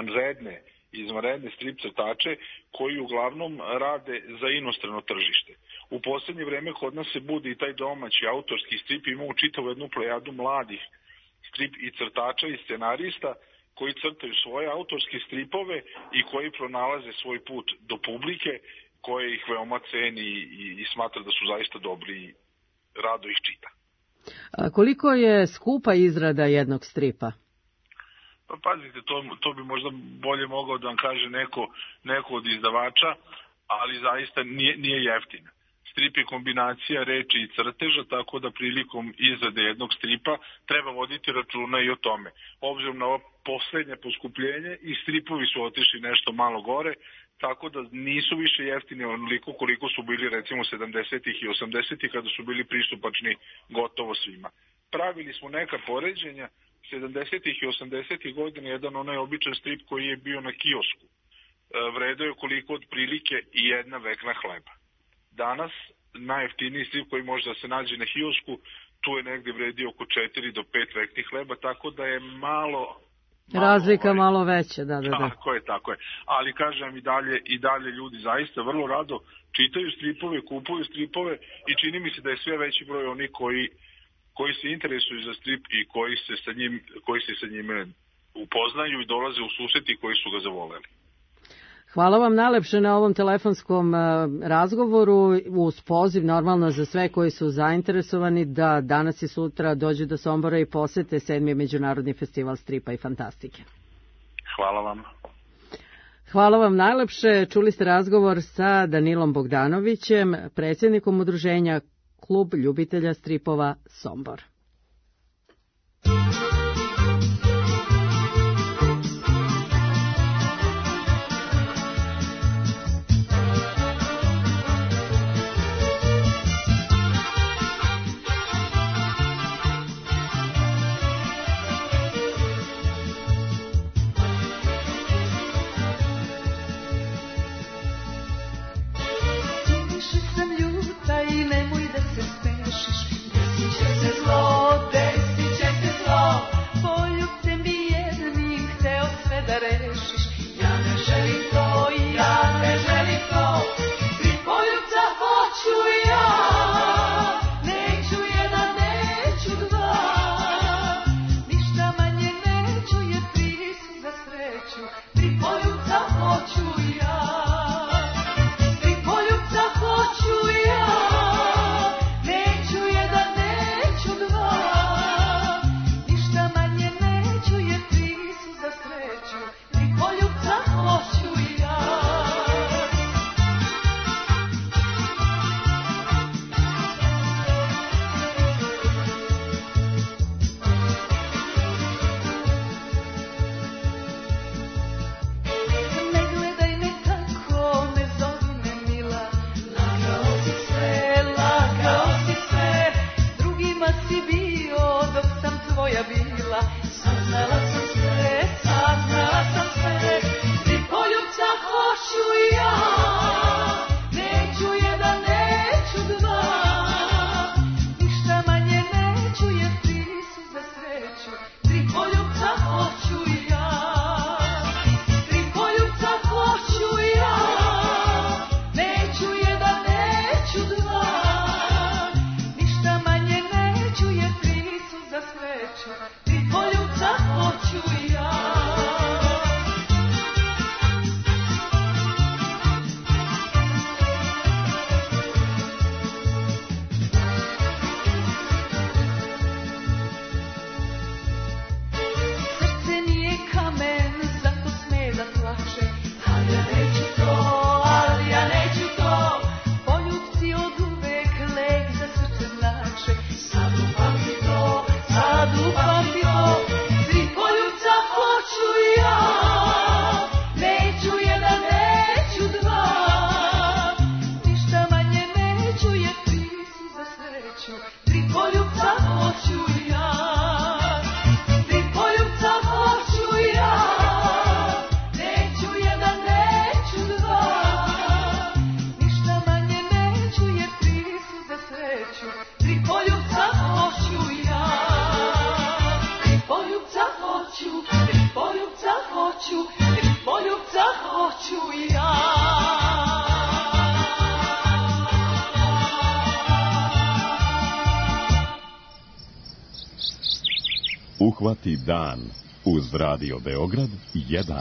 [SPEAKER 13] izvanredne strip crtače koji uglavnom rade za inostrano tržište. U poslednje vreme kod nas se budi i taj domaći autorski strip, imamo čitavu jednu plejadu mladih strip i crtača i scenarista koji crtaju svoje autorske stripove i koji pronalaze svoj put do publike koje ih veoma ceni i smatra da su zaista dobri i rado ih čita.
[SPEAKER 2] Koliko je skupa izrada jednog stripa?
[SPEAKER 13] Pa pazite, to bi možda bolje mogao da vam kaže neko od izdavača, ali zaista nije jeftina. Strip je kombinacija reči i crteža, tako da prilikom izrade jednog stripa treba voditi računa i o tome. Obzirom na ovo poslednje poskupljenje i stripovi su otišli nešto malo gore, tako da nisu više jeftini onoliko koliko su bili recimo 70-ih i 80-ih kada su bili pristupačni gotovo svima. Pravili smo neka poređenja, 70-ih i 80-ih godina jedan onaj običan strip koji je bio na kiosku. Vredeo je koliko od prilike i jedna vekna hleba. Danas najjeftiniji strip koji može da se nađe na kiosku, tu je negde vredio oko 4 do 5 veknih hleba, tako da je malo
[SPEAKER 2] razlika malo veća, da.
[SPEAKER 13] Tako je. Ali kažem i dalje ljudi zaista vrlo rado čitaju stripove, kupuju stripove i čini mi se da je sve veći broj oni koji se interesuju za strip i koji se sa njime upoznaju i dolaze u susret i koji su ga zavoleli.
[SPEAKER 2] Hvala vam najlepše na ovom telefonskom razgovoru, uz poziv normalno za sve koji su zainteresovani da danas i sutra dođu do Sombora i posete 7. Međunarodni festival stripa i fantastike.
[SPEAKER 13] Hvala vam.
[SPEAKER 2] Hvala vam najlepše. Čuli ste razgovor sa Danilom Bogdanovićem, predsjednikom udruženja Klub ljubitelja stripova Sombor.
[SPEAKER 5] Više sam ljuta i nemoj da se smešiš, desit će se zlo.
[SPEAKER 4] Uhvati dan uz Radio Beograd 1.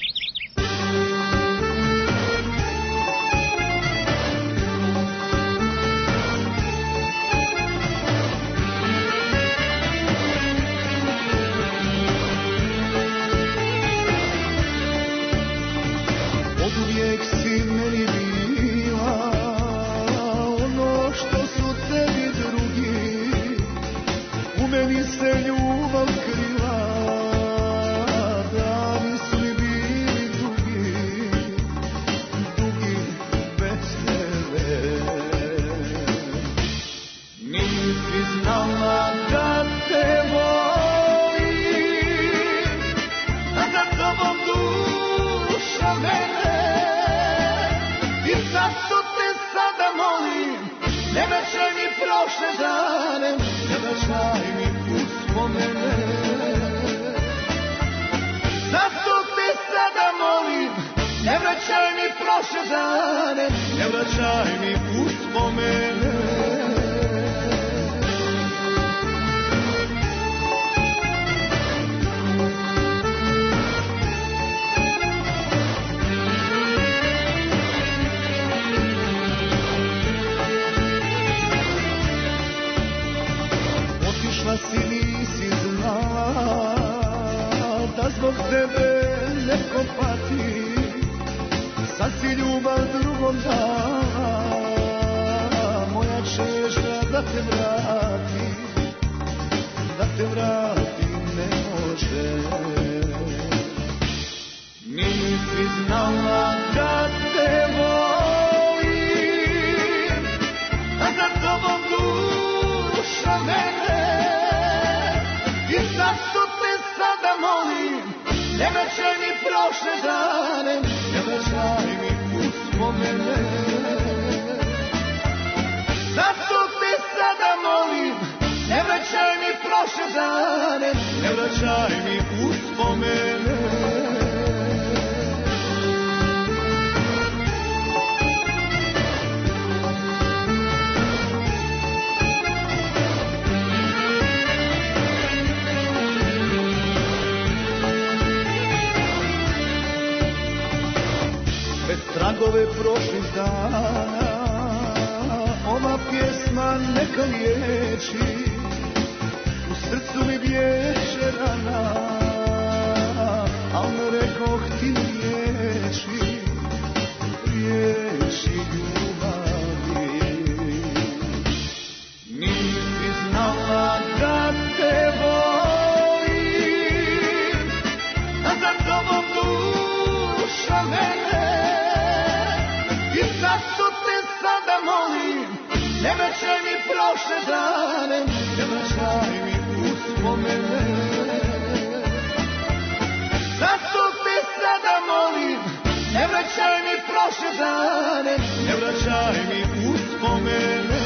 [SPEAKER 14] Oduvijek si meni bila ono što su tebi drugi, u meni se ljubav krila, dani su mi bili dugi, dugi bez tebe. Nisi znala da te volim, a za tobom duša mene, i zašto te sada molim, ne vraćaj mi prošle dane, ne vraćaj mi uspomene. Zašto te sada molim, ne vraćaj mi prošle dane, ne vraćaj mi uspomene. Otišla si, nisi znala da zbog tebe neko pati, sad si ljubav drugom dala, moja čežnja da te vrati ne može. Nisi znala da te volim, a za tobom duša mene, i zašto te sada molim, ne vraćaj mi prošle dane, ne vraćaj mi uspomene. Zašto te sada molim, ne vraćaj mi prošle dane, ne vraćaj mi uspomene. Bez tragove prošlih dana, ova pjesma neka liječi, u srcu mi bježe rana, al ne rekoh ti riječi, riječi ljubavi. Nisi znala da te volim, a za tobom duša mene, i zašto te sada molim, ne vraćaj mi prošle dane, ne vraćaj mi uspomene. Zašto te sada molim, ne vraćaj mi prošle dane, ne vraćaj mi uspomene.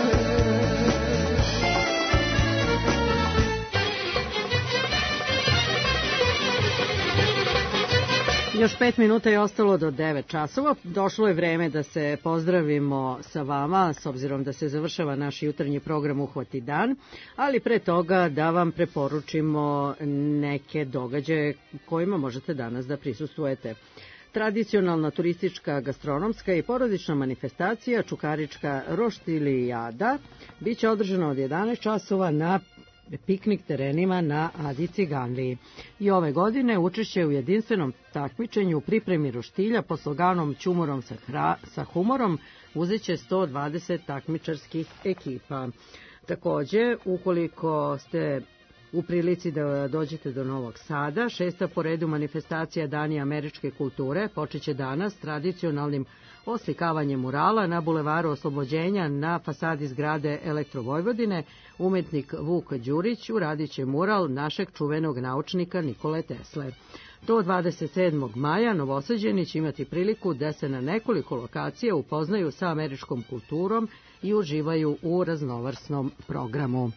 [SPEAKER 2] Još 5 minuta je ostalo do 9 časova. Došlo je vreme da se pozdravimo sa vama, s obzirom da se završava naš jutarnji program Uhvati dan, ali pre toga da vam preporučimo neke događaje kojima možete danas da prisustvujete. Tradicionalna turistička, gastronomska i porodična manifestacija Čukarička roštilijada biće održana od 11 časova na piknik terenima na Adi Ciganliji. I ove godine učešće u jedinstvenom takmičenju u pripremi roštilja pod sloganom Ćumorom sa humorom uzeće 120 takmičarskih ekipa. Takođe, ukoliko ste u prilici da dođete do Novog Sada, 6. po redu manifestacija Dani američke kulture počeće danas tradicionalnim oslikavanjem murala na bulevaru Oslobođenja na fasadi zgrade Elektrovojvodine. Umetnik Vuk Đurić uradit će mural našeg čuvenog naučnika Nikole Tesle. Do 27. maja Novosađani će imati priliku da se na nekoliko lokacija upoznaju sa američkom kulturom i uživaju u raznovrsnom programu.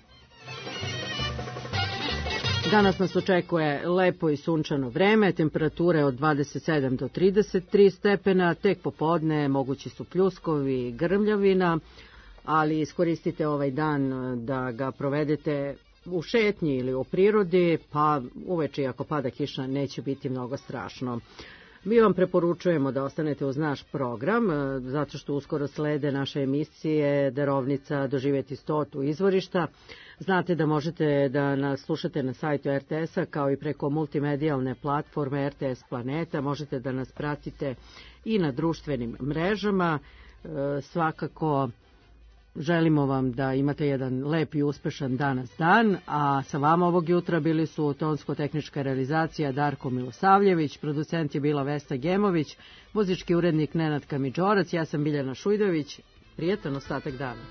[SPEAKER 2] Danas nas očekuje lepo i sunčano vreme, temperature od 27 do 33 stepena, tek popodne mogući su pljuskovi i grmljavina, ali iskoristite ovaj dan da ga provedete u šetnji ili u prirodi, pa uveče ako pada kiša neće biti mnogo strašno. Mi vam preporučujemo da ostanete uz naš program, zato što uskoro slede naše emisije Darovnica doživjeti 100. izvorišta. Znate da možete da nas slušate na sajtu RTS-a kao i preko multimedijalne platforme RTS Planeta. Možete da nas pratite i na društvenim mrežama. Svakako želimo vam da imate jedan lep i uspešan danas dan, a sa vama ovog jutra bili su tonsko-tehnička realizacija Darko Milosavljević, producent je bila Vesna Gemović, muzički urednik Nenad Kamidžorac, ja sam Biljana Šujdović. Prijetan ostatak dana.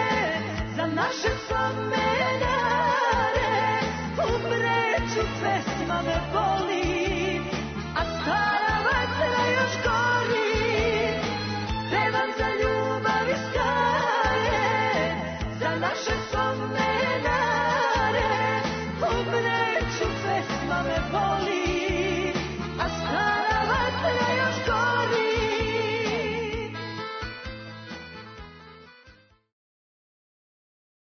[SPEAKER 14] Naše spomenare, umreću sve